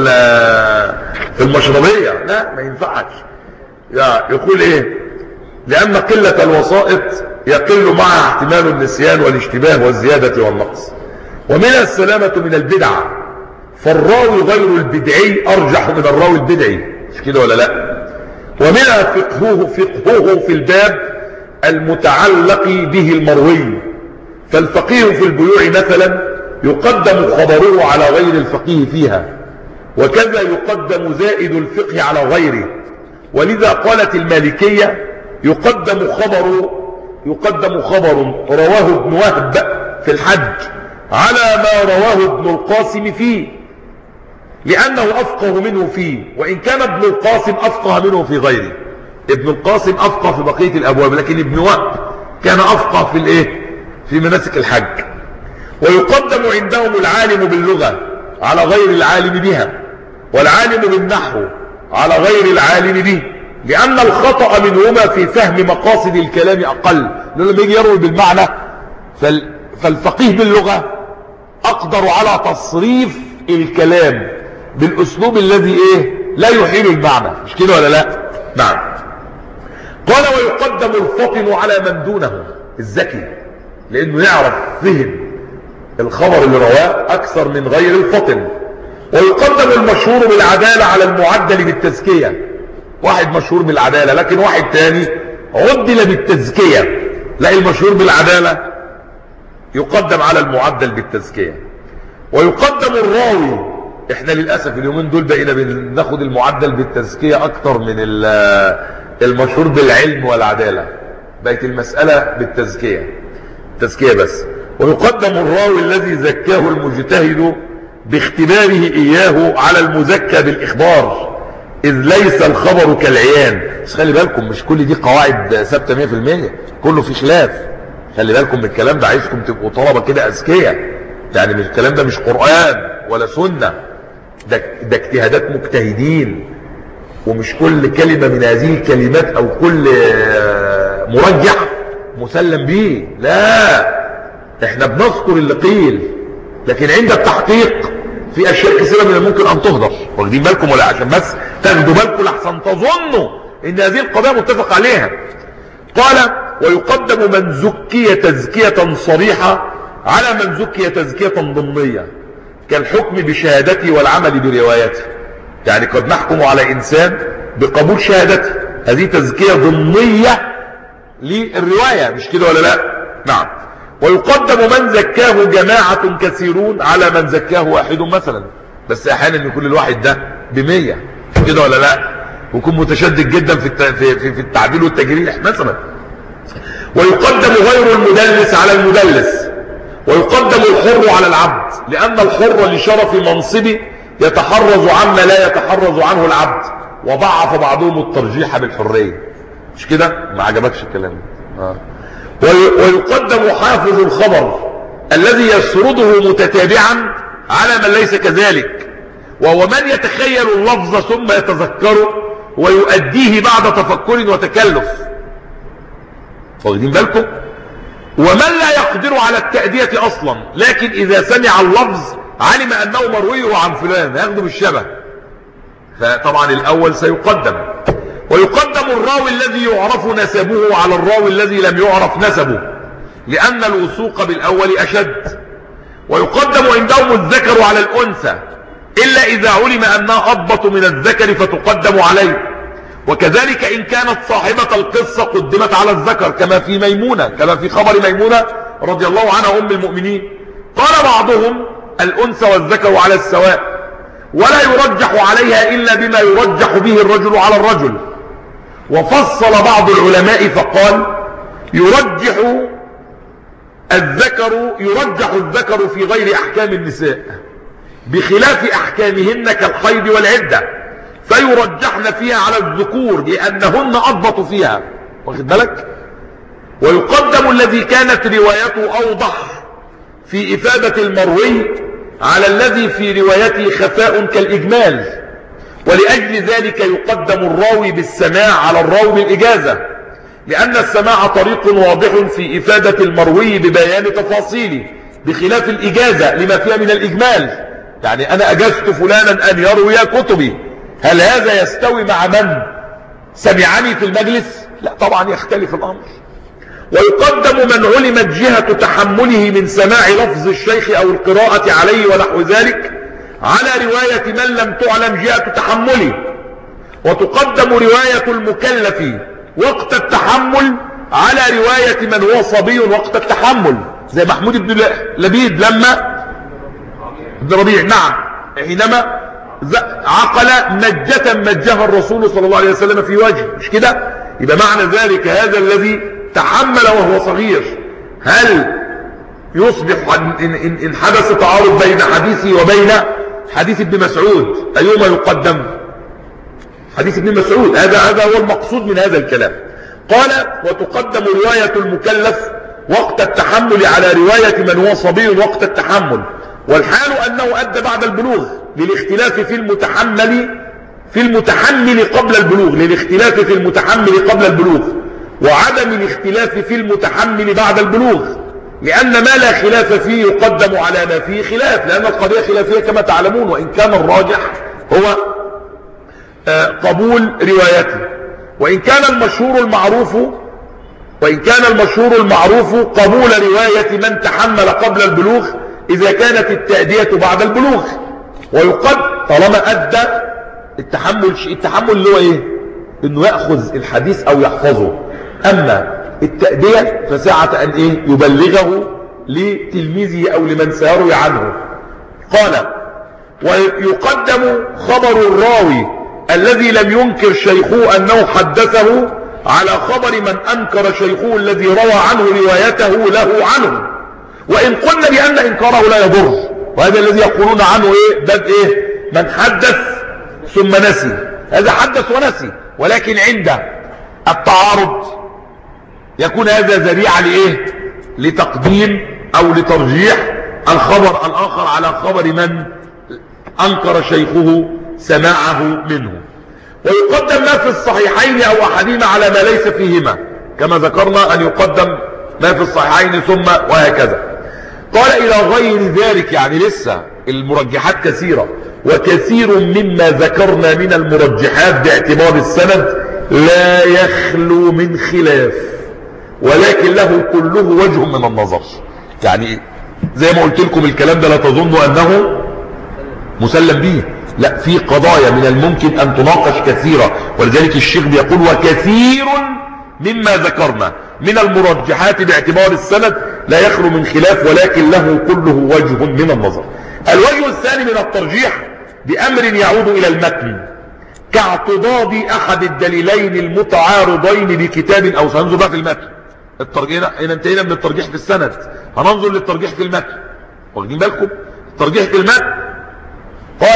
في المشربيه. لا، ما ينفعش. يقول ايه؟ لان قله الوسائط يقل معها احتمال النسيان والاشتباه والزياده والنقص، ومنها السلامه من البدع، فالراوي غير البدعي ارجح من الراوي البدعي، مش كده ولا لا؟ ومنها فقهه فقهه في الباب المتعلق به المروي، فالفقيه في البيوع مثلا يقدم خبره على غير الفقيه فيها، وكذا يقدم زائد الفقه على غيره. ولذا قالت المالكية يقدم خبر يقدم خبر رواه ابن وهب في الحج على ما رواه ابن القاسم فيه، لأنه أفقه منه فيه، وإن كان ابن القاسم أفقه منه في غيره. ابن القاسم أفقه في بقية الأبواب، لكن ابن وهب كان أفقه في الإيه؟ في مناسك الحج. ويقدم عندهم العالم باللغة على غير العالم بها، والعالم بالنحو على غير العالم به، لأن الخطأ منهما في فهم مقاصد الكلام أقل. لما يجي يروي بالمعنى فالفقيه باللغة أقدر على تصريف الكلام بالأسلوب الذي إيه؟ لا يحيل المعنى، مش كده ولا لا؟ نعم. قال: ويقدم الفطن على من دونه، الذكي، لأنه يعرف فهم الخبر اللي رواه أكثر من غير الفطن. ويقدم المشهور بالعدالة على المعدل بالتزكية، واحد مشهور بالعدالة لكن واحد تاني عدل بالتزكية، لا، المشهور بالعدالة يقدم على المعدل بالتزكية. ويقدم الراوي، احنا للأسف اليومين دول بقينا بناخد المعدل بالتزكية اكتر من المشهور بالعلم والعدالة، بقت المسألة بالتزكية، التزكية بس. ويقدم الراوي الذي زكاه المجتهد باختباره إياه على المزكى بالإخبار، إذ ليس الخبر كالعيان. بس خلي بالكم مش كل دي قواعد ثابتة مية في المية، كله في خلاف. خلي بالكم من الكلام ده، عايزكم تبقوا طلبة كده أذكياء، يعني مش الكلام ده مش قرآن ولا سنة، ده, ده اجتهادات مجتهدين، ومش كل كلمة من هذه الكلمات أو كل مرجح مسلم به، لا، احنا بنذكر اللي قيل، لكن عند التحقيق في أشياء كثيرة من الممكن أن تهدر. واخدين بالكم ولا؟ عشان بس تاخدوا بالكم لحسن تظنوا ان هذه القضية متفق عليها. قال ويقدم من زكي تزكية صريحة على من زكي تزكية ضمنية كالحكم بشهادته والعمل بروايته. يعني قد نحكم على انسان بقبول شهادته، هذه تزكية ضمنية للرواية، مش كده ولا لا؟ نعم. ويقدم من زكاه جماعة كثيرون على من زكاه واحد مثلا، بس احيانا يكون الواحد ده بمية، مش كده ولا لا؟ ويكون متشدد جدا في في التعديل والتجريح مثلا. ويقدم غير المدلس على المدلس، ويقدم الحر على العبد، لأن الحر لشرف منصبه يتحرز عما لا يتحرز عنه العبد، وضعف بعضهم الترجيح بالحرية. مش كده؟ ما عجبكش الكلام؟ آه. ويقدم حافظ الخبر الذي يسرده متتابعا على من ليس كذلك، وهو من يتخيل اللفظ ثم يتذكره ويؤديه بعد تفكر وتكلف. واخدين بالكم؟ ومن لا يقدر على التأدية اصلا، لكن اذا سمع اللفظ علم انه مروي عن فلان ياخده بالشبه، فطبعا الاول سيقدم. ويقدم الراوي الذي يعرف نسبه على الراوي الذي لم يعرف نسبه، لان الوثوق بالاول اشد. ويقدم عندهم الذكر على الانثى الا اذا علم انها اضبط من الذكر فتقدم عليه، وكذلك ان كانت صاحبة القصة قدمت على الذكر كما في ميمونة، كما في خبر ميمونة رضي الله عنها ام المؤمنين. قال بعضهم الانثى والذكر على السواء، ولا يرجح عليها الا بما يرجح به الرجل على الرجل. وفصل بعض العلماء فقال يرجح الذكر يرجح الذكر في غير احكام النساء بخلاف احكامهن كالحيض والعدة، فيرجحن فيها على الذكور لانهن اضبط فيها. واخد بالك؟ ويقدم الذي كانت روايته اوضح في افادة المروي على الذي في روايته خفاء كالاجمال، ولأجل ذلك يقدم الراوي بالسماع على الراوي بالإجازة، لأن السماع طريق واضح في إفادة المروي ببيان تفاصيله بخلاف الإجازة لما فيها من الإجمال. يعني أنا أجزت فلانا أن يروي كتبي، هل هذا يستوي مع من سمعني في المجلس؟ لا طبعا يختلف الأمر. ويقدم من علمت جهة تحمله من سماع لفظ الشيخ أو القراءة عليه ونحو ذلك على رواية من لم تعلم جهة تحمله. وتقدم رواية المكلف وقت التحمل على رواية من هو صبي وقت التحمل، زي محمود بن لبيد لما ابن ربيع نعم حينما عقل مجة مجها الرسول صلى الله عليه وسلم في وجهه، مش كده؟ يبقى معنى ذلك هذا الذي تحمل وهو صغير هل يصبح إن, إن, إن حدث تعارض بين حديثه وبين حديث ابن مسعود أيهما يقدم؟ حديث ابن مسعود. هذا هذا هو المقصود من هذا الكلام. قال وتقدم رواية المكلف وقت التحمل على رواية من هو صبي وقت التحمل، والحال أنه أدى بعد البلوغ للاختلاف في المتحمل في المتحمل قبل البلوغ للاختلاف في المتحمل قبل البلوغ وعدم الاختلاف في المتحمل بعد البلوغ، لأن ما لا خلاف فيه يقدم على ما فيه خلاف، لأن القضية خلافية كما تعلمون، وإن كان الراجح هو قبول روايته. وإن كان المشهور المعروف وإن كان المشهور المعروف قبول رواية من تحمل قبل البلوغ إذا كانت التأدية بعد البلوغ. ويقد طالما أدى التحمل التحمل اللي هو إيه؟ إنه يأخذ الحديث أو يحفظه، أما التأدية فساعة أن إيه؟ يبلغه لتلميذه أو لمن سيروي عنه. قال ويقدم خبر الراوي الذي لم ينكر شيخه أنه حدثه على خبر من أنكر شيخه الذي روى عنه روايته له عنه، وإن قلنا بأن إنكاره لا يضر، وهذا الذي يقولون عنه إيه؟ ده إيه؟ من حدث ثم نسي، هذا حدث ونسي، ولكن عند التعارض يكون هذا ذريعة لإيه؟ لتقديم أو لترجيح الخبر الآخر على خبر من أنكر شيخه سماعه منه. ويقدم ما في الصحيحين أو أحدهما على ما ليس فيهما، كما ذكرنا أن يقدم ما في الصحيحين ثم وهكذا. قال إلى غير ذلك، يعني لسه المرجحات كثيرة. وكثير مما ذكرنا من المرجحات باعتبار السند لا يخلو من خلاف، ولكن له كله وجه من النظر. يعني زي ما قلت لكم الكلام ده لا تظنوا أنه مسلم به، لا، في قضايا من الممكن أن تناقش كثيرة، ولذلك الشيخ بيقول وكثير مما ذكرنا من المرجحات باعتبار السند لا يخلو من خلاف، ولكن له كله وجه من النظر. الوجه الثاني من الترجيح بأمر يعود إلى المتن كاعتضاد أحد الدليلين المتعارضين بكتاب أو سننظر بقى في المتن. الترجيح هنا انتهينا من الترجيح في السند، هننظر للترجيح في المتن. واخدين بالكم؟ الترجيح في المتن قال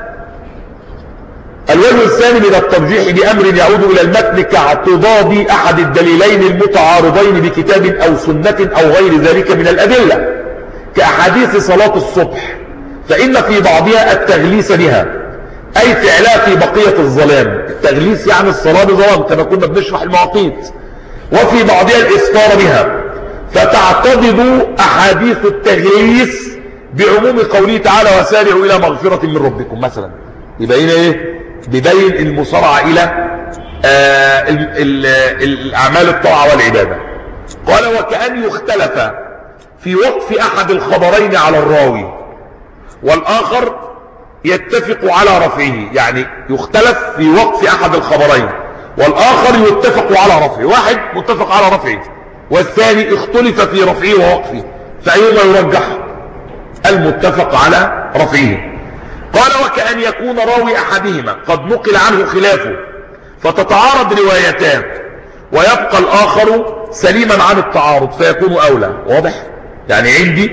الوجه الثاني من الترجيح بأمر يعود إلى المتن كاعتضاد أحد الدليلين المتعارضين بكتاب أو سنة أو غير ذلك من الأدلة، كأحاديث صلاة الصبح، فإن في بعضها التغليس بها، أي فعلها في بقية الظلام. التغليس يعني الصلاة بظلام كما كنا بنشرح المواقيت. وفي بعضها الإسفار بها، فتعتضد أحاديث التغليس بعموم قوله تعالى وسارعوا إلى مغفرة من ربكم مثلا. يبقى هنا إيه؟ ببين المصارعة إلى آه ال ال الأعمال الطاعة والعبادة. قال وكأن يختلف في وقف أحد الخبرين على الراوي والآخر يتفق على رفعه. يعني يختلف في وقف أحد الخبرين والآخر يتفق على رفعه، واحد متفق على رفعه والثاني اختلف في رفعه ووقفه، فأيهما يرجح؟ المتفق على رفعه. قال وكأن يكون راوي أحدهما قد نقل عنه خلافه فتتعارض روايتان ويبقى الآخر سليما عن التعارض فيكون أولى. واضح؟ يعني عندي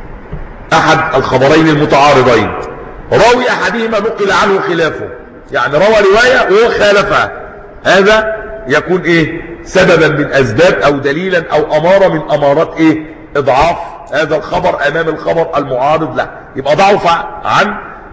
أحد الخبرين المتعارضين، راوي أحدهما نقل عنه خلافه، يعني روى رواية وهو خالفها، هذا يكون إيه؟ سببا من أسباب أو دليلا أو أمارة من أمارات إيه؟ إضعاف هذا الخبر أمام الخبر المعارض له، يبقى ضعف عن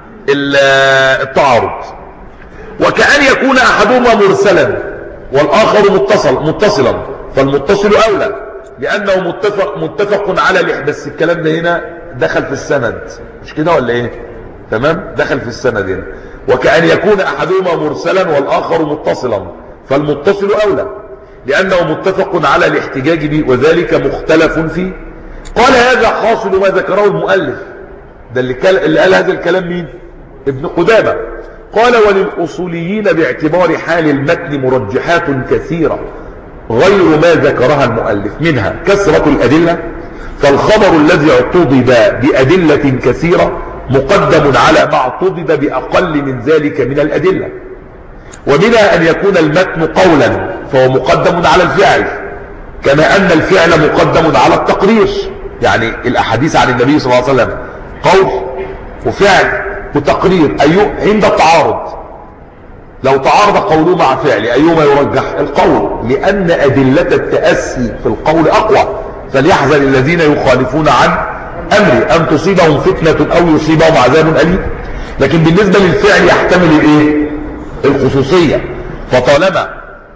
التعارض. وكأن يكون أحدهما مرسلا والآخر متصل متصلا، فالمتصل أولى لأنه متفق متفق على الإحداث. بس الكلام ده هنا دخل في السند، مش كده ولا إيه؟ تمام، دخل في السند هنا. وكأن يكون أحدهما مرسلا والآخر متصلا، فالمتصل أولى لأنه متفق على الاحتجاج به وذلك مختلف فيه. قال هذا حاصل ما ذكره المؤلف. ده اللي قال هذا الكلام مين؟ ابن قدامة. قال وللأصوليين باعتبار حال المتن مرجحات كثيرة غير ما ذكرها المؤلف، منها كثرة الأدلة، فالخبر الذي اعتضد بأدلة كثيرة مقدم على ما اعتضد بأقل من ذلك من الأدلة. ومنها أن يكون المتن قولا فهو مقدم على الفعل، كما أن الفعل مقدم على التقرير. يعني الأحاديث عن النبي صلى الله عليه وسلم قول وفعل وتقرير، أيوه عند التعارض لو تعارض قوله مع فعل أيهما يرجح؟ القول، لأن أدلة التأسي في القول أقوى. فليحذر الذين يخالفون عن أمري أن تصيبهم فتنة أو يصيبهم عذاب أليم. لكن بالنسبة للفعل يحتمل الإيه؟ الخصوصية. فطالما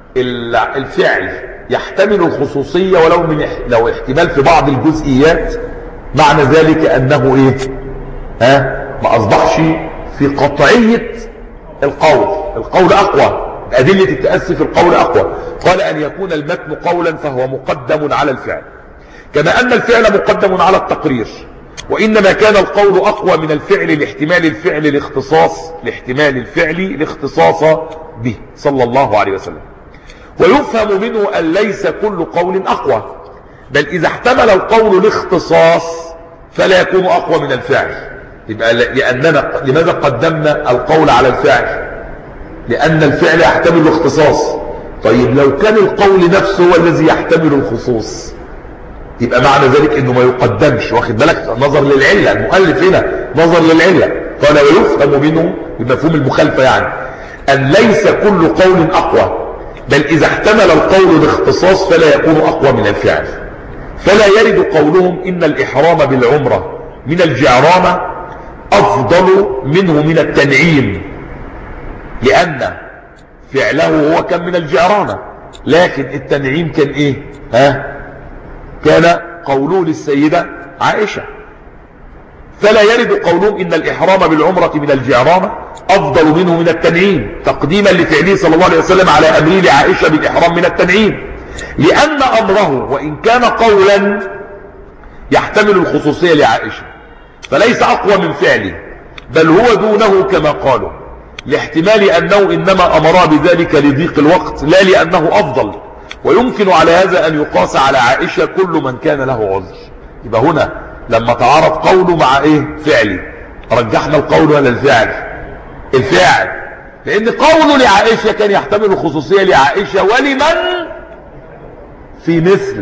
الفعل يحتمل الخصوصية ولو من لو احتمال في بعض الجزئيات، معنى ذلك أنه إيه؟ ها؟ ما أصبحش في قطعية القول، القول أقوى، أدلة التأسي في القول أقوى. قال أن يكون المتن قولا فهو مقدم على الفعل، كما أن الفعل مقدم على التقرير، وإنما كان القول أقوى من الفعل لاحتمال الفعل الاختصاص لاحتمال الفعل الاختصاص به صلى الله عليه وسلم. ويفهم منه أن ليس كل قول أقوى، بل إذا احتمل القول الاختصاص فلا يكون أقوى من الفعل. يبقى لأننا لماذا قدمنا القول على الفعل؟ لأن الفعل يحتمل الاختصاص. طيب لو كان القول نفسه هو الذي يحتمل الخصوص، يبقى معنى ذلك انه ما يقدمش. واخد بالك؟ نظر للعلة، المؤلف هنا نظر للعلة. قال ويفهم منه بمفهوم المخالفة، يعني أن ليس كل قول أقوى، بل إذا احتمل القول الاختصاص فلا يكون أقوى من الفعل. فلا يرد قولهم إن الإحرام بالعمرة من الجعرانة أفضل منه من التنعيم، لأن فعله هو كان من الجعرانة، لكن التنعيم كان إيه؟ ها؟ كان قوله للسيدة عائشة. فلا يرد قولهم إن الإحرام بالعمرة من الجعرانة أفضل منه من التنعيم، تقديما لفعله صلى الله عليه وسلم على أمره لعائشة بالإحرام من التنعيم، لأن أمره وإن كان قولا يحتمل الخصوصية لعائشة فليس أقوى من فعله، بل هو دونه كما قالوا، لاحتمال أنه إنما أمر بذلك لضيق الوقت لا لأنه أفضل. ويمكن على هذا أن يقاس على عائشة كل من كان له عذر. يبقى هنا لما تعارض قوله مع إيه؟ فعلي، رجحنا القول ولا الفعل؟ الفعل، لأن قوله لعائشة كان يحتمل الخصوصية لعائشة ولمن في مثل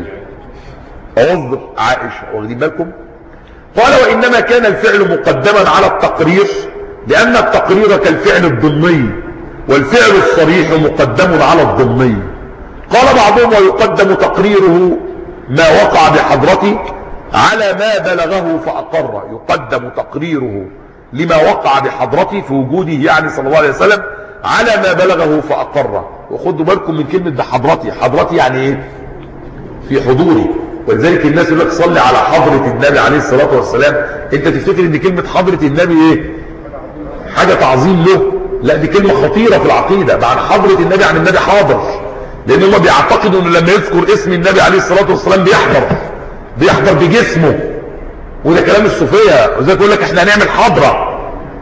عذر عائشة. واخدين بالكم؟ قال وإنما كان الفعل مقدما على التقرير لأن التقرير كالفعل الضمني، والفعل الصريح مقدم على الضمني. قال بعضهم ويقدم تقريره ما وقع بحضرته على ما بلغه فأقر، يقدم تقريره لما وقع بحضرته في وجوده يعني صلى الله عليه وسلم على ما بلغه فأقر. وخدوا بالكم من كلمة بحضرتي، حضرتي يعني ايه؟ في حضوري. ولذلك الناس يقول لك صلي على حضرة النبي عليه الصلاة والسلام، انت تفتكر ان كلمة حضرة النبي ايه؟ حاجة تعظيم له؟ لا، دي كلمة خطيرة في العقيدة. معنى حضرة النبي عن النبي حاضر، لان هم بيعتقدوا انه لما يذكر اسم النبي عليه الصلاة والسلام بيحضر بيحضر بجسمه، وده كلام الصوفية. وذلك يقول لك احنا هنعمل حضرة.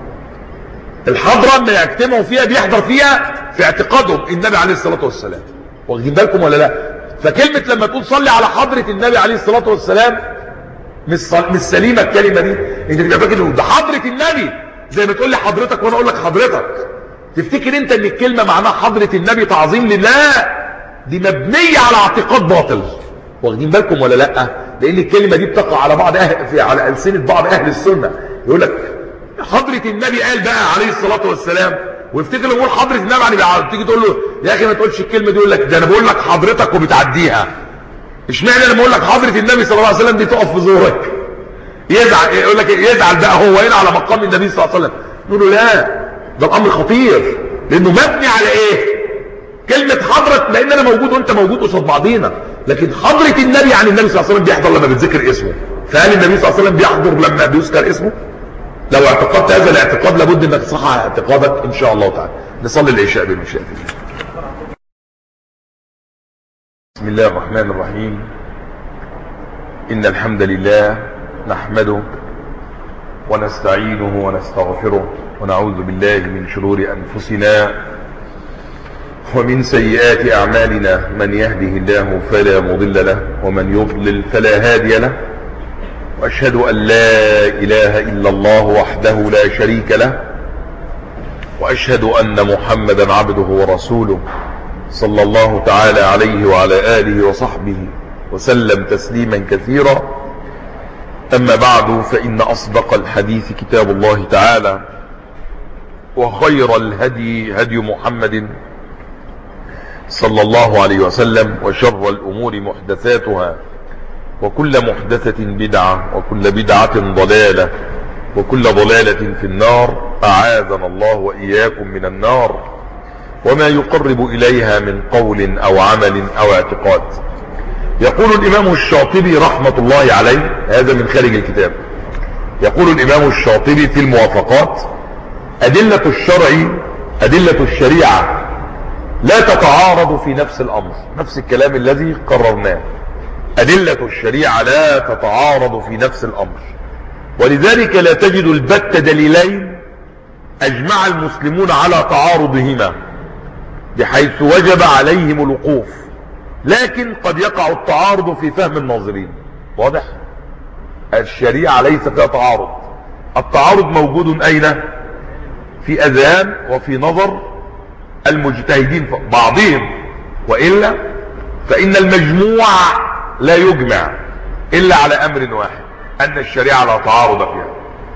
الحضرة اللي يجتمعوا فيها بيحضر فيها في اعتقادهم النبي عليه الصلاة والسلام. واخدين بالكم ولا لا؟ فكلمة لما تقول صلي على حضرة النبي عليه الصلاة والسلام مش مش سليمة الكلمة دي. انت تبقى فاكر ده حضرة النبي زي ما تقول لي حضرتك وانا اقول لك حضرتك، تفتكر انت ان الكلمة معناها حضرة النبي تعظيم لله؟ دي مبنية على اعتقاد باطل. واخدين بالكم ولا لا؟ لان الكلمة دي بتقع على بعض أهل في على ألسنة بعض اهل السنة، يقول لك حضرة النبي قال بقى عليه الصلاة والسلام، ويفتكر يقول حضرة النبي يعني تيجي تقول له يا اخي ما تقولش الكلمة دي، يقول لك ده انا بقول لك حضرتك وبتعديها. اشمعنى لما اقول لك حضرة النبي صلى الله عليه وسلم دي تقف في زورك؟ يزعل، يقول لك يزعل بقى هو هنا على مقام النبي صلى الله عليه وسلم. نقول له لا، ده الامر خطير، لانه مبني على ايه؟ كلمة حضرة، لان انا موجود وانت موجود قصاد بعضينا، لكن حضرة النبي عن النبي صلى الله عليه وسلم بيحضر لما بتذكر اسمه. فهل النبي صلى الله عليه وسلم بيحضر لما بيذكر اسمه؟ لو اعتقدت هذا الاعتقاد لابد انك تصحح اعتقادك ان شاء الله تعالى. نصلي العشاء بالمشاء. بسم الله الرحمن الرحيم. ان الحمد لله نحمده ونستعينه ونستغفره ونعوذ بالله من شرور انفسنا ومن سيئات اعمالنا، من يهده الله فلا مضل له ومن يضلل فلا هادي له، واشهد ان لا اله الا الله وحده لا شريك له، واشهد ان محمدا عبده ورسوله صلى الله تعالى عليه وعلى اله وصحبه وسلم تسليما كثيرا. اما بعد، فان اصدق الحديث كتاب الله تعالى، وخير الهدي هدي محمد صلى الله عليه وسلم، وشر الامور محدثاتها، وكل محدثة بدعة، وكل بدعة ضلالة، وكل ضلالة في النار. أعاذنا الله وإياكم من النار وما يقرب إليها من قول أو عمل أو اعتقاد. يقول الإمام الشاطبي رحمة الله عليه، هذا من خارج الكتاب، يقول الإمام الشاطبي في الموافقات: أدلة الشرع أدلة الشريعة لا تتعارض في نفس الأمر. نفس الكلام الذي قررناه، أدلة الشريعة لا تتعارض في نفس الأمر، ولذلك لا تجد البت دليلين أجمع المسلمون على تعارضهما بحيث وجب عليهم الوقوف، لكن قد يقع التعارض في فهم الناظرين. واضح؟ الشريعة ليس فيها تعارض، التعارض موجود أين؟ في أذهان وفي نظر المجتهدين بعضهم، وإلا فإن المجموع لا يجمع إلا على أمر واحد، أن الشريعة لا تعارض فيها.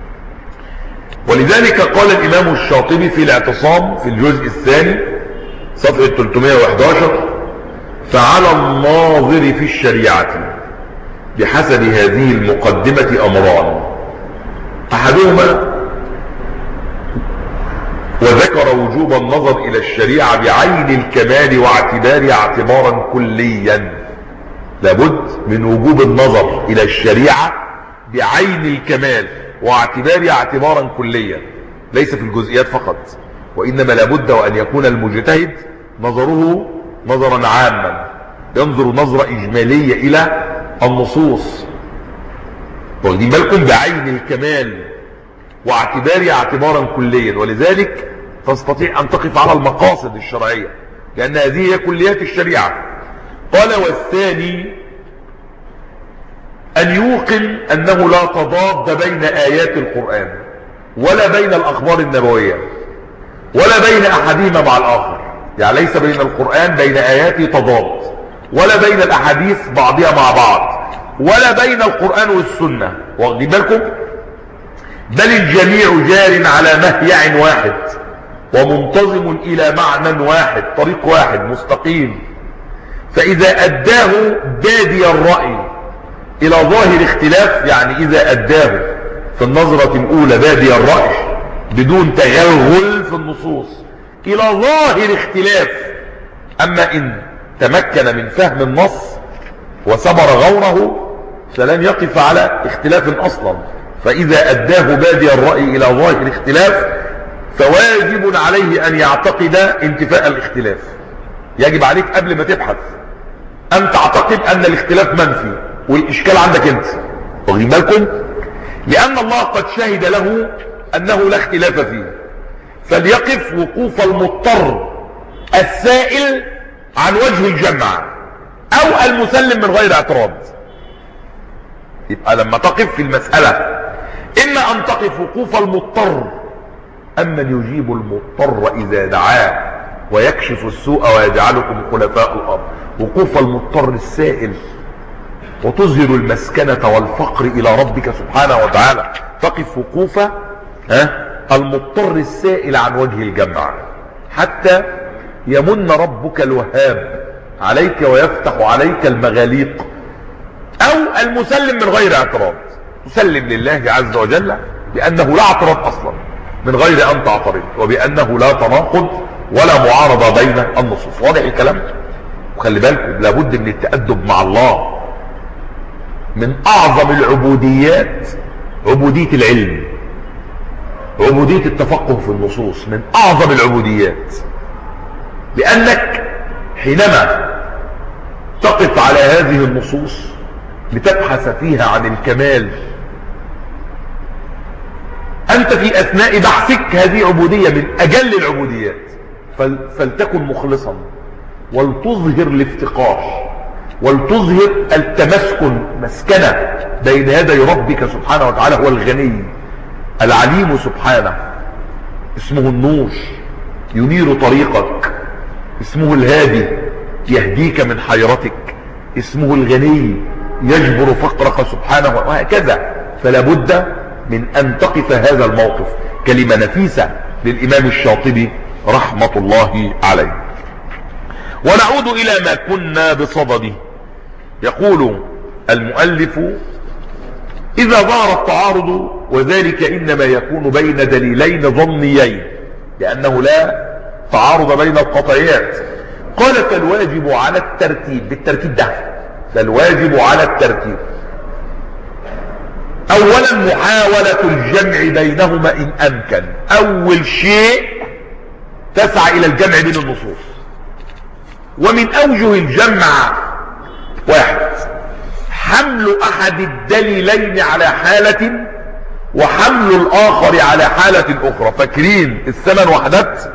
ولذلك قال الإمام الشاطبي في الاعتصام في الجزء الثاني صفحة ثلاثمائة وأحد عشر: فعلى الناظر في الشريعة بحسب هذه المقدمة أمران، أحدهما وذكر وجوب النظر إلى الشريعة بعين الكمال واعتبارها اعتبارا كليا. لابد من وجوب النظر إلى الشريعة بعين الكمال، واعتبارها اعتبارا كليا ليس في الجزئيات فقط، وإنما لابد وأن يكون المجتهد نظره نظرا عاما، ينظر نظرة إجمالية إلى النصوص، واخدين بالكم، بعين الكمال واعتبارها اعتبارا كليا. ولذلك تستطيع أن تقف على المقاصد الشرعية، لأن هذه هي كليات الشريعة. قال: والثاني أن يوقن أنه لا تضاد بين آيات القرآن ولا بين الأخبار النبوية ولا بين أحدهما مع الآخر، يعني ليس بين القرآن بين آياته تضاد، ولا بين الأحاديث بعضها مع بعض، ولا بين القرآن والسنة، واخدين بالكم، بل الجميع جار على مهيع واحد ومنتظم إلى معنى واحد، طريق واحد مستقيم. فإذا أداه بادي الرأي إلى ظاهر اختلاف، يعني إذا أداه في النظرة الأولى بادي الرأي بدون تغلغل في النصوص إلى ظاهر اختلاف، أما إن تمكن من فهم النص وسبر غوره فلن يقف على اختلاف أصلا. فإذا أداه بادي الرأي إلى ظاهر اختلاف فواجب عليه أن يعتقد انتفاء الاختلاف. يجب عليك قبل ما تبحث أن تعتقد أن الاختلاف منفي، والإشكال عندك أنت، واخدين بالكم، لأن الله قد شهد له أنه لا اختلاف فيه، فليقف وقوف المضطر السائل عن وجه الجمع أو المسلم من غير اعتراض. يبقى لما تقف في المسألة إما أن تقف وقوف المضطر، أمن يجيب المضطر إذا دعاه ويكشف السوء ويجعلكم خلفاء الأرض، وقوف المضطر السائل، وتظهر المسكنة والفقر إلى ربك سبحانه وتعالى. تقف وقوف ها المضطر السائل عن وجه الجمع حتى يمن ربك الوهاب عليك ويفتح عليك المغاليق، أو المسلم من غير اعتراض، تسلم لله عز وجل بأنه لا اعتراض أصلا من غير أن تعترض، وبأنه لا تناقض ولا معارضة بين النصوص. واضح الكلام؟ وخلي بالكم لابد من التأدب مع الله. من أعظم العبوديات عبودية العلم، عبودية التفقه في النصوص، من أعظم العبوديات، لأنك حينما تقف على هذه النصوص لتبحث فيها عن الكمال، أنت في أثناء بحثك هذه عبودية من أجل العبوديات، فلتكن مخلصا، ولتظهر الافتقار، ولتظهر التمسكن، مسكنة بين يدي ربك سبحانه وتعالى. هو الغني العليم سبحانه، اسمه النور ينير طريقك، اسمه الهادي يهديك من حيرتك، اسمه الغني يجبر فقرك سبحانه، وهكذا. فلا بد من أن تقف هذا الموقف. كلمة نفيسة للإمام الشاطبي رحمة الله عليه. ونعود إلى ما كنا بصدده. يقول المؤلف: إذا ظهر التعارض، وذلك إنما يكون بين دليلين ظنيين، لأنه لا تعارض بين القطعيات. قال: فالواجب على الترتيب، بالترتيب ده، فالواجب على الترتيب أولا محاولة الجمع بينهما إن أمكن. أول شيء تسعى إلى الجمع بين النصوص، ومن أوجه الجمع: واحد، حمل أحد الدليلين على حالة وحمل الآخر على حالة أخرى. فاكرين الثمان وحدات؟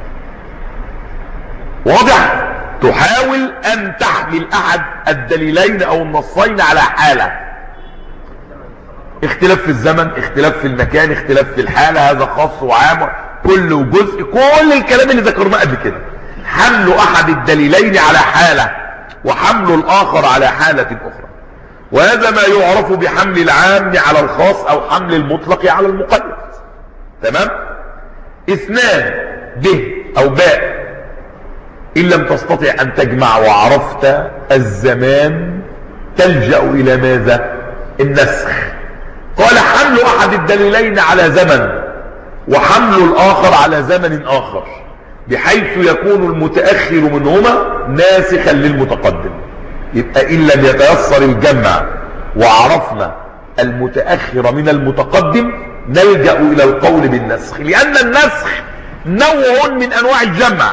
واضح؟ تحاول أن تحمل أحد الدليلين أو النصين على حالة، اختلاف في الزمن، اختلاف في المكان، اختلاف في الحالة، هذا خاص وعام، كل جزء، كل الكلام اللي ذكرناه قبل كده. حمل أحد الدليلين على حالة وحمل الآخر على حالة أخرى، وهذا ما يعرف بحمل العام على الخاص أو حمل المطلق على المقيد. تمام؟ اثنان، ب أو باء، إن لم تستطع أن تجمع وعرفت الزمان تلجأ إلى ماذا؟ النسخ. قال: حمل أحد الدليلين على زمن وحمل الآخر على زمن آخر، بحيث يكون المتأخر منهما ناسخا للمتقدم. يبقى إن لم يتيسر الجمع وعرفنا المتأخر من المتقدم نلجأ إلى القول بالنسخ، لأن النسخ نوع من أنواع الجمع،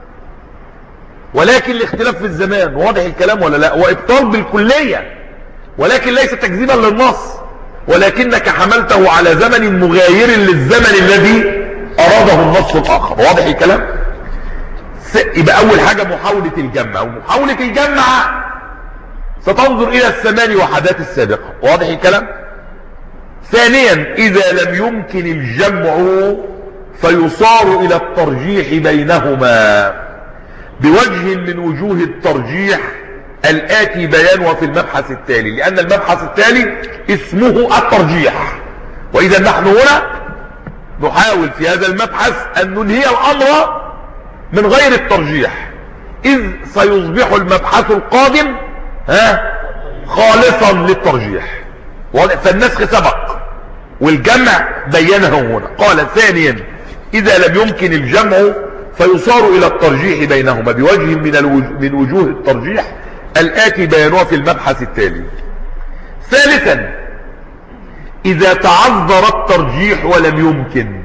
ولكن الاختلاف في الزمان. واضح الكلام ولا لا؟ وإبطال بالكلية، ولكن ليس تكذيبا للنص، ولكنك حملته على زمن مغاير للزمن الذي أراده النص الآخر. واضح الكلام؟ يبقى أول حاجة محاولة الجمع، ومحاولة الجمع ستنظر إلى الثمان وحدات السابقة. واضح الكلام؟ ثانيا إذا لم يمكن الجمع فيصار إلى الترجيح بينهما بوجه من وجوه الترجيح الآتي بيانها في المبحث التالي، لأن المبحث التالي اسمه الترجيح. وإذا نحن هنا نحاول في هذا المبحث أن ننهي الأمر من غير الترجيح، إذ سيصبح المبحث القادم ها خالصا للترجيح. فالنسخ سبق والجمع بينه هنا. قال ثانيا إذا لم يمكن الجمع فيصار إلى الترجيح بينهما بوجه من, الوجه من وجوه الترجيح الآتي بيانها في المبحث التالي. ثالثا إذا تعذر الترجيح ولم يمكن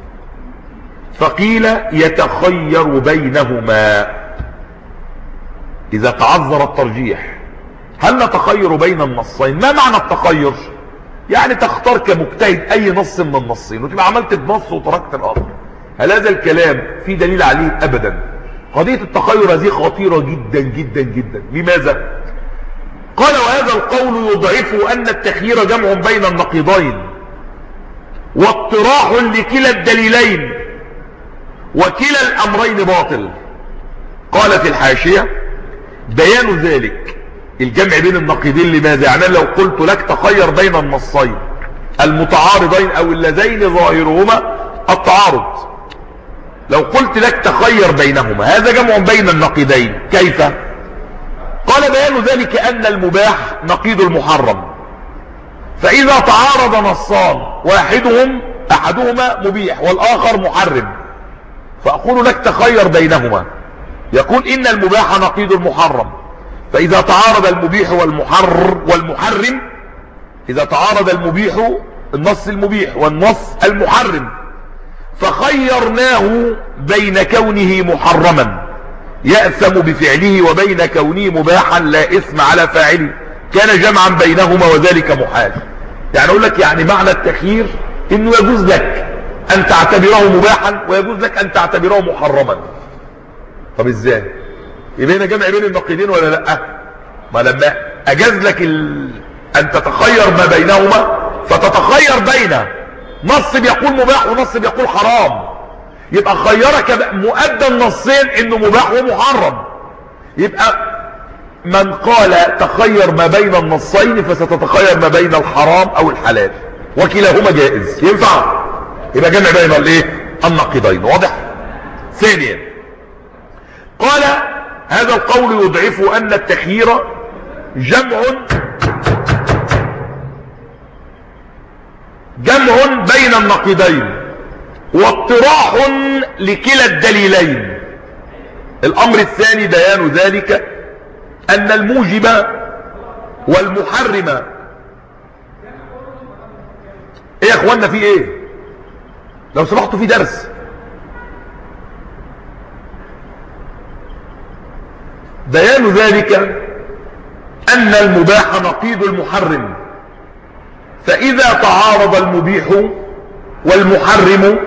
فقيل يتخير بينهما. إذا تعذر الترجيح هل نتخير بين النصين؟ ما معنى التخير؟ يعني تختار كمجتهد أي نص من النصين وتبقى عملت بنص وتركت الآخر. هل هذا الكلام في دليل عليه؟ أبدا. قضية التخير هذه خطيرة جدا جدا جدا. لماذا؟ قال وهذا القول يضعف أن التخيير جمع بين النقيضين واطراح لكلا الدليلين وكلا الأمرين باطل. قال في الحاشية بيان ذلك الجمع بين النقيضين. لماذا؟ يعني لو قلت لك تخير بين النصين المتعارضين أو اللذين ظاهرهما التعارض، لو قلت لك تخير بينهما هذا جمع بين النقيضين. كيف؟ قال بيان ذلك أن المباح نقيض المحرم، فإذا تعارض نصان واحدهم أحدهما مبيح والآخر محرم فأقول لك تخير بينهما، يقول إن المباح نقيض المحرم، فإذا تعارض المبيح والمحرر والمحرم إذا تعارض المبيح النص المبيح والنص المحرم فخيرناه بين كونه محرما يأثم بفعله وبين كونه مباحا لا إثم على فاعله كان جمعا بينهما وذلك محال. يعني أقول لك يعني معنى التخيير إنه يجوز لك أن تعتبره مباحا ويجوز لك أن تعتبره محرما. طب إزاي؟ يبقى هنا جمع بين النقيضين ولا لا؟ ما لما أجاز لك ال... أن تتخير ما بينهما فتتخير بين نص بيقول مباح ونص بيقول حرام، يبقى خيرك مؤدى النصين انه مباح ومحرم. يبقى من قال تخير ما بين النصين فستتخير ما بين الحرام او الحلال وكلاهما جائز. ينفع؟ يبقى جمع بين الايه؟ النقيضين. واضح؟ ثانيا قال هذا القول يضعف ان التخيير جمع جمع بين النقيضين واطراح لكلا الدليلين. الامر الثاني بيان ذلك ان الموجب والمحرم ايه يا اخوانا في ايه؟ لو سمحتوا في درس. بيان ذلك ان المباح نقيض المحرم، فاذا تعارض المبيح والمحرم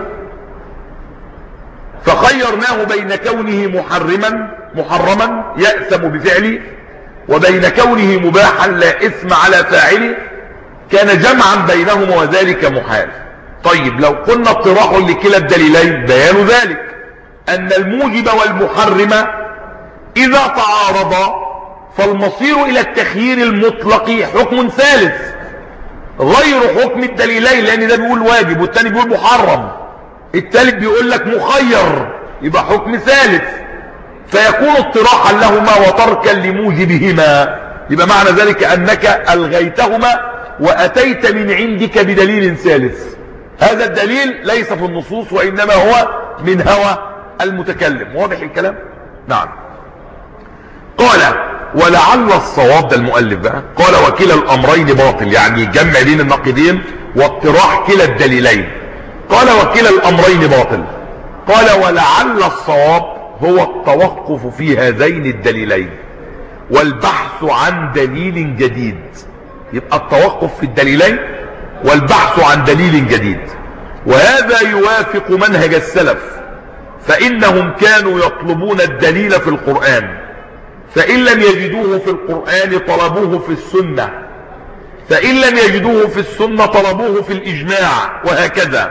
فخيرناه بين كونه محرما محرما يأثم بفعله وبين كونه مباحا لا إثم على فاعله كان جمعا بينهما وذلك محال. طيب لو قلنا اطراح لكلا الدليلين بيان ذلك أن الموجب والمحرم إذا تعارضا فالمصير إلى التخيير المطلق حكم ثالث غير حكم الدليلين، لأن ده بيقول واجب والتاني بيقول محرم، التالت بيقول لك مخير، يبقى حكم ثالث فيكون اطراحا لهما وتركا لموجبهما. يبقى معنى ذلك أنك ألغيتهما وأتيت من عندك بدليل ثالث. هذا الدليل ليس في النصوص وإنما هو من هوى المتكلم. واضح الكلام؟ نعم. قال ولعل الصواب، ده المؤلف بقى قال وكلا الامرين باطل، يعني جمع بين النقيضين واقتراح كلا الدليلين. قال وكلا الامرين باطل. قال ولعل الصواب هو التوقف في هذين الدليلين والبحث عن دليل جديد. يبقى التوقف في الدليلين والبحث عن دليل جديد، وهذا يوافق منهج السلف، فإنهم كانوا يطلبون الدليل في القرآن، فإن لم يجدوه في القرآن طلبوه في السنة، فإن لم يجدوه في السنة طلبوه في الإجماع، وهكذا.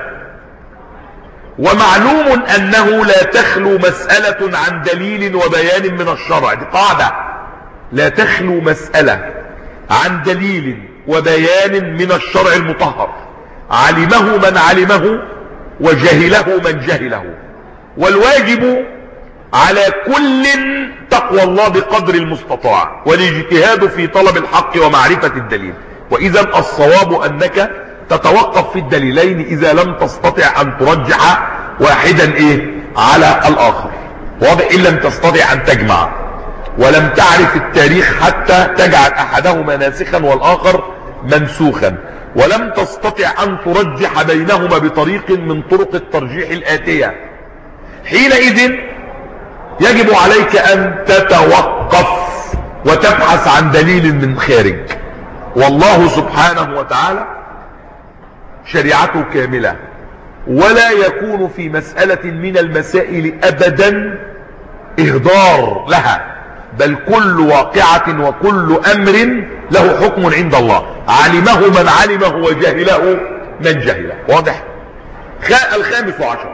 ومعلوم أنه لا تخلو مسألة عن دليل وبيان من الشرع، دي قاعدة، لا تخلو مسألة عن دليل وبيان من الشرع المطهر، علمه من علمه وجهله من جهله. والواجب على كل تقوى الله بقدر المستطاع والاجتهاد في طلب الحق ومعرفة الدليل. وإذا الصواب أنك تتوقف في الدليلين إذا لم تستطع أن ترجح واحدا إيه على الآخر، واضح؟ إن لم تستطع أن تجمع ولم تعرف التاريخ حتى تجعل أحدهما ناسخا والآخر منسوخا، ولم تستطع أن ترجح بينهما بطريق من طرق الترجيح الآتية، حينئذ يجب عليك أن تتوقف وتبحث عن دليل من خارج. والله سبحانه وتعالى شريعته كاملة، ولا يكون في مسألة من المسائل أبدا إهدار لها، بل كل واقعة وكل أمر له حكم عند الله، علمه من علمه وجهله من جهله، واضح؟ الخامس عشر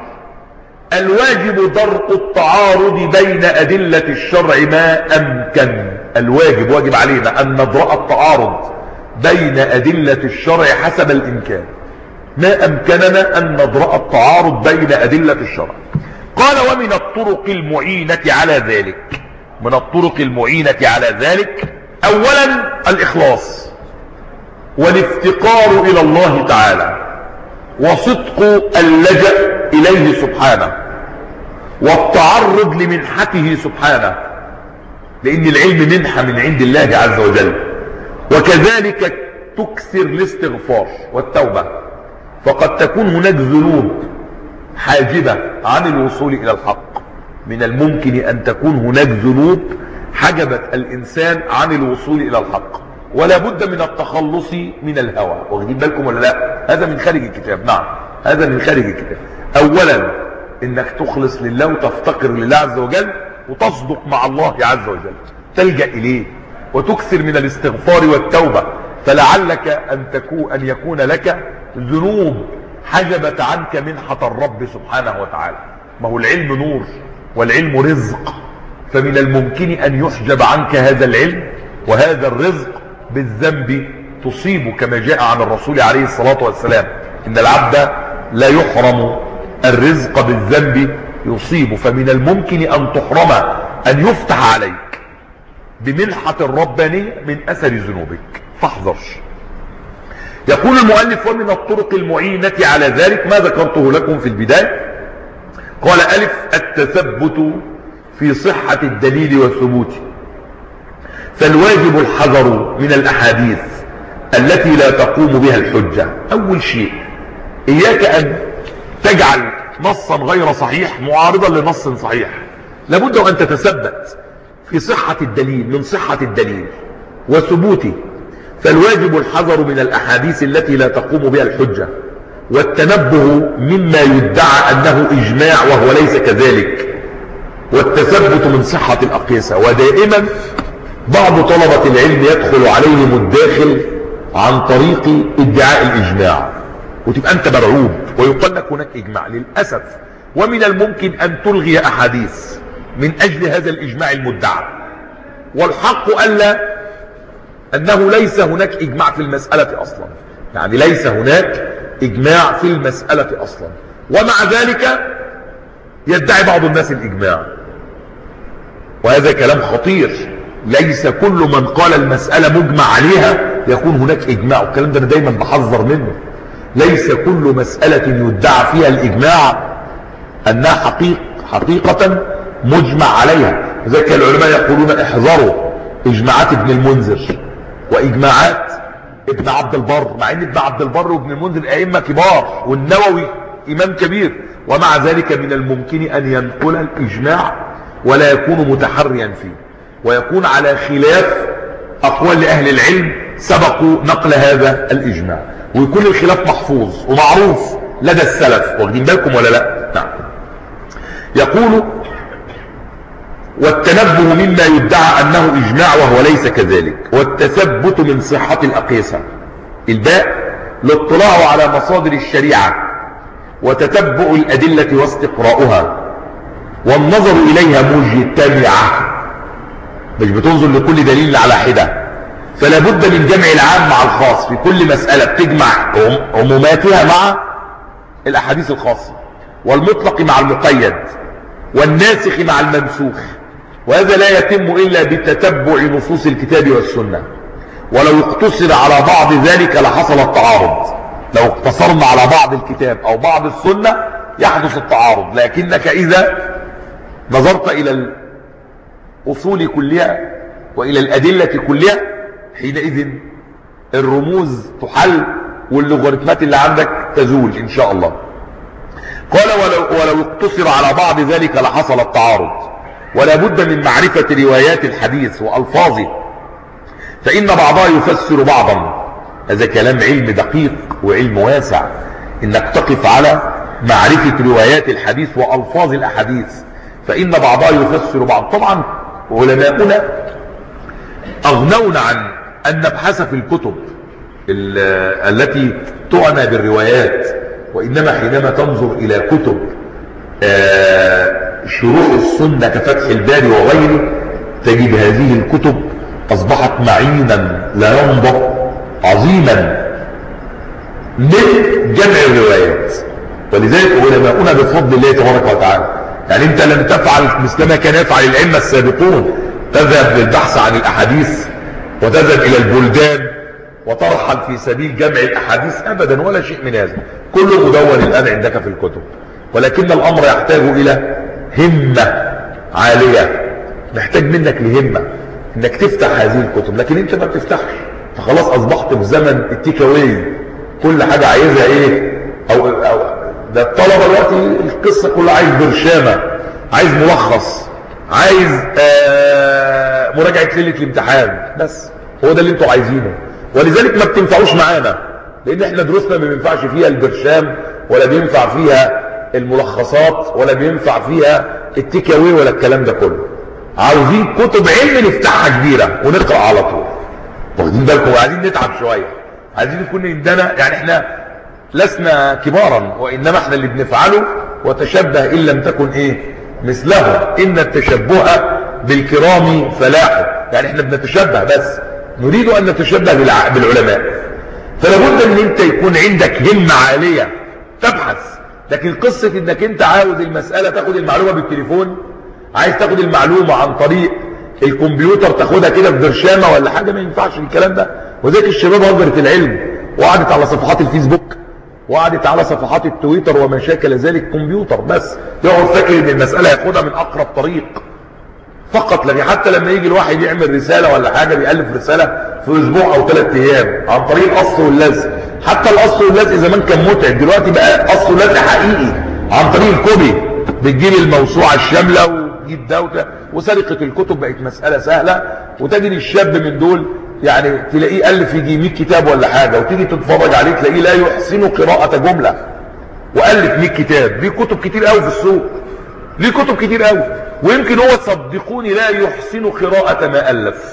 الواجب درء التعارض بين أدلة الشرع ما أمكن. الواجب واجب علينا أن ندرأ التعارض بين أدلة الشرع حسب الإمكان، ما أمكننا أن ندرأ التعارض بين أدلة الشرع. قال ومن الطرق المعينة على ذلك، من الطرق المعينة على ذلك أولا الإخلاص والافتقار إلى الله تعالى وصدق اللجأ إليه سبحانه والتعرض لمنحته سبحانه، لأن العلم منحة من عند الله عز وجل. وكذلك تكثر الاستغفار والتوبة، فقد تكون هناك ذنوب حاجبة عن الوصول إلى الحق، من الممكن أن تكون هناك ذنوب حجبت الإنسان عن الوصول إلى الحق، ولا بد من التخلص من الهوى. واخدين بالكم ولا لا؟ هذا من خارج الكتاب، نعم هذا من خارج الكتاب. أولا إنك تخلص لله وتفتقر لله عز وجل وتصدق مع الله عز وجل، تلجأ إليه وتكثر من الاستغفار والتوبة، فلعلك أن تكون أن يكون لك ذنوب حجبت عنك منحة الرب سبحانه وتعالى. ما هو العلم نور والعلم رزق، فمن الممكن أن يحجب عنك هذا العلم وهذا الرزق بالذنب تصيب، كما جاء عن الرسول عليه الصلاة والسلام إن العبد لا يحرم الرزق بالذنب يصيب، فمن الممكن أن تحرم أن يفتح عليك بمنحة الربانية من أثر ذنوبك، فاحذر. يقول المؤلف ومن الطرق المعينة على ذلك ما ذكرته لكم في البداية. قال ألف التثبت في صحة الدليل وثبوته، فالواجب الحذر من الأحاديث التي لا تقوم بها الحجة. أول شيء إياك أن تجعل نصا غير صحيح معارضا لنص صحيح، لابد أن تتثبت في صحة الدليل، من صحة الدليل وثبوته. فالواجب الحذر من الأحاديث التي لا تقوم بها الحجة، والتنبه مما يدعى أنه إجماع وهو ليس كذلك، والتثبت من صحة الأقيسة. ودائما بعض طلبة العلم يدخل عليهم الداخل عن طريق ادعاء الإجماع، وتبقى أنت مرعوب ويقال لك هناك إجماع للأسف، ومن الممكن أن تلغي أحاديث من أجل هذا الإجماع المدعى، والحق ألا أنه ليس هناك إجماع في المسألة أصلا، يعني ليس هناك إجماع في المسألة أصلا، ومع ذلك يدعي بعض الناس الإجماع، وهذا كلام خطير. ليس كل من قال المسألة مجمع عليها يكون هناك إجماع، والكلام ده أنا دايما بحذر منه. ليس كل مسألة يدعى فيها الإجماع أنها حقيق حقيقة مجمع عليها. ذلك العلماء يقولون احذروا اجماعات ابن المنذر واجماعات ابن عبد البر، مع ان ابن عبد البر وابن المنذر ائمه كبار والنووي امام كبير، ومع ذلك من الممكن ان ينقل الاجماع ولا يكون متحريا فيه، ويكون على خلاف اقوال لاهل العلم سبقوا نقل هذا الاجماع، ويكون الخلاف محفوظ ومعروف لدى السلف. واخدين بالكم ولا لا؟ نعم. يقول والتنبه مما يدعى انه اجماع وهو ليس كذلك، والتثبت من صحة الاقيسة. الباء الاطلاع على مصادر الشريعة وتتبع الادلة واستقراؤها والنظر اليها مجتمعة، مش بتنظر لكل دليل على حدة، فلا بد من جمع العام مع الخاص في كل مسألة، بتجمع عموماتها مع الاحاديث الخاصة، والمطلق مع المقيد، والناسخ مع المنسوخ، وهذا لا يتم إلا بتتبع نصوص الكتاب والسنة. ولو اقتصر على بعض ذلك لحصل التعارض، لو اقتصرنا على بعض الكتاب أو بعض السنة يحدث التعارض، لكنك إذا نظرت إلى الأصول كلها وإلى الأدلة كلها حينئذ الرموز تحل واللوغاريتمات اللي عندك تزول إن شاء الله. قال ولو, ولو اقتصر على بعض ذلك لحصل التعارض، ولا بد من معرفة روايات الحديث وألفاظه، فإن بعضها يفسر بعضا. هذا كلام علم دقيق وعلم واسع، إنك تقف على معرفة روايات الحديث وألفاظ الأحاديث، فإن بعضها يفسر بعض. طبعا علماؤنا أغنونا عن أن نبحث في الكتب التي تعنى بالروايات، وإنما حينما تنظر إلى كتب شروح السنة كفتح الباري وغيره تجد هذه الكتب أصبحت معينا لا ينضب عظيما من جمع الروايات. ولذلك علماؤنا بفضل الله تبارك وتعالى، يعني انت لن تفعل مثل ما كان يفعل الأئمة السابقون، تذهب للبحث عن الأحاديث وتذهب إلى البلدان وترحل في سبيل جمع الأحاديث، أبدا ولا شيء من هذا، كله مدون الآن عندك في الكتب. ولكن الأمر يحتاج إلى همة عالية، محتاج منك لهمة انك تفتح هذه الكتب، لكن انت ما بتفتحش، فخلاص اصبحت في زمن التيك اواي، كل حاجة عايزها ايه، او, أو ده الطلبة دلوقتي القصة كلها عايز برشامة، عايز ملخص، عايز آه مراجعة ليلة الامتحان، بس هو ده اللي انتوا عايزينه. ولذلك ما بتنفعوش معانا، لان احنا دروسنا ما بينفعش فيها البرشام، ولا بينفع فيها الملخصات، ولا بينفع فيها التيك اواي ولا الكلام ده كله. عاوزين كتب علم نفتحها كبيرة ونقرأ على طول. واخدين بالكم؟ وعايزين نتعب شوية، عايزين يكون عندنا، يعني احنا لسنا كبارا، وانما احنا اللي بنفعله وتشبه ان لم تكن ايه مثلهم، ان التشبه بالكرام فلاح. يعني احنا بنتشبه بس نريد ان نتشبه بالعلماء. فلا بد ان انت يكون عندك همة عالية تبحث. لكن قصة انك انت عاوز المسألة تاخد المعلومة بالتليفون، عايز تاخد المعلومة عن طريق الكمبيوتر تاخدها كده في برشامة ولا حاجة، ما ينفعش الكلام ده. وذلك الشباب هجرت العلم وقعدت على صفحات الفيسبوك وقعدت على صفحات التويتر وما شاكل ذلك، كمبيوتر بس، يقعد فاكر ان المسألة ياخدها من اقرب طريق فقط. لكن حتى لما يجي الواحد يعمل رسالة ولا حاجة بيألف رسالة في اسبوع او ثلاث ايام عن طريق القص واللزق. حتى القص واللزق زمان كان متعب، دلوقتي بقى قص ولزق حقيقي عن طريق الكوبي، بتجيب الموسوعة الشاملة وتجيب ده، وسرقة الكتب بقت مسألة سهلة. وتجد الشاب من دول يعني تلاقيه ألف يجي مية كتاب ولا حاجة، وتيجي تتفرج عليه تلاقيه لا يحسن قراءة جملة، وألف مية كتاب. ليه كتب كتير قوي في السوق، ليه كتب كتير قوي، ويمكن هو صدقوني لا يحسن قراءة ما ألف،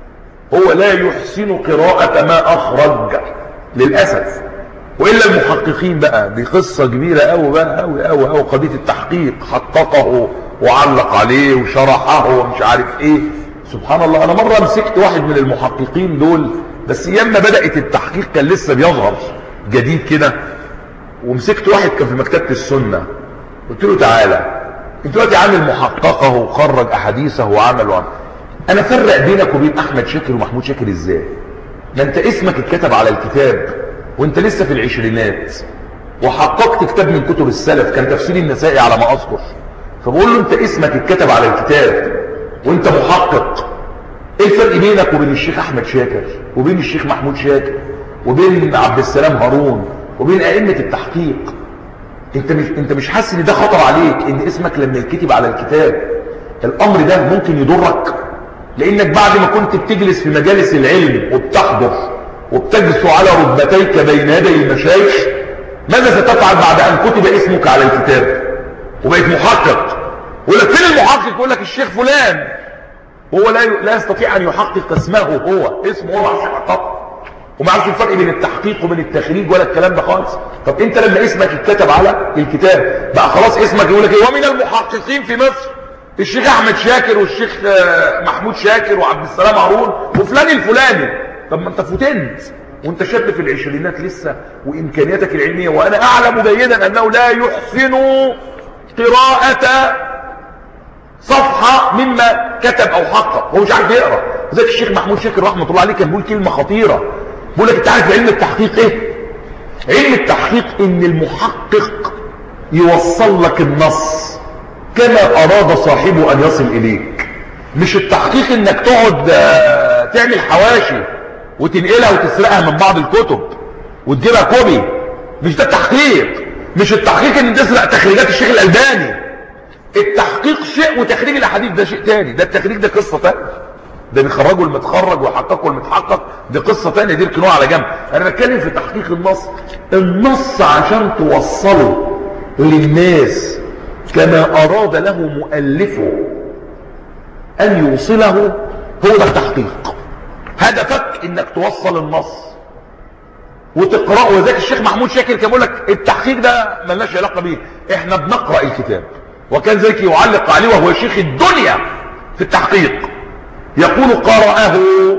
هو لا يحسن قراءة ما أخرج للأسف. وإلا المحققين بقى دي قصة كبيرة قوي بقى قوي قوي قوي، قضية التحقيق، حققه وعلق عليه وشرحه ومش عارف ايه. سبحان الله، انا مرة مسكت واحد من المحققين دول، بس ايام ما بدأت التحقيق كان لسه بيظهر جديد كده، ومسكت واحد كان في مكتبة السنة، قلت له تعالى انت دلوقتي عامل محققه وخرج احاديثه وعمل وعمل، انا فرق بينك وبين احمد شاكر ومحمود شاكر ازاي؟ ده انت اسمك اتكتب على الكتاب وانت لسه في العشرينات، وحققت كتاب من كتب السلف كان تفسير النسائي على ما اذكر. فبقول له انت اسمك اتكتب على الكتاب وانت محقق، ايه الفرق بينك وبين الشيخ احمد شاكر وبين الشيخ محمود شاكر وبين عبد السلام هارون وبين ائمة التحقيق؟ انت مش انت مش حاسس ان ده خطر عليك، ان اسمك لما يتكتب على الكتاب الامر ده ممكن يضرك؟ لانك بعد ما كنت بتجلس في مجالس العلم وبتحضر وبتجلس على ركبتيك بين يدي المشايخ، ماذا ستفعل بعد ان كتب اسمك على الكتاب وبقيت محقق؟ يقول لك فين المحقق؟ يقول لك الشيخ فلان، هو لا لا يستطيع ان يحقق اسمه، هو اسمه هو ما عرفش يحققه وما عرفش الفرق بين التحقيق وبين التخريج ولا الكلام ده خالص. طب انت لما اسمك اتكتب على الكتاب بقى خلاص اسمك يقول لك ايه؟ ومن المحققين في مصر الشيخ احمد شاكر والشيخ محمود شاكر وعبد السلام هارون وفلان الفلاني. طب ما انت فتنت وانت شاب في العشرينات لسه وامكانياتك العلميه، وانا اعلم جيدا انه لا يحسن قراءه صفحه مما كتب او حقق، هو مش عارف يقرا. زي الشيخ محمود شاكر رحمه الله عليه كان بيقول كلمه خطيره، بيقول لك انت عارف علم التحقيق ايه؟ علم التحقيق ان المحقق يوصل لك النص كما اراد صاحبه ان يصل اليك. مش التحقيق انك تقعد تعمل حواشي وتنقلها وتسرقها من بعض الكتب وتجيبها كوبي، مش ده التحقيق. مش التحقيق ان تسرق تخريجات الشيخ الألباني. التحقيق شيء وتخريج الاحاديث ده شيء تاني، ده التخريج ده قصه ثانيه، ده بيخرجوا المتخرج ويحققوا المتحقق، دي قصه ثانيه، دي ركنوها على جنب. انا بتكلم في تحقيق النص. النص عشان توصله للناس كما اراد له مؤلفه ان يوصله، هو ده التحقيق. هدفك انك توصل النص وتقراه. وذاك الشيخ محمود شاكر كان بيقول لك التحقيق ده ملناش علاقه بيه، احنا بنقرا الكتاب. وكان ذلك يعلق عليه وهو شيخ الدنيا في التحقيق، يقول قرأه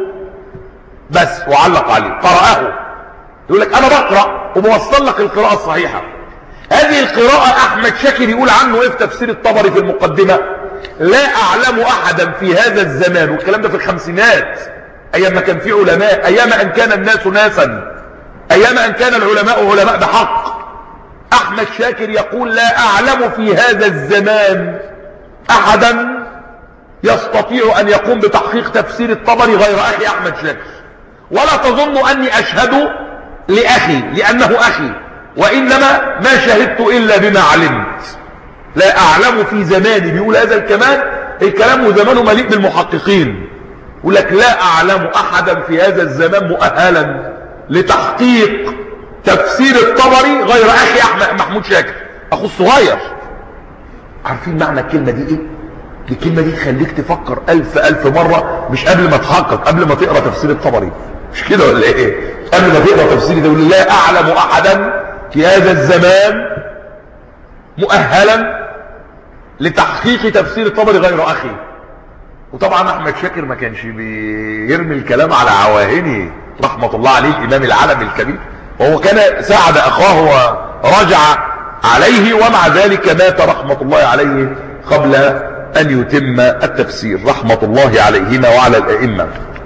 بس وعلق عليه، قرأه. يقول لك انا بقرأ وبوصل لك القراءة الصحيحة. هذه القراءة احمد شاكر يقول عنه ايه في تفسير الطبري في المقدمة؟ لا اعلم احدا في هذا الزمان، والكلام ده في الخمسينات ايام ما كان في علماء، ايام ان كان الناس ناسا، ايام ان كان العلماء علماء بحق. احمد شاكر يقول لا اعلم في هذا الزمان احدا يستطيع ان يقوم بتحقيق تفسير الطبري غير اخي احمد شاكر، ولا تظن اني اشهد لاخي لانه اخي، وانما ما شهدت الا بما علمت. لا اعلم في زماني، بيقول هذا الكلام الكلام وزمانه مليء بالمحققين. يقول لك لا اعلم احدا في هذا الزمان مؤهلا لتحقيق تفسير الطبري غير اخي احمد محمود شاكر، اخو الصغير. عارفين معنى الكلمه دي ايه؟ الكلمه دي تخليك تفكر الف الف مره، مش قبل ما تحقق، قبل ما تقرا تفسير الطبري، مش كده ولا ايه؟ قبل ما تقرا تفسير ده يقول لا اعلم احدا في هذا الزمان مؤهلا لتحقيق تفسير الطبري غير اخي. وطبعا احمد شاكر ما كانش بيرمي الكلام على عواهنه رحمه الله عليه، الامام العالم الكبير، وهو كان ساعد اخاه ورجع عليه، ومع ذلك مات رحمه الله عليه قبل ان يتم التفسير رحمه الله عليهما وعلى الائمه.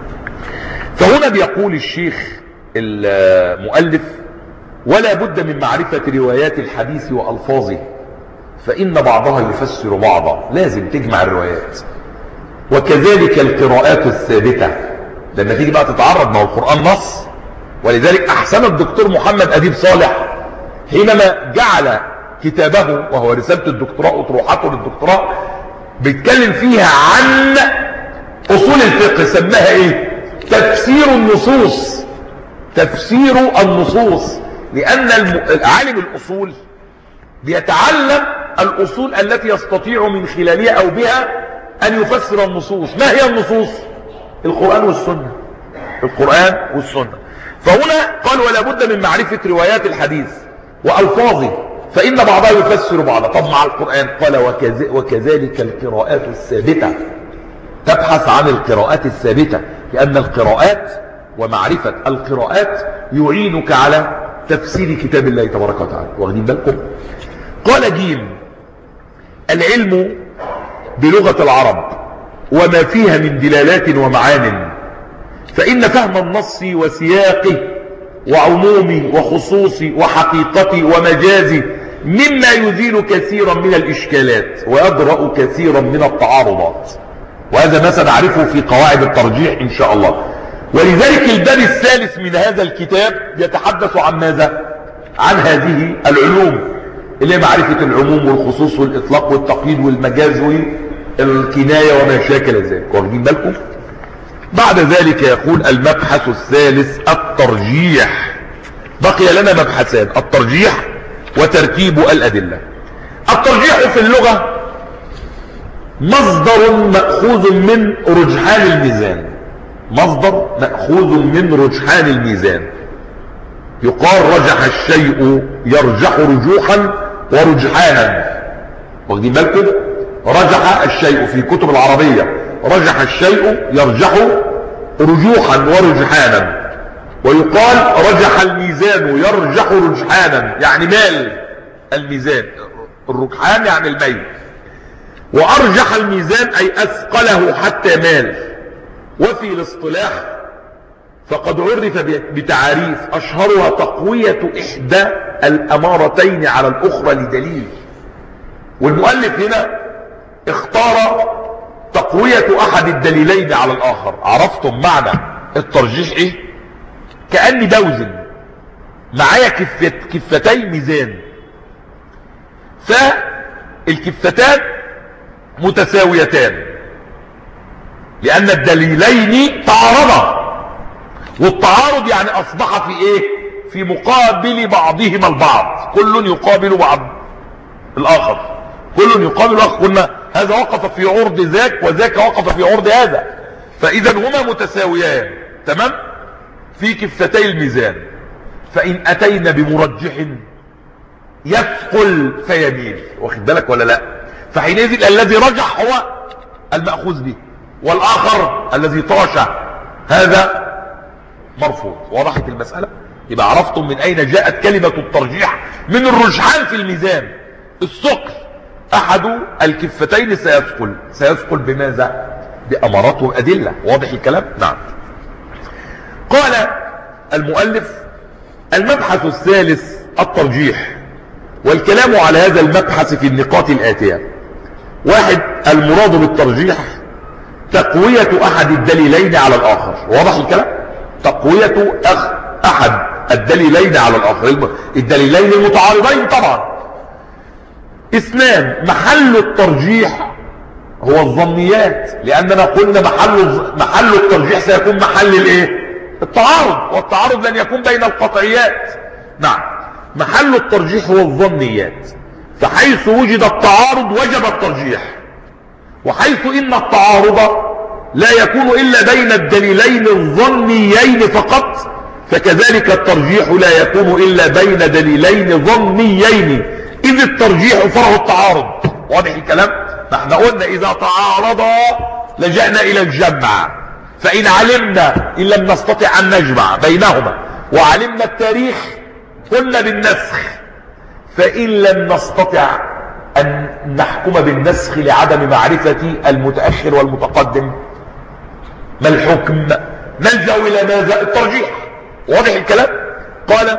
فهنا بيقول الشيخ المؤلف ولا بد من معرفه روايات الحديث والفاظه، فان بعضها يفسر بعضا، لازم تجمع الروايات. وكذلك القراءات الثابته، لما تيجي بقى تتعرض، ما هو القران نص. ولذلك احسن الدكتور محمد اديب صالح حينما جعل كتابه وهو رساله الدكتوراه اطروحاته للدكتوراه بيتكلم فيها عن اصول الفقه، سماها ايه؟ تفسير النصوص. تفسير النصوص، لان عالم الاصول بيتعلم الاصول التي يستطيع من خلالها او بها ان يفسر النصوص. ما هي النصوص؟ القرآن والسنة، القرآن والسنة. فهنا قال ولا بد من معرفة روايات الحديث وألفاظه، فإن بعضها يفسر بعضها. طب مع القرآن قال وكذلك القراءات الثابتة، تبحث عن القراءات الثابتة، لأن القراءات ومعرفة القراءات يعينك على تفسير كتاب الله تبارك وتعالى. واخدين بالكم؟ قال جيم العلم بلغة العرب وما فيها من دلالات ومعان، فإن فهم النص وسياقه وعمومه وخصوصه وحقيقته ومجازه مما يزيل كثيرا من الإشكالات ويدرأ كثيرا من التعارضات. وهذا ما سنعرفه في قواعد الترجيح ان شاء الله. ولذلك الباب الثالث من هذا الكتاب يتحدث عن ماذا؟ عن هذه العلوم اللي هي معرفة العموم والخصوص والإطلاق والتقييد والمجاز والكناية وما شاكل ذلك. واخدين بالكم؟ بعد ذلك يقول المبحث الثالث الترجيح. بقي لنا مبحثان، الترجيح وترتيب الأدلة. الترجيح في اللغة مصدر مأخوذ من رجحان الميزان، مصدر مأخوذ من رجحان الميزان. يقال رجح الشيء يرجح رجوحا ورجحانا. واخدين بالكم؟ رجح الشيء في كتب العربية، رجح الشيء يرجح رجوحا ورجحانا. ويقال رجح الميزان يرجح رجحانا، يعني مال الميزان، الرجحان يعني الميل. وارجح الميزان اي اثقله حتى مال. وفي الاصطلاح فقد عرف بتعاريف اشهرها تقوية احدى الامارتين على الاخرى لدليل. والمؤلف هنا اختار تقوية احد الدليلين على الاخر. عرفتم معنى الترجيح ايه؟ كأني بوزن معايا كفت كفتي ميزان، فالكفتان متساويتان لان الدليلين تعارضا، والتعارض يعني اصبح في ايه؟ في مقابل بعضهما البعض، كل يقابل بعض الاخر، كل يقابل الاخر. قلنا هذا وقف في عرض ذاك وذاك وقف في عرض هذا، فاذا هما متساويان تمام في كفتي الميزان. فان اتينا بمرجح يثقل فيميل، واخد بالك ولا لا؟ فحينئذ الذي رجح هو المأخوذ به، والاخر الذي طاش هذا مرفوض. وضحت المسألة؟ يبقى عرفتم من اين جاءت كلمة الترجيح، من الرجحان في الميزان. الثقل احد الكفتين سيثقل، سيثقل بماذا؟ بأمارات وأدلة. واضح الكلام؟ نعم. قال المؤلف المبحث الثالث الترجيح، والكلام على هذا المبحث في النقاط الآتية. واحد، المراد بالترجيح تقوية احد الدليلين على الاخر. واضح الكلام؟ تقوية أخ احد الدليلين على الاخر، الدليلين المتعارضين طبعا. اثنان، محل الترجيح هو الظنيات، لاننا قلنا محل محل الترجيح سيكون محل الايه؟ التعارض، والتعارض لن يكون بين القطعيات. نعم، محل الترجيح هو الظنيات، فحيث وجد التعارض وجب الترجيح، وحيث ان التعارض لا يكون الا بين الدليلين الظنيين فقط، فكذلك الترجيح لا يكون الا بين دليلين ظنيين، اذ الترجيح فرع التعارض. واضح الكلام؟ احنا قلنا اذا تعارضا لجأنا الى الجمع، فان علمنا ان لم نستطع ان نجمع بينهما وعلمنا التاريخ قلنا بالنسخ، فان لم نستطع ان نحكم بالنسخ لعدم معرفة المتأخر والمتقدم ما الحكم؟ نلجأ الى ماذا؟ الترجيح. واضح الكلام؟ قال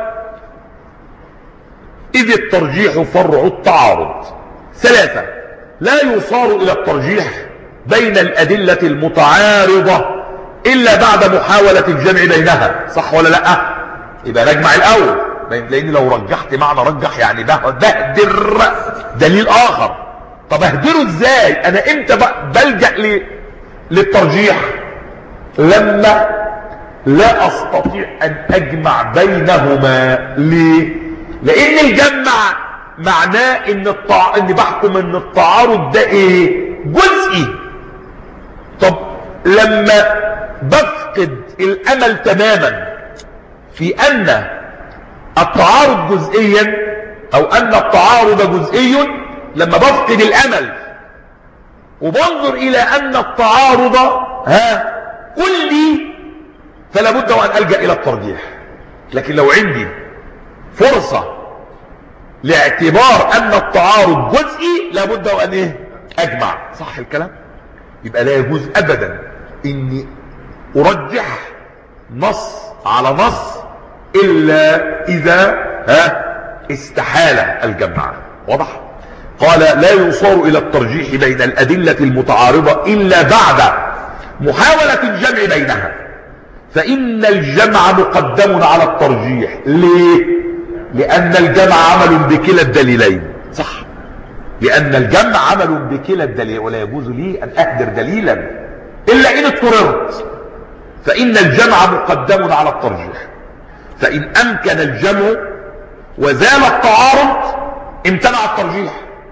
اذ الترجيح فرع التعارض. ثلاثة، لا يصار الى الترجيح بين الادلة المتعارضة الا بعد محاولة الجمع بينها. صح ولا لا؟ يبقى نجمع الاول، لان لو رجحت معنى رجح يعني بهدر دليل اخر. طب اهدره ازاي؟ انا امتى بلجأ للترجيح؟ لما لا استطيع ان اجمع بينهما. ليه؟ لان الجمع معناه ان التع... ان بحكم ان التعارض ده ايه؟ جزئي. طب لما بفقد الامل تماما في ان التعارض جزئيا او ان التعارض جزئي، لما بفقد الامل وبنظر الى ان التعارض ها كلي، فلا بد وان الجا الى الترجيح. لكن لو عندي فرصة لاعتبار ان التعارض جزئي لابد وان ايه؟ اجمع. صح الكلام؟ يبقى لا يجوز ابدا اني ارجح نص على نص الا اذا ها استحال الجمع. واضح؟ قال لا يصار إلى الترجيح بين الأدلة المتعارضة إلا بعد محاولة الجمع بينها، فإن الجمع مقدم على الترجيح. ليه؟ لأن الجمع عمل بكلا الدليلين. صح، لأن الجمع عمل بكلا الدليل، ولا يجوز لي أن أهدر دليلا إلا إن اضطررت، فإن الجمع مقدم على الترجيح. فإن أمكن الجمع وزال التعارض امتنع الترجيح،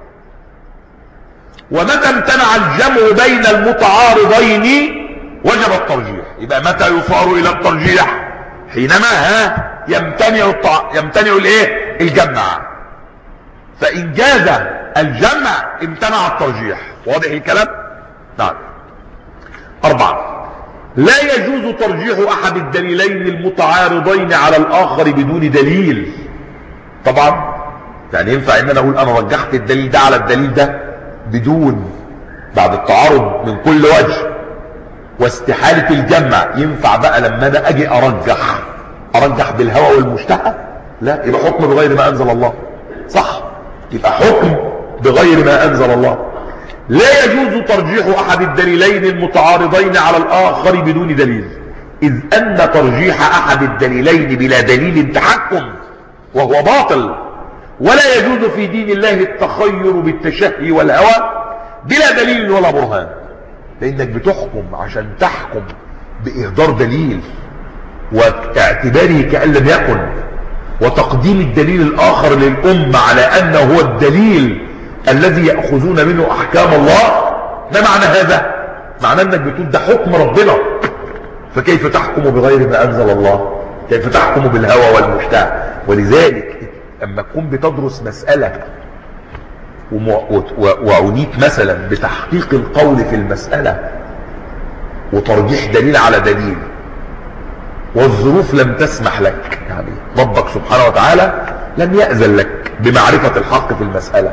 ومتى امتنع الجمع بين المتعارضين وجب الترجيح. يبقى متى يصار إلى الترجيح؟ حينما ها يمتنع التع... يمتنع الايه؟ الجمع. فإن جاز الجمع امتنع الترجيح. واضح الكلام؟ نعم. أربعة، لا يجوز ترجيح أحد الدليلين المتعارضين على الآخر بدون دليل. طبعا يعني ينفع ان انا اقول انا رجحت الدليل ده على الدليل ده بدون، بعد التعارض من كل وجه واستحالة الجمع، ينفع بقى لما انا اجي ارجح ارجح بالهوى والمشتهى؟ لا، يبقى حكم بغير ما انزل الله. صح، يبقى حكم بغير ما انزل الله. لا يجوز ترجيح احد الدليلين المتعارضين على الاخر بدون دليل، اذ ان ترجيح احد الدليلين بلا دليل تحكم وهو باطل، ولا يجوز في دين الله التخير بالتشهي والهوى بلا دليل ولا برهان. لانك بتحكم عشان تحكم باهدار دليل واعتباره كأن لم يكن، وتقديم الدليل الاخر للامة على انه هو الدليل الذي يأخذون منه احكام الله. ما معنى هذا؟ معنى انك بتقول ده حكم ربنا، فكيف تحكم بغير ما انزل الله؟ كيف تحكم بالهوى والمشتهى؟ ولذلك اما تكون بتدرس مسألة وعنيت مثلا بتحقيق القول في المسألة وترجيح دليل على دليل، والظروف لم تسمح لك، يعني ربك سبحانه وتعالى لم يأذن لك بمعرفة الحق في المسألة،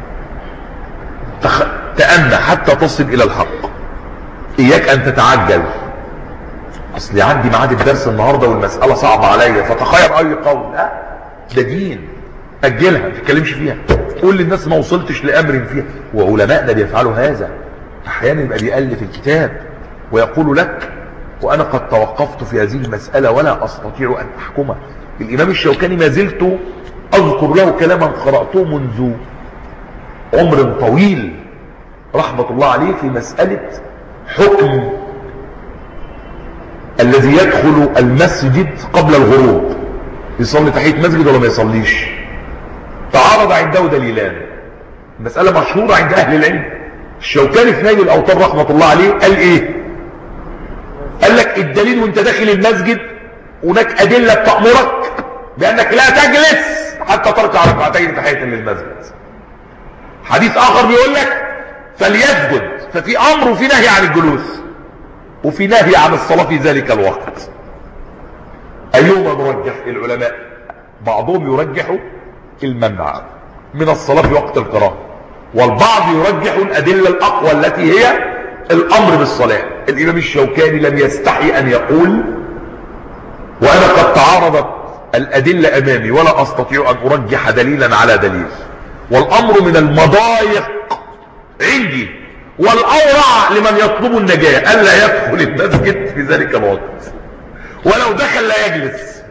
تأنى حتى تصل إلى الحق. إياك أن تتعجل، أصلي عندي ميعاد الدرس النهاردة والمسألة صعبة عليا فتخير أي قول. لا، ده دين، أجلها، ما تتكلمش فيها، قول للناس ما وصلتش لأمر فيها. وعلماءنا بيفعلوا هذا أحيانا، يبقى بيألف الكتاب ويقول لك وأنا قد توقفت في هذه المسألة ولا أستطيع أن أحكمها. الإمام الشوكاني ما زلت أذكر له كلاما قرأته منذ عمر طويل رحمة الله عليه في مسألة حكم الذي يدخل المسجد قبل الغروب، يصلي تحية مسجد ولا ما يصليش؟ تعارض عنده دليلان، مسألة مشهورة عند أهل العلم. الشوكاني في نيل الأوطار رحمة الله عليه قال إيه؟ قال لك الدليل وانت داخل المسجد هناك أدلة تأمرك بأنك لا تجلس حتى تركع ركعتين تحية للمسجد. حديث آخر بيقول لك فليسجد، ففي أمر وفي نهي عن الجلوس وفي نهي عن الصلاة في ذلك الوقت. أيهما مرجح العلماء؟ بعضهم يرجح المنع من الصلاة في وقت القراءة، والبعض يرجح الأدلة الأقوى التي هي الأمر بالصلاة. الإمام الشوكاني لم يستحي أن يقول وأنا قد تعارضت الأدلة أمامي ولا أستطيع أن أرجح دليلا على دليل، والأمر من المضايق عندي، والأورع لمن يطلب النجاة ألا يدخل المسجد في ذلك الوقت، ولو دخل لا يجلس.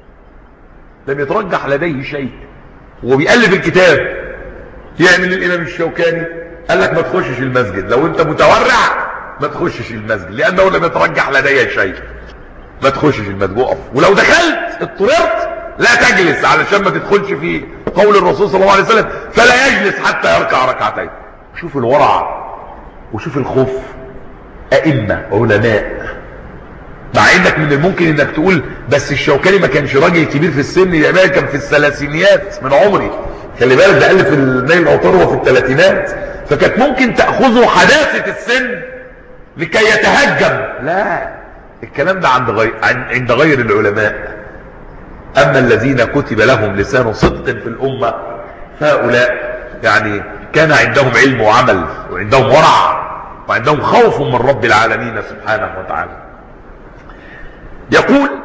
لم يترجح لديه شيء، وبيألف الكتاب يعمل الإمام الشوكاني قال لك ما تخشش المسجد، لو انت متورع ما تخشش المسجد لأنه لم يترجح لديه شيء، ما تخشش المسجد، وقف، ولو دخلت اضطررت لا تجلس علشان ما تدخلش في قول الرسول صلى الله عليه وسلم فلا يجلس حتى يركع ركعتين. شوف الورع وشوف الخوف. أئمة علماء، مع انك من الممكن انك تقول بس الشوكاني ما كانش راجل كبير في السن، يا كان في الثلاثينيات من عمري، خلي بالك ده ألف النيل الأوطار وفي الثلاثينات، فكانت ممكن تأخذه حداثة السن لكي يتهجم. لا، الكلام ده عند غير, عند غير العلماء. أما الذين كتب لهم لسان صدق في الأمة فهؤلاء يعني كان عندهم علم وعمل وعندهم ورع وعندهم خوف من رب العالمين سبحانه وتعالى. يقول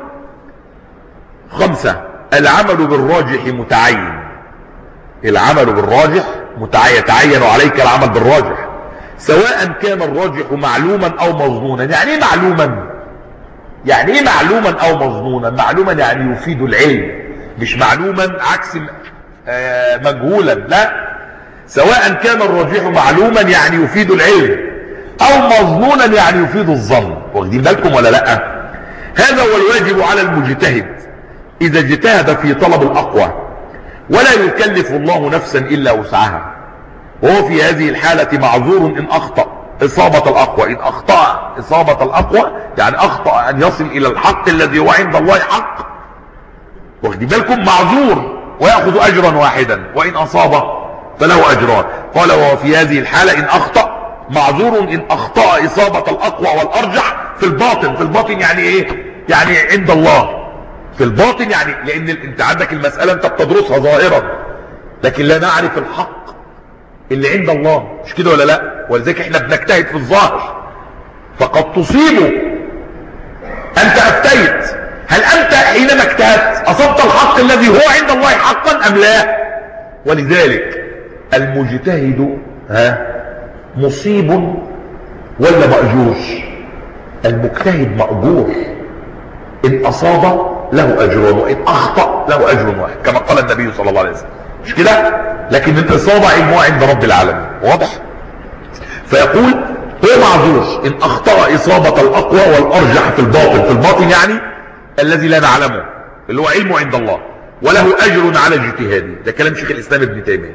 خمسة: العمل بالراجح متعين. العمل بالراجح يتعين عليك العمل بالراجح، سواء كان الراجح معلوما او مظنونا. يعني ايه معلوما؟ يعني ايه معلوما او مظنونا؟ معلوما يعني يفيد العلم، مش معلوما عكس مجهولا، لا. سواء كان الراجح معلوما يعني يفيد العلم، او مظنونا يعني يفيد الظن. واخدين بالكم ولا لا؟ هذا هو الواجب على المجتهد اذا اجتهد في طلب الاقوى، ولا يكلف الله نفسا الا وسعها، وهو في هذه الحالة معذور ان اخطأ اصابة الاقوى. ان اخطأ اصابة الاقوى يعني اخطأ ان يصل الى الحق الذي هو عند الله حق. واخدين بالكم؟ معذور ويأخذ اجرا واحدا، وان اصاب فله اجران. قال وهو في هذه الحالة ان اخطأ معذور ان اخطأ اصابة الاقوى والارجح في الباطن. في الباطن يعني ايه؟ يعني عند الله. في الباطن يعني لان انت عندك المسألة انت بتدرسها ظاهرا، لكن لا نعرف الحق اللي عند الله، مش كده ولا لا؟ ولذلك احنا بنجتهد في الظاهر. فقد تصيبه انت افتيت، هل انت حينما اجتهدت اصبت الحق الذي هو عند الله حقا ام لا؟ ولذلك المجتهد ها مصيب ولا مأجور؟ المجتهد مأجور، ان اصاب له اجر وان اخطأ له اجر واحد، كما قال النبي صلى الله عليه وسلم، مش كده؟ لكن الاصابة علمها عند رب العالمين. واضح؟ فيقول هو معذور ان اخطأ اصابة الاقوى والارجح في الباطن. في الباطن يعني الذي لا نعلمه اللي هو علمه عند الله، وله اجر على اجتهاده. ده كلام شيخ الاسلام ابن تيمية.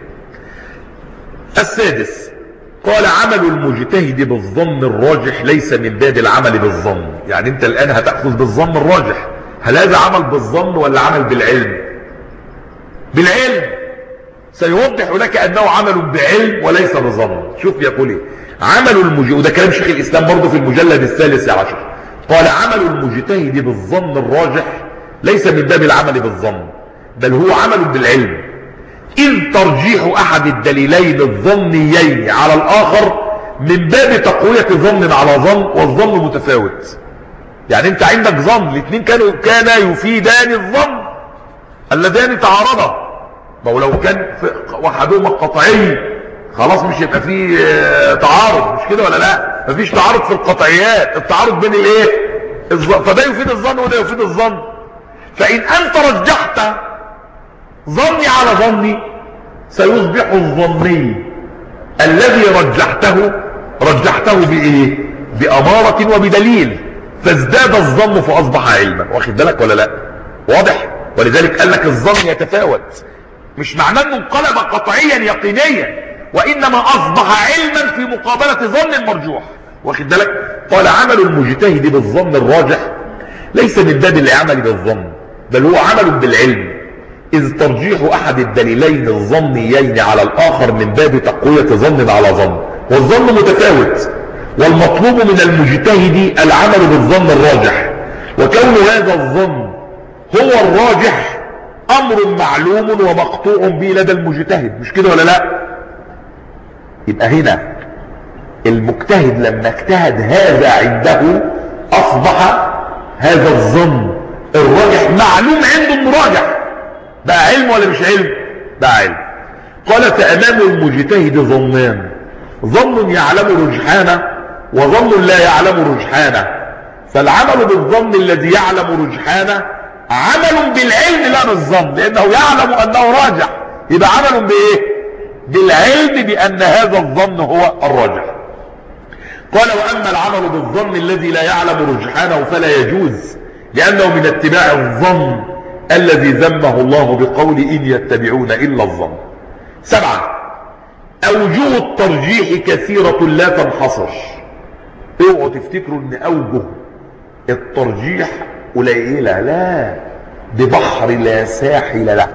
السادس قال عمل المجتهد بالظن الراجح ليس من باب العمل بالظن. يعني انت الان هتأخذ بالظن الراجح، هل هذا عمل بالظن ولا عمل بالعلم؟ بالعلم. سيوضح لك انه عمل بعلم وليس بظن. شوف يقول ايه عمل المجتهد، وده كلام شيخ الاسلام برضه في المجلد الثالث عشر. قال عمل المجتهد بالظن الراجح ليس من باب العمل بالظن، بل هو عمل بالعلم، إذ ترجيح احد الدليلين الظنيين على الاخر من باب تقوية ظن على ظن، والظن متفاوت. يعني انت عندك ظن، الاثنين كانوا كان يفيدان الظن اللذان تعارضا. ما هو لو كان وحدهما قطعي خلاص مش هيبقى فيه تعارض، مش كده ولا لا؟ مفيش تعارض في القطعيات، التعارض بين الايه؟ الظن. فده يفيد الظن وده يفيد الظن. فان انت رجحت ظني على ظني سيصبح الظني الذي رجحته رجحته بايه؟ بأمارة وبدليل، فازداد الظن فاصبح علما. واخد بالك ولا لا؟ واضح؟ ولذلك قال لك الظن يتفاوت، مش معناه انه انقلب قطعيا يقينيا، وانما اصبح علما في مقابلة ظن مرجوح. واخد بالك؟ قال عمل المجتهد بالظن الراجح ليس من باب العمل بالظن، بل هو عمل بالعلم، اذ ترجيح احد الدليلين الظنيين على الاخر من باب تقوية ظن على ظن، والظن متفاوت، والمطلوب من المجتهد العمل بالظن الراجح، وكون هذا الظن هو الراجح امر معلوم ومقطوع به لدى المجتهد، مش كده ولا لا؟ يبقى هنا المجتهد لما اجتهد هذا عنده اصبح هذا الظن الراجح معلوم عنده انه راجح، بقى علم ولا مش علم؟ بقى علم. قال فامام المجتهد ظنان، ظن يعلم رجحانه وظن لا يعلم رجحانه، فالعمل بالظن الذي يعلم رجحانه عمل بالعلم لا بالظن، لانه يعلم انه راجح، يبقى عمل بايه؟ بالعلم بان هذا الظن هو الراجح. قال واما العمل بالظن الذي لا يعلم رجحانه فلا يجوز، لانه من اتباع الظن الذي ذمه الله بقول ان يتبعون الا الظن. سبعة اوجه الترجيح كثيرة لا تنحصر. اوعوا تفتكروا ان اوجه الترجيح قليلة، لا، ببحر لا ساحل له.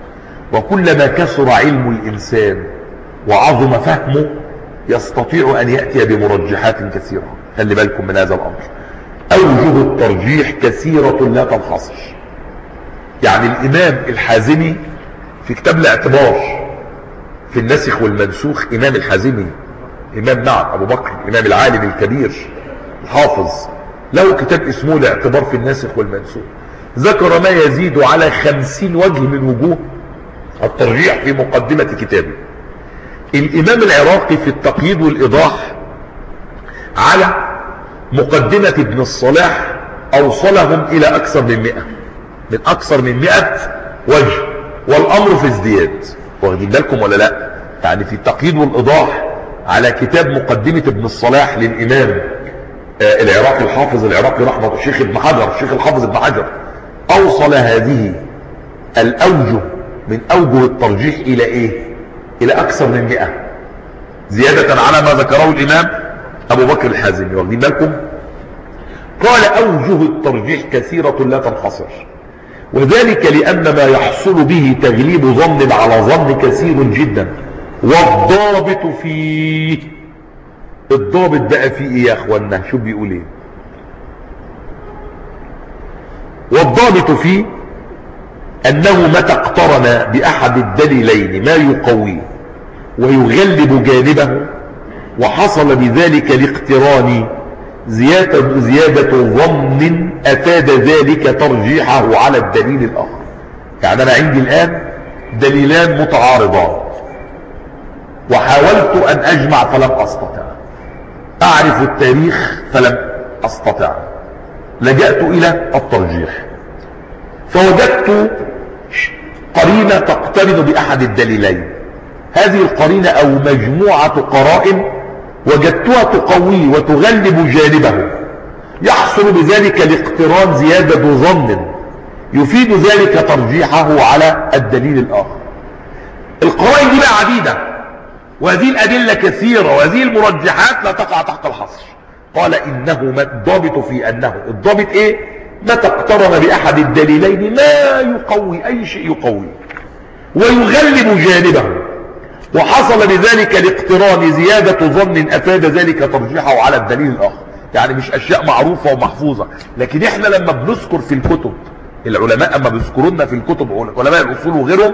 وكلما كثر علم الانسان وعظم فهمه يستطيع ان يأتي بمرجحات كثيرة. خلي بالكم من هذا الامر. اوجه الترجيح كثيرة لا تنحصر. يعني الامام الحازمي في كتاب الاعتبار في الناسخ والمنسوخ، امام الحازمي امام نعم ابو بكر، الامام العالم الكبير الحافظ، له كتاب اسمه الاعتبار في الناسخ والمنسوخ، ذكر ما يزيد على خمسين وجه من وجوه الترجيح في مقدمة كتابه. الامام العراقي في التقييد والايضاح على مقدمة ابن الصلاح اوصلهم الى اكثر من مئة، من اكثر من مئة وجه، والامر في ازدياد. واخدين بالكم ولا لا؟ يعني في التقييد والايضاح على كتاب مقدمة ابن الصلاح للامام آه العراقي الحافظ العراقي رحمه الشيخ ابن حجر، الشيخ الحافظ ابن حجر، اوصل هذه الاوجه من اوجه الترجيح الى ايه؟ الى اكثر من مئة، زيادة على ما ذكره الامام ابو بكر الحازمي. واخدين بالكم؟ قال اوجه الترجيح كثيرة لا تنحصر، وذلك لان ما يحصل به تغليب ظن على ظن كثير جدا، والضابط فيه، الضابط بقى فيه ايه يا اخوانا؟ شو بيقول ايه؟ والضابط فيه انه متى اقترن باحد الدليلين ما يقويه ويغلب جانبه، وحصل بذلك الاقتران زيادة, زيادة ظن افاد ذلك ترجيحه على الدليل الاخر. يعني انا عندي الان دليلان متعارضان وحاولت ان اجمع فلم استطع، اعرف التاريخ فلم استطع، لجأت الى الترجيح، فوجدت قرينة تقترن باحد الدليلين. هذه القرينة او مجموعة قرائن وجدتها تقوي وتغلب جانبه، يحصل بذلك الاقتران زيادة ظن يفيد ذلك ترجيحه على الدليل الاخر. القرائن دي بقى عديدة، وهذه الادلة كثيرة، وهذه المرجحات لا تقع تحت الحصر. قال انه الضابط في انه، الضابط ايه؟ متى اقترن باحد الدليلين ما يقوي، اي شيء يقوي ويغلب جانبه، وحصل بذلك الاقتران زيادة ظن افاد ذلك ترجيحه على الدليل الاخر. يعني مش اشياء معروفة ومحفوظة، لكن احنا لما بنذكر في الكتب، العلماء اما بيذكرون في الكتب، علماء الاصول وغيرهم،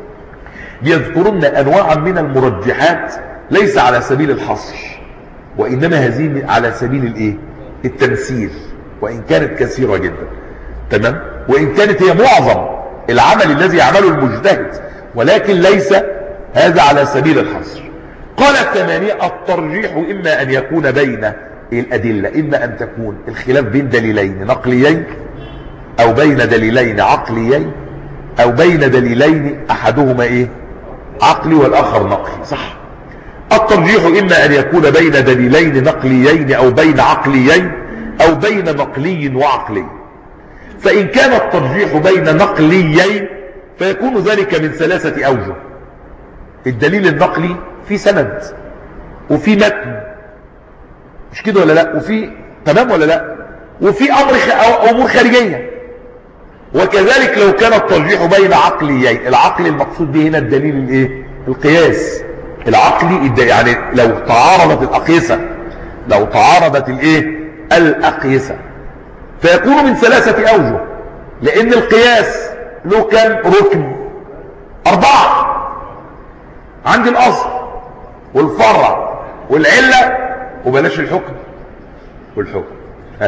بيذكرون انواعا من المرجحات ليس على سبيل الحصر، وانما هذه على سبيل الايه؟ التمثيل، وان كانت كثيرة جدا، تمام، وان كانت هي معظم العمل الذي يعمله المجتهد، ولكن ليس هذا على سبيل الحصر. قال الثمانية الترجيح اما ان يكون بين الادلة، اما ان تكون الخلاف بين دليلين نقليين، او بين دليلين عقليين، او بين دليلين احدهما ايه؟ عقلي والاخر نقلي، صح؟ الترجيح اما ان يكون بين دليلين نقليين او بين عقليين او بين نقلي وعقلي. فان كان الترجيح بين نقليين فيكون ذلك من ثلاثة اوجه. الدليل النقلي في سند وفي متن، مش كده ولا لا؟ وفي تمام ولا لا؟ وفي امر خ... أو امور خارجية. وكذلك لو كان الترجيح بين عقليين، العقل المقصود به هنا الدليل الايه؟ القياس العقلي، يعني لو تعارضت الاقيسة، لو تعارضت الايه؟ الاقيسة، فيكون من ثلاثة اوجه، لان القياس له كم ركن؟ اربعة، عندي الاصل والفرع والعلة، وبلاش الحكم والحكم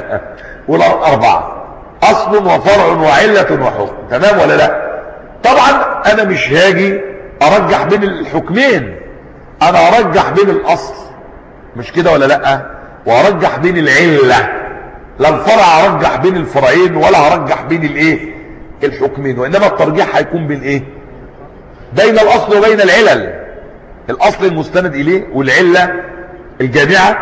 والاربعة، اصل وفرع وعلة وحكم، تمام ولا لا؟ طبعا انا مش هاجي ارجح بين الحكمين، انا ارجح بين الاصل، مش كده ولا لا؟ وارجح بين العلة، لا الفرع ارجح بين الفرعين ولا ارجح بين الايه؟ الحكمين، وانما الترجيح هيكون بين ايه؟ بين الاصل وبين العلل، الاصل المستند اليه والعلة الجامعة،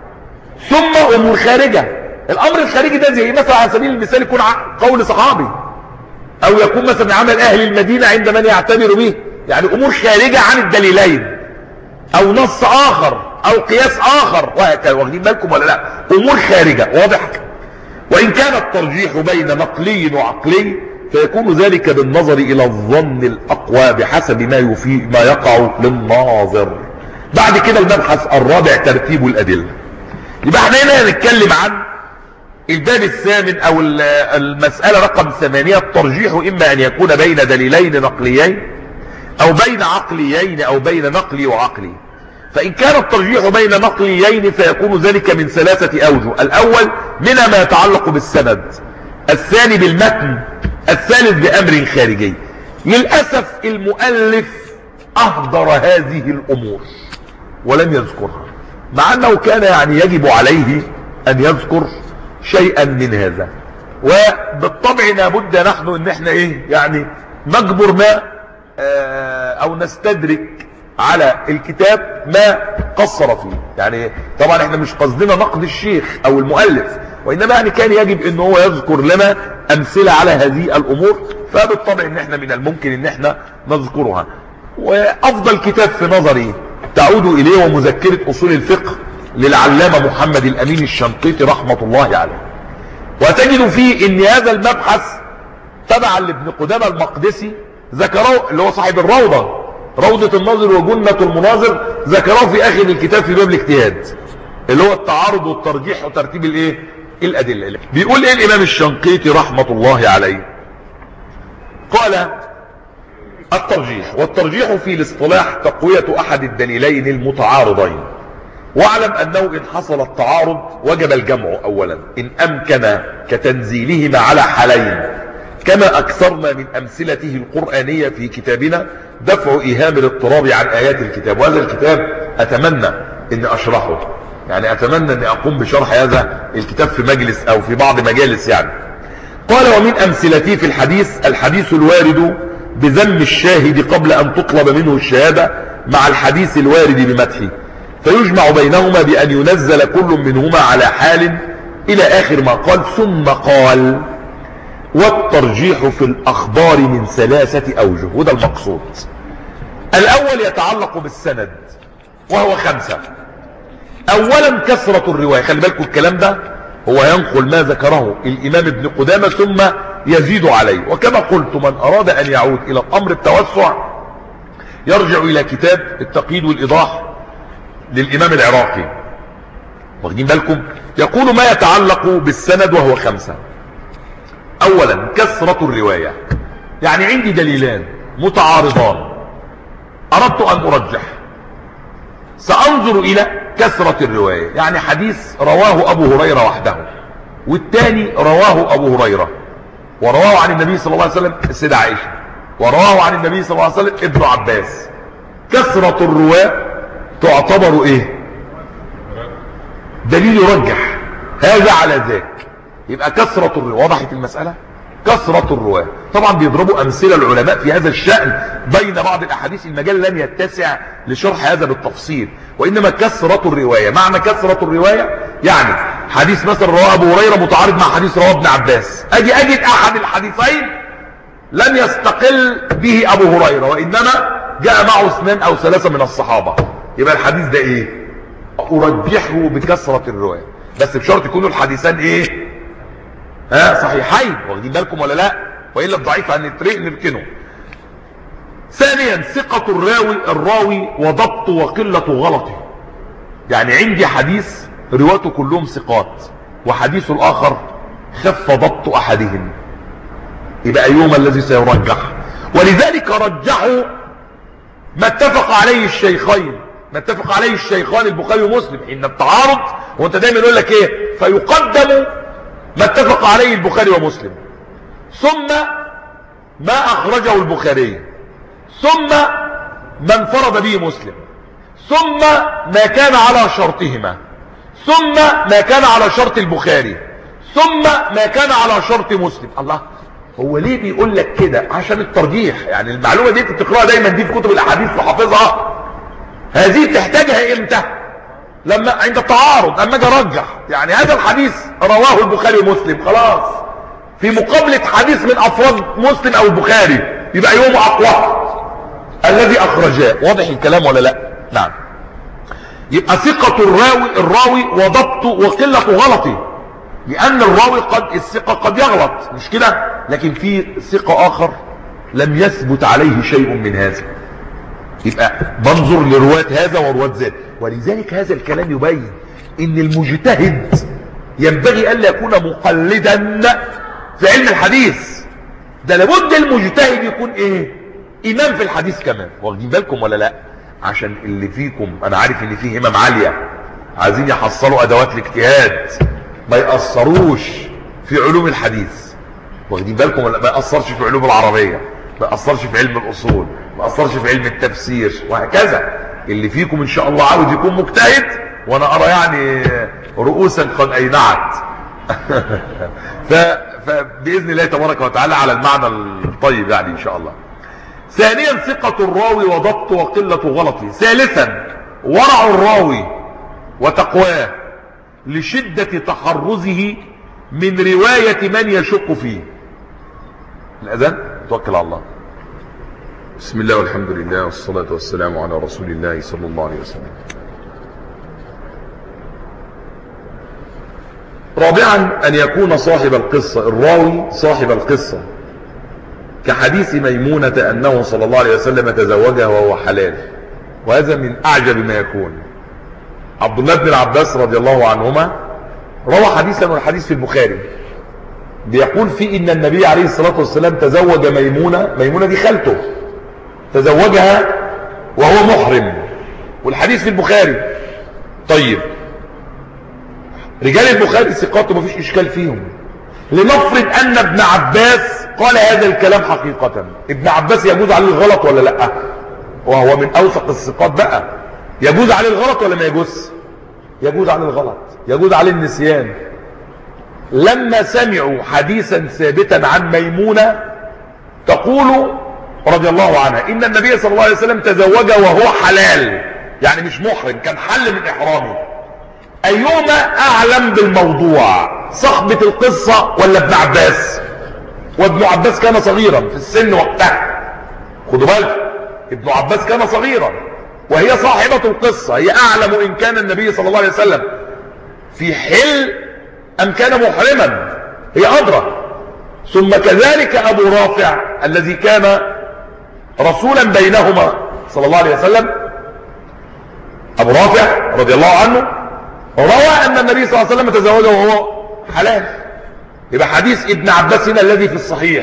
ثم امور خارجة. الامر الخارجي ده زي مثلا على سبيل المثال يكون قول صحابي، او يكون مثلا عمل اهل المدينة عند من يعتبر به، يعني امور خارجة عن الدليلين، او نص اخر او قياس اخر، وهكذا. واخدين بالكم ولا لا؟ امور خارجة، واضح؟ وان كان الترجيح بين نقلي وعقلي فيكون ذلك بالنظر الى الظن الاقوى بحسب ما يفيد ما يقع للناظر. بعد كده المبحث الرابع ترتيب الادله. يبقى احنا هنا هنتكلم عن الباب الثامن او المسألة رقم ثمانية، الترجيح اما ان يكون بين دليلين نقليين او بين عقليين او بين نقلي وعقلي. فان كان الترجيح بين نقليين فيكون ذلك من ثلاثة اوجه، الاول منها ما يتعلق بالسند، الثاني بالمتن، الثالث بامر خارجي. للأسف المؤلف اهدر هذه الامور ولم يذكرها، مع انه كان يعني يجب عليه ان يذكر شيئا من هذا. وبالطبع لابد نحن ان احنا ايه يعني نجبر ما اه او نستدرك على الكتاب ما قصر فيه. يعني طبعا احنا مش قصدنا نقد الشيخ او المؤلف، وانما يعني كان يجب ان هو يذكر لنا امثلة على هذه الامور، فبالطبع ان احنا من الممكن ان احنا نذكرها. وافضل كتاب في نظري تعود اليه ومذكرة اصول الفقه للعلامة محمد الامين الشنقيطي رحمة الله عليه، وتجد فيه ان هذا المبحث تبعا لابن قدامة المقدسي ذكره، اللي هو صاحب الروضة، روضة الناظر وجنة المناظر، ذكره في اخر الكتاب في باب الاجتهاد، اللي هو التعارض والترجيح وترتيب الايه الادله. بيقول ايه الامام الشنقيطي رحمه الله عليه؟ قال: الترجيح، والترجيح في الاصطلاح تقويه احد الدليلين المتعارضين، واعلم انه ان حصل التعارض وجب الجمع اولا ان امكن، كتنزيلهما على حالين، كما اكثرنا من امثلته القرآنية في كتابنا دفع ايهام الاضطراب عن ايات الكتاب. وهذا الكتاب اتمنى ان اشرحه، يعني اتمنى ان اقوم بشرح هذا الكتاب في مجلس او في بعض مجالس يعني. قال: ومن امثلته في الحديث الحديث الوارد بذم الشاهد قبل ان تطلب منه الشهادة مع الحديث الوارد بمدحه، فيجمع بينهما بان ينزل كل منهما على حال الى اخر ما قال. ثم قال: والترجيح في الاخبار من ثلاثة اوجه، وده المقصود. الاول يتعلق بالسند وهو خمسة. اولا كثرة الرواية، خلي بالكم الكلام ده هو ينقل ما ذكره الامام ابن قدامة ثم يزيد عليه. وكما قلت من اراد ان يعود الى الامر التوسع يرجع الى كتاب التقييد والايضاح للامام العراقي، واخدين بالكم؟ يقول ما يتعلق بالسند وهو خمسة. اولا كثرة الرواية، يعني عندي دليلان متعارضان اردت ان ارجح، سانظر الى كثرة الرواية. يعني حديث رواه ابو هريرة وحده، والتاني رواه ابو هريرة ورواه عن النبي صلى الله عليه وسلم السيدة عائشة، ورواه عن النبي صلى الله عليه وسلم ابن عباس. كثرة الرواة تعتبر ايه؟ دليل يرجح هذا على ذاك. يبقى كثرة الرواة، وضحت المسألة؟ كثرة الرواة. طبعا بيضربوا امثلة العلماء في هذا الشأن بين بعض الاحاديث، المجال لن يتسع لشرح هذا بالتفصيل، وانما كثرة الرواية. معنى كثرة الرواية يعني حديث مثلا رواه ابو هريرة متعارض مع حديث رواه ابن عباس، اجي اجد احد الحديثين لم يستقل به ابو هريرة وانما جاء معه اثنان او ثلاثة من الصحابة، يبقى الحديث ده ايه؟ ارجحه بكثرة الرواية، بس بشرط يكونوا الحديثان ايه؟ ها صحيحين، واخدين بالكم ولا لا؟ والا الضعيف هنترك نركنه. ثانيا ثقة الراوي الراوي وضبط وقلة غلطه، يعني عندي حديث رواته كلهم ثقات وحديث الاخر خف ضبط احدهم، يبقى ايهما الذي سيرجح؟ ولذلك رجحوا ما اتفق عليه الشيخين، ما اتفق عليه الشيخان البخاري ومسلم. ان التعارض وانت دايما يقول لك ايه؟ فيقدم ما اتفق عليه البخاري ومسلم، ثم ما اخرجه البخاري، ثم ما انفرد به مسلم، ثم ما كان على شرطهما، ثم ما كان على شرط البخاري، ثم ما كان على شرط مسلم. الله، هو ليه بيقول لك كده؟ عشان الترجيح. يعني المعلومة دي بتقراها دايما دي في كتب الاحاديث وحافظها. هذه تحتاجها امتى؟ لما عند التعارض، اما اجي ارجح. يعني هذا الحديث رواه البخاري ومسلم، خلاص في مقابلة حديث من افراد مسلم او البخاري، يبقى يوم اقوى الذي اخرجاه. واضح الكلام ولا لا؟ نعم. يبقى ثقة الراوي الراوي وضبطه وقلة غلطه، لان الراوي قد الثقة قد يغلط، مش كده؟ لكن في ثقة اخر لم يثبت عليه شيء من هذا، يبقى بنظر لرواة هذا ورواة ذاك. ولذلك هذا الكلام يبين ان المجتهد ينبغي الا يكون مقلدا في علم الحديث، ده لابد المجتهد يكون ايه؟ امام في الحديث كمان. واخدين بالكم ولا لا؟ عشان اللي فيكم انا عارف ان فيه همم عالية عايزين يحصلوا ادوات الاجتهاد، ما يأثروش في علوم الحديث. واخدين بالكم ولا ما يأثرش في علوم العربية، ما اثرش في علم الاصول، ما اثرش في علم التفسير، وهكذا. اللي فيكم ان شاء الله عاوز يكون مجتهد، وانا ارى يعني رؤوسا قد اينعت فباذن الله تبارك وتعالى على المعنى الطيب يعني ان شاء الله. ثانيا ثقة الراوي وضبط وقلة غلطه. ثالثا ورع الراوي وتقواه لشدة تحرزه من رواية من يشك فيه. الأذان توكل على الله. بسم الله والحمد لله والصلاة والسلام على رسول الله صلى الله عليه وسلم. رابعا أن يكون صاحب القصة، الراوي صاحب القصة، كحديث ميمونة أنه صلى الله عليه وسلم تزوجها وهو حلال، وهذا من أعجب ما يكون. عبد الله بن العباس رضي الله عنهما روى حديثا، والحديث في البخاري، بيقول فيه إن النبي عليه الصلاة والسلام تزوج ميمونة، ميمونة دي خالته، تزوجها وهو محرم، والحديث في البخاري. طيب رجال البخاري ثقات وما فيش إشكال فيهم. لنفرض أن ابن عباس قال هذا الكلام حقيقة، ابن عباس يجوز عليه الغلط ولا لا؟ وهو من أوثق الثقات بقى، يجوز عليه الغلط ولا ما يجوز؟ يجوز عليه الغلط، يجوز عليه النسيان. لما سمعوا حديثا ثابتا عن ميمونة تقول رضي الله عنها إن النبي صلى الله عليه وسلم تزوج وهو حلال، يعني مش محرم، كان حل من إحرامه، أيهما أعلم بالموضوع، صاحبة القصة ولا ابن عباس؟ وابن عباس كان صغيرا في السن وقتها، خدوا بالك، ابن عباس كان صغيرا وهي صاحبة القصة، هي أعلم إن كان النبي صلى الله عليه وسلم في حل أم كان محرما، هي أدرى. ثم كذلك أبو رافع الذي كان رسولا بينهما صلى الله عليه وسلم، أبو رافع رضي الله عنه روى أن النبي صلى الله عليه وسلم تزوجه وهو حلال. يبقى حديث ابن عباس هنا الذي في الصحيح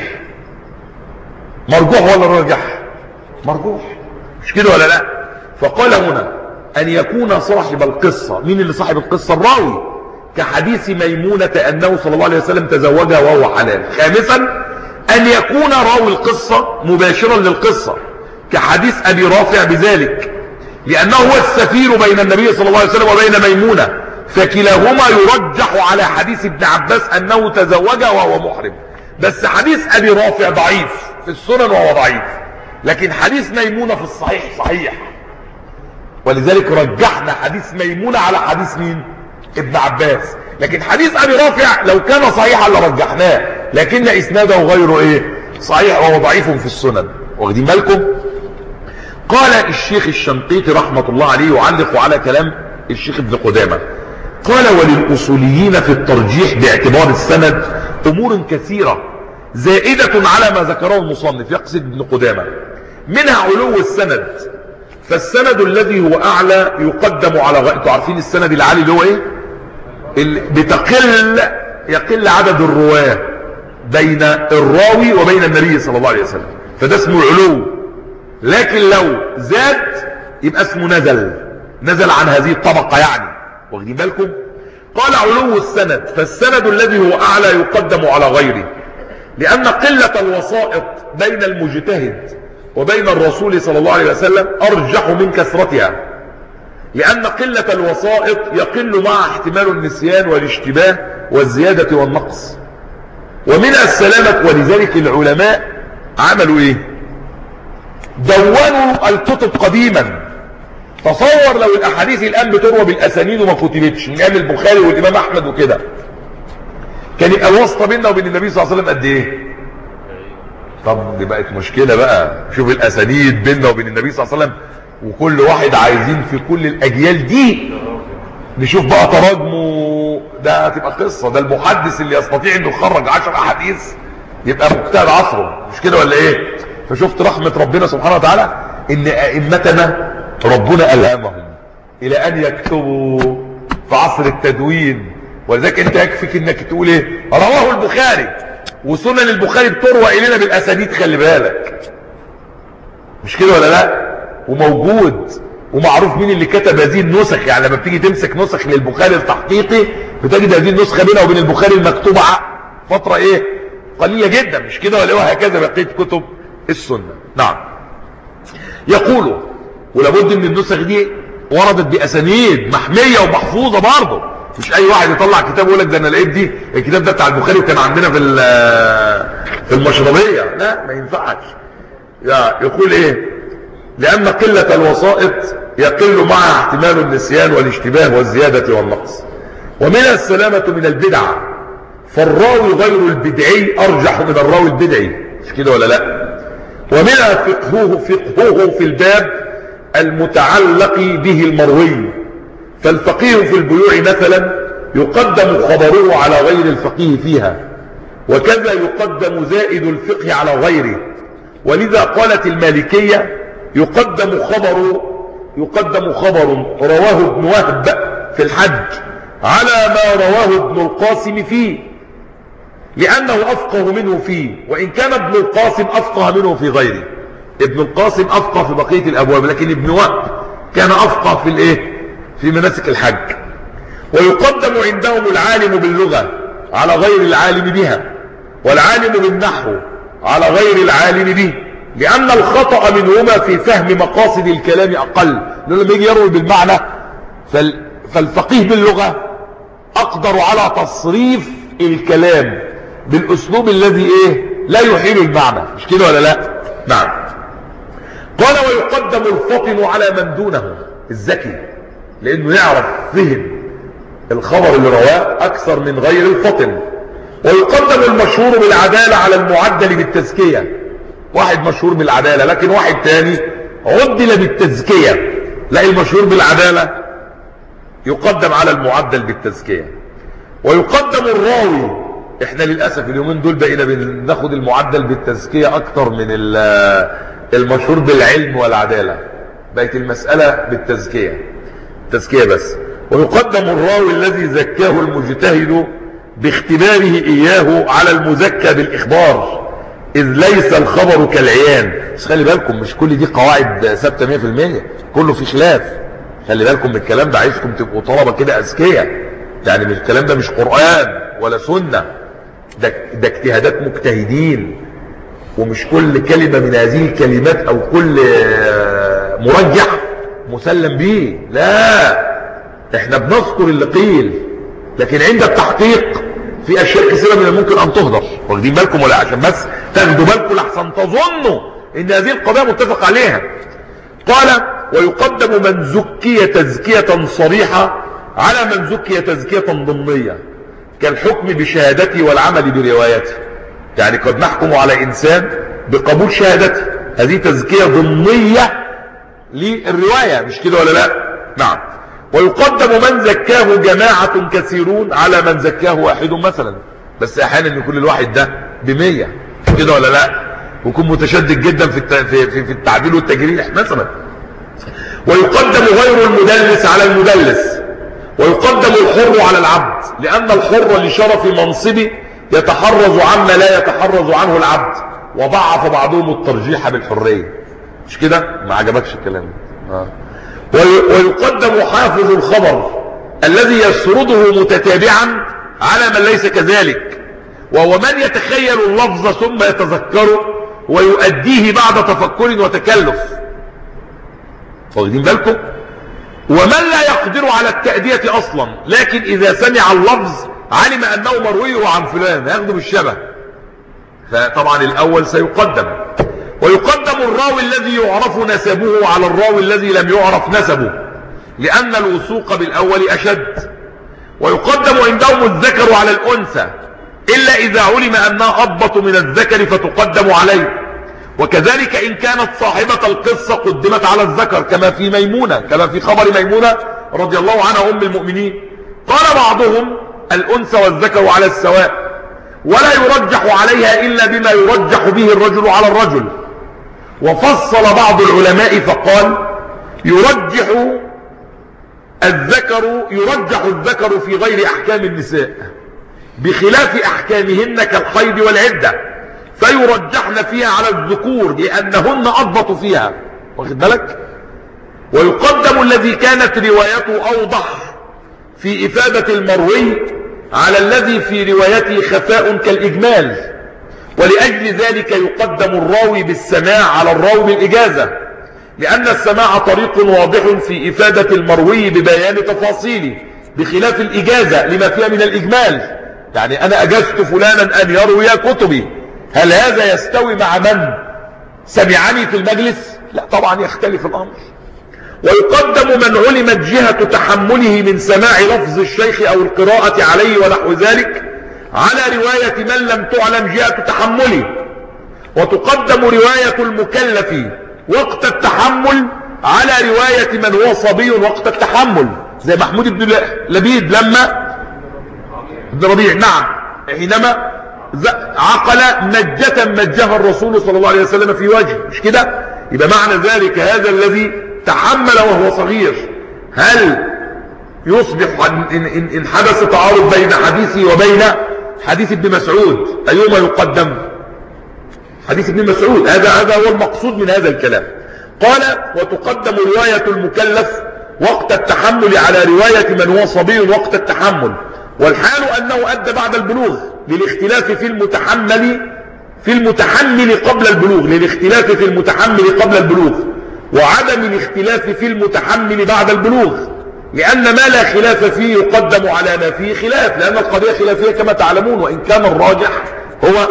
مرجوح ولا راجح؟ مرجوح، مش كده ولا لا؟ فقال هنا أن يكون صاحب القصة، مين اللي صاحب القصة؟ الراوي، كحديث ميمونة أنه صلى الله عليه وسلم تزوجها وهو حلال. خامسا أن يكون راوي القصة مباشرا للقصة، كحديث أبي رافع بذلك، لأنه هو السفير بين النبي صلى الله عليه وسلم وبين ميمونة، فكلاهما يرجح على حديث ابن عباس أنه تزوجها وهو محرم. بس حديث أبي رافع ضعيف في السنن وهو ضعيف، لكن حديث ميمونة في الصحيح صحيح، ولذلك رجحنا حديث ميمونة على حديث مين؟ ابن عباس. لكن حديث أبي رافع لو كان صحيحا لرجحناه، لكن إسناده غير إيه؟ صحيح، وهو ضعيف في السنن. واخدين بالكم؟ قال الشيخ الشنقيطي رحمة الله عليه يعلق على كلام الشيخ ابن قدامة، قال وللأصوليين في الترجيح باعتبار السند أمور كثيرة زائدة على ما ذكره المصنف، يقصد ابن قدامة، منها علو السند، فالسند الذي هو أعلى يقدم على غيره. انتوا عارفين السند العالي اللي هو ايه؟ اللي بتقل يقل عدد الرواه بين الراوي وبين النبي صلى الله عليه وسلم، فده اسمه العلو. لكن لو زاد يبقى اسمه نزل، نزل عن هذه الطبقة يعني. واخدين بالكم؟ قال علو السند، فالسند الذي هو أعلى يقدم على غيره، لأن قلة الوسائط بين المجتهد وبين الرسول صلى الله عليه وسلم أرجح من كثرتها، لأن قلة الوسائط يقل مع احتمال النسيان والاشتباه والزيادة والنقص، ومن السلامة. ولذلك العلماء عملوا ايه؟ دونوا الكتب قديما. تصور لو الاحاديث الان بتروى بالاسانيد وما كتبتش، من ايام البخاري والامام احمد وكده، كان يبقى الواسطه بيننا وبين النبي صلى الله عليه وسلم قد ايه؟ طب دي بقت مشكله بقى، شوف الاسانيد بيننا وبين النبي صلى الله عليه وسلم، وكل واحد عايزين في كل الاجيال دي نشوف بقى تراجمه، ده هتبقى قصه. ده المحدث اللي يستطيع انه يخرج عشر احاديث يبقى مجتهد عصره، مش كده ولا ايه؟ فشفت رحمه ربنا سبحانه وتعالى ان ائمتنا ربنا ألهمهم إلى أن يكتبوا في عصر التدوين. ولذلك أنت يكفيك أنك تقول إيه؟ رواه البخاري، وسنن البخاري بتروى إلينا بالأسانيد، خلي بالك، مش كده ولا لا؟ وموجود ومعروف مين اللي كتب هذه النسخ. يعني لما بتيجي تمسك نسخ للبخاري التحقيقي بتجد هذه النسخة بينها وبين البخاري المكتوبة فترة إيه؟ قليلة جدا، مش كده ولا إيه؟ وهكذا بقية كتب السنة. نعم. يقول ولابد ان النسخ دي وردت باسانيد محمية ومحفوظة برضه، مش اي واحد يطلع كتاب ويقول لك ده انا لقيت دي الكتاب ده بتاع البخاري وكان عندنا في في المشربية. لا، ما ينفعش. يقول ايه؟ لان قلة الوسائط يقل معها احتمال النسيان والاشتباه والزيادة والنقص، ومنها السلامة من البدع، فالراوي غير البدعي ارجح من الراوي البدعي، مش كده ولا لا؟ ومنها فقهه فقهه في الباب المتعلق به المروي، فالفقيه في البيوع مثلا يقدم خبره على غير الفقيه فيها، وكذا يقدم زائد الفقه على غيره، ولذا قالت المالكية يقدم خبر يقدم خبر رواه ابن وهب في الحج على ما رواه ابن القاسم فيه، لأنه أفقه منه فيه، وإن كان ابن القاسم أفقه منه في غيره. ابن القاسم أفقه في بقية الأبواب، لكن ابن وهب كان أفقه في الإيه؟ في مناسك الحج. ويقدم عندهم العالم باللغة على غير العالم بها، والعالم بالنحو على غير العالم به، لأن الخطأ منهما في فهم مقاصد الكلام أقل. لما يجي يروي بالمعنى فالفقيه باللغة أقدر على تصريف الكلام بالأسلوب الذي إيه؟ لا يحيل المعنى، مش كده ولا لا؟ نعم. قال ويقدم الفطن على من دونه، الذكي، لأنه يعرف فهم الخبر اللي رواه أكثر من غير الفطن. ويقدم المشهور بالعدالة على المعدل بالتزكية، واحد مشهور بالعدالة لكن واحد تاني عدل بالتزكية، لا، المشهور بالعدالة يقدم على المعدل بالتزكية. ويقدم الراوي، احنا للأسف اليومين دول بقينا بناخد المعدل بالتزكية اكتر من المشهور بالعلم والعدالة، بقت المسألة بالتزكية، التزكية بس. ويقدم الراوي الذي زكاه المجتهد باختباره إياه على المزكى بالإخبار، إذ ليس الخبر كالعيان. بس خلي بالكم مش كل دي قواعد ثابتة مية في المية، كله في خلاف. خلي بالكم من الكلام ده، عايزكم تبقوا طلبة كده أذكياء، يعني مش الكلام ده مش قرآن ولا سنة، ده, ده اجتهادات مجتهدين، ومش كل كلمة من هذه الكلمات أو كل مرجح مسلم به، لا، احنا بنذكر اللي قيل، لكن عند التحقيق في اشياء كثيره من الممكن ان تهدر. واخدين بالكم ولا؟ عشان بس تاخدوا بالكم لحسن تظنوا ان هذه القضيه متفق عليها. قال ويقدم من زكي تزكيه صريحه على من زكي تزكيه ضمنيه، كالحكم بشهادته والعمل بروايته. يعني قد نحكم على انسان بقبول شهادته، هذه تزكيه ضمنيه للروايه، مش كده ولا لا؟ نعم. ويقدم من زكاه جماعة كثيرون على من زكاه واحد مثلا، بس احيانا يكون الواحد ده بمية، كده ولا لا؟ ويكون متشدد جدا في في التعديل والتجريح مثلا. ويقدم غير المدلس على المدلس، ويقدم الحر على العبد، لأن الحر لشرف منصبه يتحرز عما لا يتحرز عنه العبد، وضعف بعضهم الترجيح بالحرية. مش كده؟ ما عجبكش الكلام آه. ويقدم حافظ الخبر الذي يسرده متتابعا على من ليس كذلك، وهو من يتخيل اللفظ ثم يتذكره ويؤديه بعد تفكر وتكلف. واخدين بالكم؟ ومن لا يقدر على التأدية اصلا، لكن اذا سمع اللفظ علم انه مروي عن فلان، ياخده بالشبه، فطبعا الاول سيقدم. ويقدم الراوي الذي يعرف نسبه على الراوي الذي لم يعرف نسبه، لأن الوثوق بالأول أشد. ويقدم عندهم الذكر على الأنثى، إلا إذا علم أنها أضبط من الذكر فتقدم عليه، وكذلك إن كانت صاحبة القصة قدمت على الذكر، كما في ميمونة، كما في خبر ميمونة رضي الله عنها أم المؤمنين. قال بعضهم الأنثى والذكر على السواء، ولا يرجح عليها إلا بما يرجح به الرجل على الرجل. وفصل بعض العلماء فقال يرجح الذكر يرجح الذكر في غير أحكام النساء بخلاف أحكامهن كالحيض والعدة، فيرجحن فيها على الذكور لأنهن أضبط فيها. واخد بالك؟ ويقدم الذي كانت روايته أوضح في إفادة المروي على الذي في روايته خفاء كالإجمال، ولأجل ذلك يقدم الراوي بالسماع على الراوي بالإجازة، لأن السماع طريق واضح في إفادة المروي ببيان تفاصيله، بخلاف الإجازة لما فيها من الإجمال. يعني أنا أجزت فلانا أن يروي كتبي، هل هذا يستوي مع من سمعني في المجلس؟ لا طبعا، يختلف الأمر. ويقدم من علمت جهة تحمله من سماع لفظ الشيخ أو القراءة عليه ونحو ذلك على رواية من لم تعلم جهة تحمله. وتقدم رواية المكلف وقت التحمل على رواية من هو صبي وقت التحمل، زي محمود بن لبيد لما ابن ربيع نعم حينما عقل مجة مجها الرسول صلى الله عليه وسلم في وجهه، مش كده؟ يبقى معنى ذلك هذا الذي تحمل وهو صغير هل يصبح إن, إن, إن حدث تعارض بين حديثه وبين حديث ابن مسعود أيهما يقدم؟ حديث ابن مسعود. هذا هذا هو المقصود من هذا الكلام. قال وتقدم رواية المكلف وقت التحمل على رواية من هو صبي وقت التحمل، والحال أنه أدى بعد البلوغ للاختلاف في المتحمل في المتحمل قبل البلوغ للاختلاف في المتحمل قبل البلوغ وعدم الاختلاف في المتحمل بعد البلوغ، لأن ما لا خلاف فيه يقدم على ما فيه خلاف، لأن القضية خلافية كما تعلمون، وإن كان الراجح هو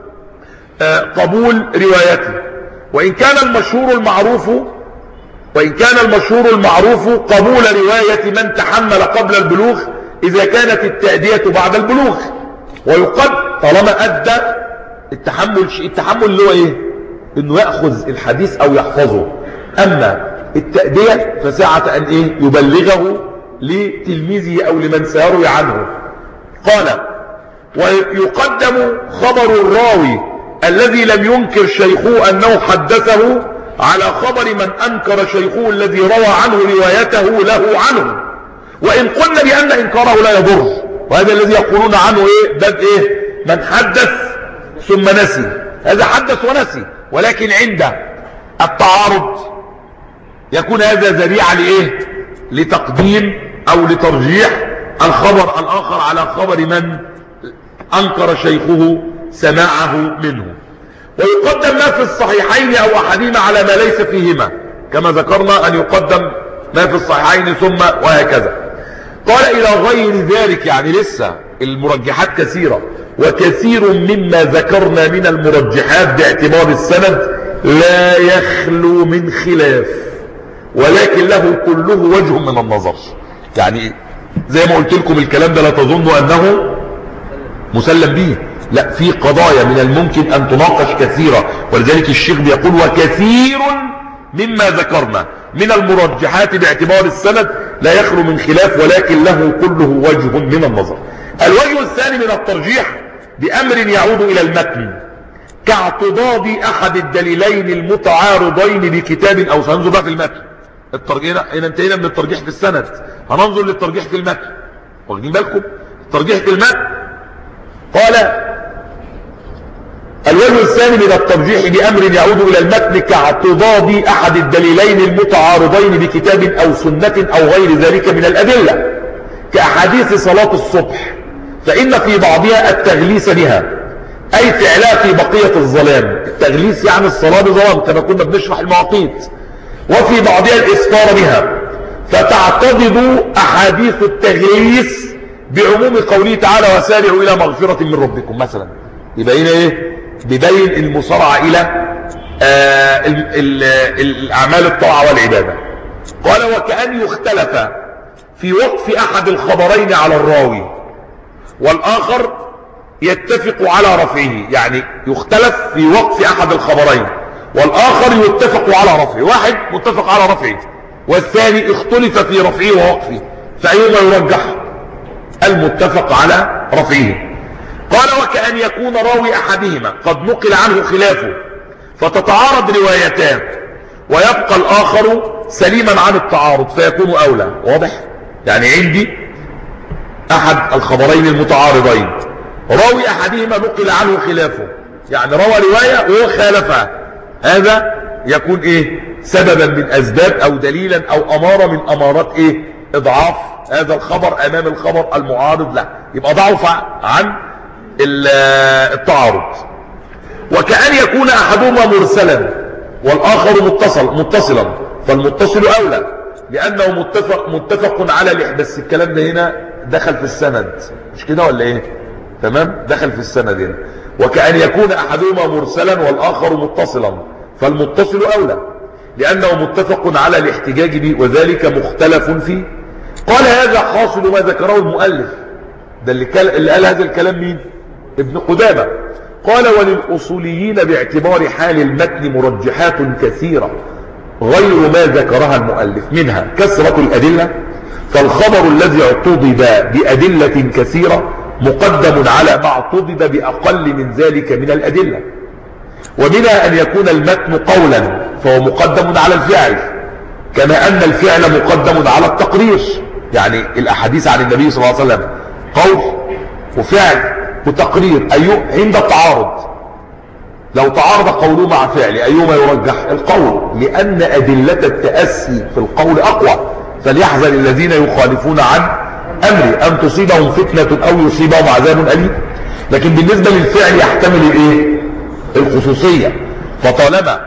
قبول روايته. وإن كان المشهور المعروف وإن كان المشهور المعروف قبول رواية من تحمل قبل البلوغ إذا كانت التأدية بعد البلوغ، ويقد طالما أدى التحمل التحمل اللي هو إيه؟ إنه يأخذ الحديث أو يحفظه. أما التأدية فساعة أن إيه؟ يبلغه لتلميذه أو لمن سيروي عنه. قال ويقدم خبر الراوي الذي لم ينكر شيخه أنه حدثه على خبر من أنكر شيخه الذي روى عنه روايته له عنه، وإن قلنا بأن إنكاره لا يضر، وهذا الذي يقولون عنه إيه؟ ده إيه؟ من حدث ثم نسي، هذا حدث ونسي، ولكن عند التعارض يكون هذا ذريعة لإيه؟ لتقديم أو لترجيح الخبر الآخر على خبر من أنكر شيخه سماعه منه. ويقدم ما في الصحيحين أو أحدهما على ما ليس فيهما، كما ذكرنا أن يقدم ما في الصحيحين ثم وهكذا. قال إلى غير ذلك، يعني لسه المرجحات كثيرة، وكثير مما ذكرنا من المرجحات باعتبار السند لا يخلو من خلاف، ولكن له كله وجه من النظر. يعني زي ما قلت لكم الكلام ده لا تظنوا أنه مسلم به، لا، في قضايا من الممكن أن تناقش كثيرة، ولذلك الشيخ بيقول وكثير مما ذكرنا من المرجحات باعتبار السند لا يخلو من خلاف، ولكن له كله وجه من النظر. الوجه الثاني من الترجيح بأمر يعود إلى المتن، كاعتضاد أحد الدليلين المتعارضين بكتاب أو سننظر بقى في المتن. الترجيح هنا انتهينا من الترجيح في السند، هننظر للترجيح في المتن. واخدين بالكم؟ الترجيح في المتن. قال الوجه الثاني من الترجيح بأمر يعود إلى المتن كاعتضاد أحد الدليلين المتعارضين بكتاب أو سنة أو غير ذلك من الأدلة، كأحاديث صلاة الصبح، فإن في بعضها التغليس بها، أي فعلها في بقية الظلام. التغليس يعني الصلاة بظلام كما كنا بنشرح المواقيت. وفي بعضها الإسفار بها، فتعتضد أحاديث التغليس بعموم قوله تعالى وسارعوا إلى مغفرة من ربكم مثلا. يبقى هنا إيه؟ ببين المصارعة إلى آه ال ال الأعمال الطاعة والعبادة. قال وكأن يختلف في وقف أحد الخبرين على الراوي والآخر يتفق على رفعه، يعني يختلف في وقف أحد الخبرين والآخر يتفق على رفعه، واحد متفق على رفعه والثاني اختلف في رفعه ووقفه، فأيهما يرجح؟ المتفق على رفعه. قال وكأن يكون راوي أحدهما قد نقل عنه خلافه فتتعارض روايتان ويبقى الآخر سليما عن التعارض فيكون أولى. واضح؟ يعني عندي أحد الخبرين المتعارضين، راوي أحدهما نقل عنه خلافه، يعني روى رواية وهو خالفها، هذا يكون إيه؟ سببا من أسباب أو دليلا أو أمارة من أمارات إيه؟ إضعاف هذا الخبر أمام الخبر المعارض له، يبقى ضعف عن التعارض. وكأن يكون احدهما مرسلا والاخر متصل متصلا فالمتصل اولى لانه متفق متفق على الاحداث. بس الكلام ده هنا دخل في السند مش كده ولا ايه؟ تمام، دخل في السند هنا. وكأن يكون احدهما مرسلا والاخر متصلا فالمتصل اولى لانه متفق على الاحتجاج به وذلك مختلف فيه. قال هذا حاصل ما ذكره المؤلف. ده اللي قال هذا الكلام مين؟ ابن قدامة. قال وللأصوليين باعتبار حال المتن مرجحات كثيرة غير ما ذكرها المؤلف، منها كثرة الأدلة، فالخبر الذي اعتضد بأدلة كثيرة مقدم على ما اعتضد بأقل من ذلك من الأدلة. ومنها أن يكون المتن قولا فهو مقدم على الفعل، كما أن الفعل مقدم على التقرير. يعني الأحاديث عن النبي صلى الله عليه وسلم قول وفعل وتقرير. أيوه عند التعارض لو تعارض قوله مع فعل أيهما يرجح؟ القول، لأن أدلة التأسي في القول أقوى. فليحذر الذين يخالفون عن أمري أن تصيبهم فتنة أو يصيبهم عذاب أليم. لكن بالنسبة للفعل يحتمل الإيه؟ الخصوصية. فطالما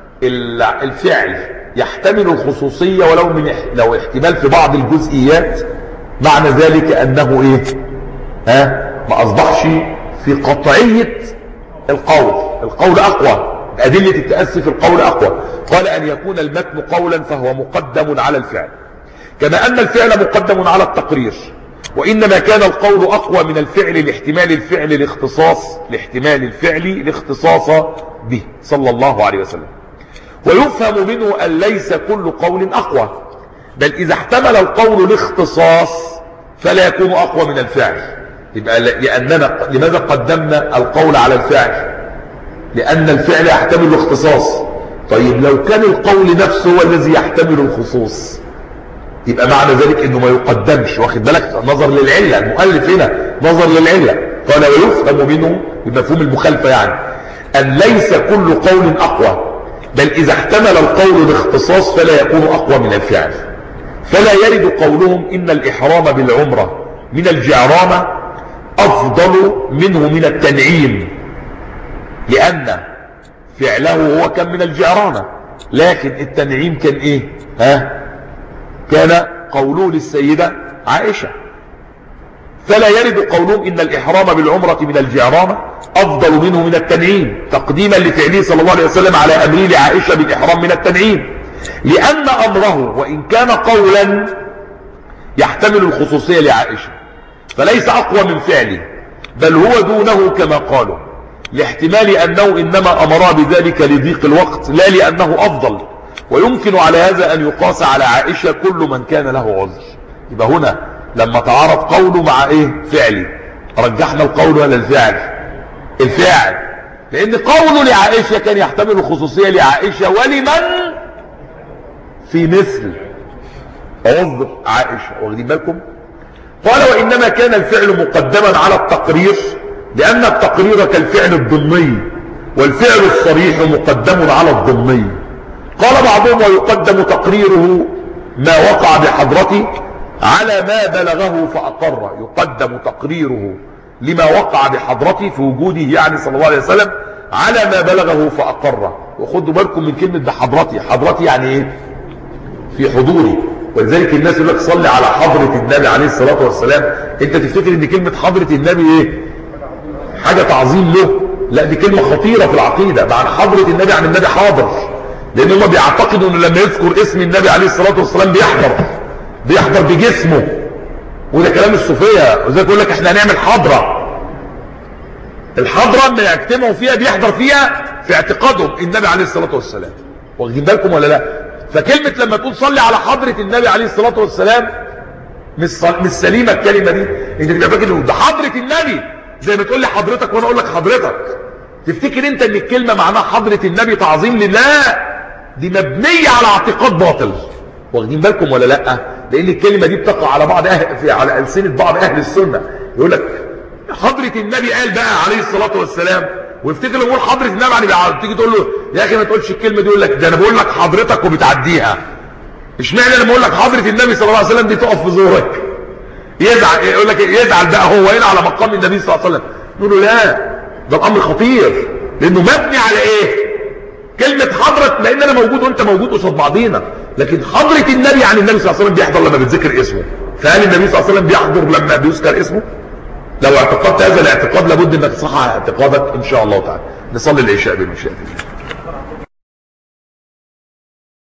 الفعل يحتمل الخصوصية ولو من لو احتمال في بعض الجزئيات، معنى ذلك أنه إيه؟ ها؟ ما أصبحش في قطعية القول. القول أقوى، أدلة التأسي في القول أقوى. قال أن يكون المتن قولا فهو مقدم على الفعل، كما أن الفعل مقدم على التقرير. وإنما كان القول أقوى من الفعل لاحتمال الفعل الاختصاص لاحتمال الفعل الاختصاص به صلى الله عليه وسلم. ويفهم منه أن ليس كل قول أقوى، بل إذا احتمل القول الاختصاص فلا يكون أقوى من الفعل. يبقى لأننا لماذا قدمنا القول على الفعل؟ لأن الفعل يحتمل الاختصاص. طيب لو كان القول نفسه هو الذي يحتمل الخصوص يبقى معنى ذلك انه ما يقدمش. واخد بالك؟ نظر للعلة، المؤلف هنا نظر للعلة. قال ويفهم منه بمفهوم المخالفة يعني أن ليس كل قول أقوى، بل إذا احتمل القول الاختصاص فلا يكون أقوى من الفعل. فلا يرد قولهم إن الإحرام بالعمرة من الجعرانة أفضل منه من التنعيم، لأن فعله هو كان من الجعرانة، لكن التنعيم كان إيه؟ ها؟ كان قوله للسيدة عائشة. فلا يرد قولهم إن الإحرام بالعمرة من الجعرانة أفضل منه من التنعيم، تقديما لفعله صلى الله عليه وسلم على أمره لعائشة بالإحرام من التنعيم، لأن أمره وإن كان قولا يحتمل الخصوصية لعائشة فليس أقوى من فعله، بل هو دونه كما قالوا، لاحتمال أنه إنما أمرها بذلك لضيق الوقت لا لأنه أفضل. ويمكن على هذا أن يقاس على عائشة كل من كان له عذر. يبقى هنا لما تعارض قوله مع إيه؟ فعلي، رجحنا القول ولا الفعل؟ الفعل، لأن قوله لعائشة كان يحتمل الخصوصية لعائشة ولمن في مثل عذر عائشة. واخدين بالكم؟ قال وإنما كان الفعل مقدما على التقرير لأن التقرير كالفعل الضمني، والفعل الصريح مقدم على الضمني. قال بعضهم ويقدم تقريره ما وقع بحضرته على ما بلغه فأقر. يقدم تقريره لما وقع بحضرته في وجوده يعني صلى الله عليه وسلم على ما بلغه فأقر. وخدوا بالكم من كلمة بحضرتي. حضرتي يعني ايه؟ في حضوري. ولذلك الناس يقول لك صلي على حضرة النبي عليه الصلاة والسلام، انت تفتكر ان كلمة حضرة النبي ايه؟ حاجة تعظيم له؟ لا، دي كلمة خطيرة في العقيدة. معنى حضرة النبي عن النبي حاضر، لان هم بيعتقدوا ان لما يذكر اسم النبي عليه الصلاة والسلام بيحضر بيحضر بجسمه، وده كلام الصوفية. وذلك يقول لك احنا هنعمل حضرة. الحضرة اللي يجتمعوا فيها بيحضر فيها في اعتقادهم النبي عليه الصلاة والسلام. واخدين بالكم ولا لا؟ فكلمة لما تقول صلي على حضرة النبي عليه الصلاة والسلام مش مش سليمة الكلمة دي. انت تبقى فاكر ده حضرة النبي زي ما تقول لي حضرتك وانا اقول لك حضرتك، تفتكر انت ان الكلمة معناها حضرة النبي تعظيم لله؟ دي مبنية على اعتقاد باطل. واخدين بالكم ولا لا؟ لان الكلمة دي بتقع على بعض أهل في على ألسنة بعض اهل السنة، يقول لك حضرة النبي قال بقى عليه الصلاة والسلام، ويفتكر لما يقول حضرة النبي يعني تيجي تقول له يا اخي ما تقولش الكلمة دي، يقول لك ده انا بقول لك حضرتك وبتعديها. اشمعنى لما اقول لك حضرة النبي صلى الله عليه وسلم دي تقف في زورك؟ يزعل، يقول لك يزعل بقى هو هنا على مقام النبي صلى الله عليه وسلم. نقول له لا، ده الامر خطير. لانه مبني على ايه؟ كلمة حضرة، لان انا موجود وانت موجود قصاد بعضينا، لكن حضرة النبي عن النبي صلى الله عليه وسلم بيحضر لما بتذكر اسمه. فهل النبي صلى الله عليه وسلم بيحضر لما بيذكر اسمه؟ لو اعتقدت هذا الاعتقاد لابد انك تصحح اعتقادك ان شاء الله تعالى. نصلي العشاء بالمشاهدين.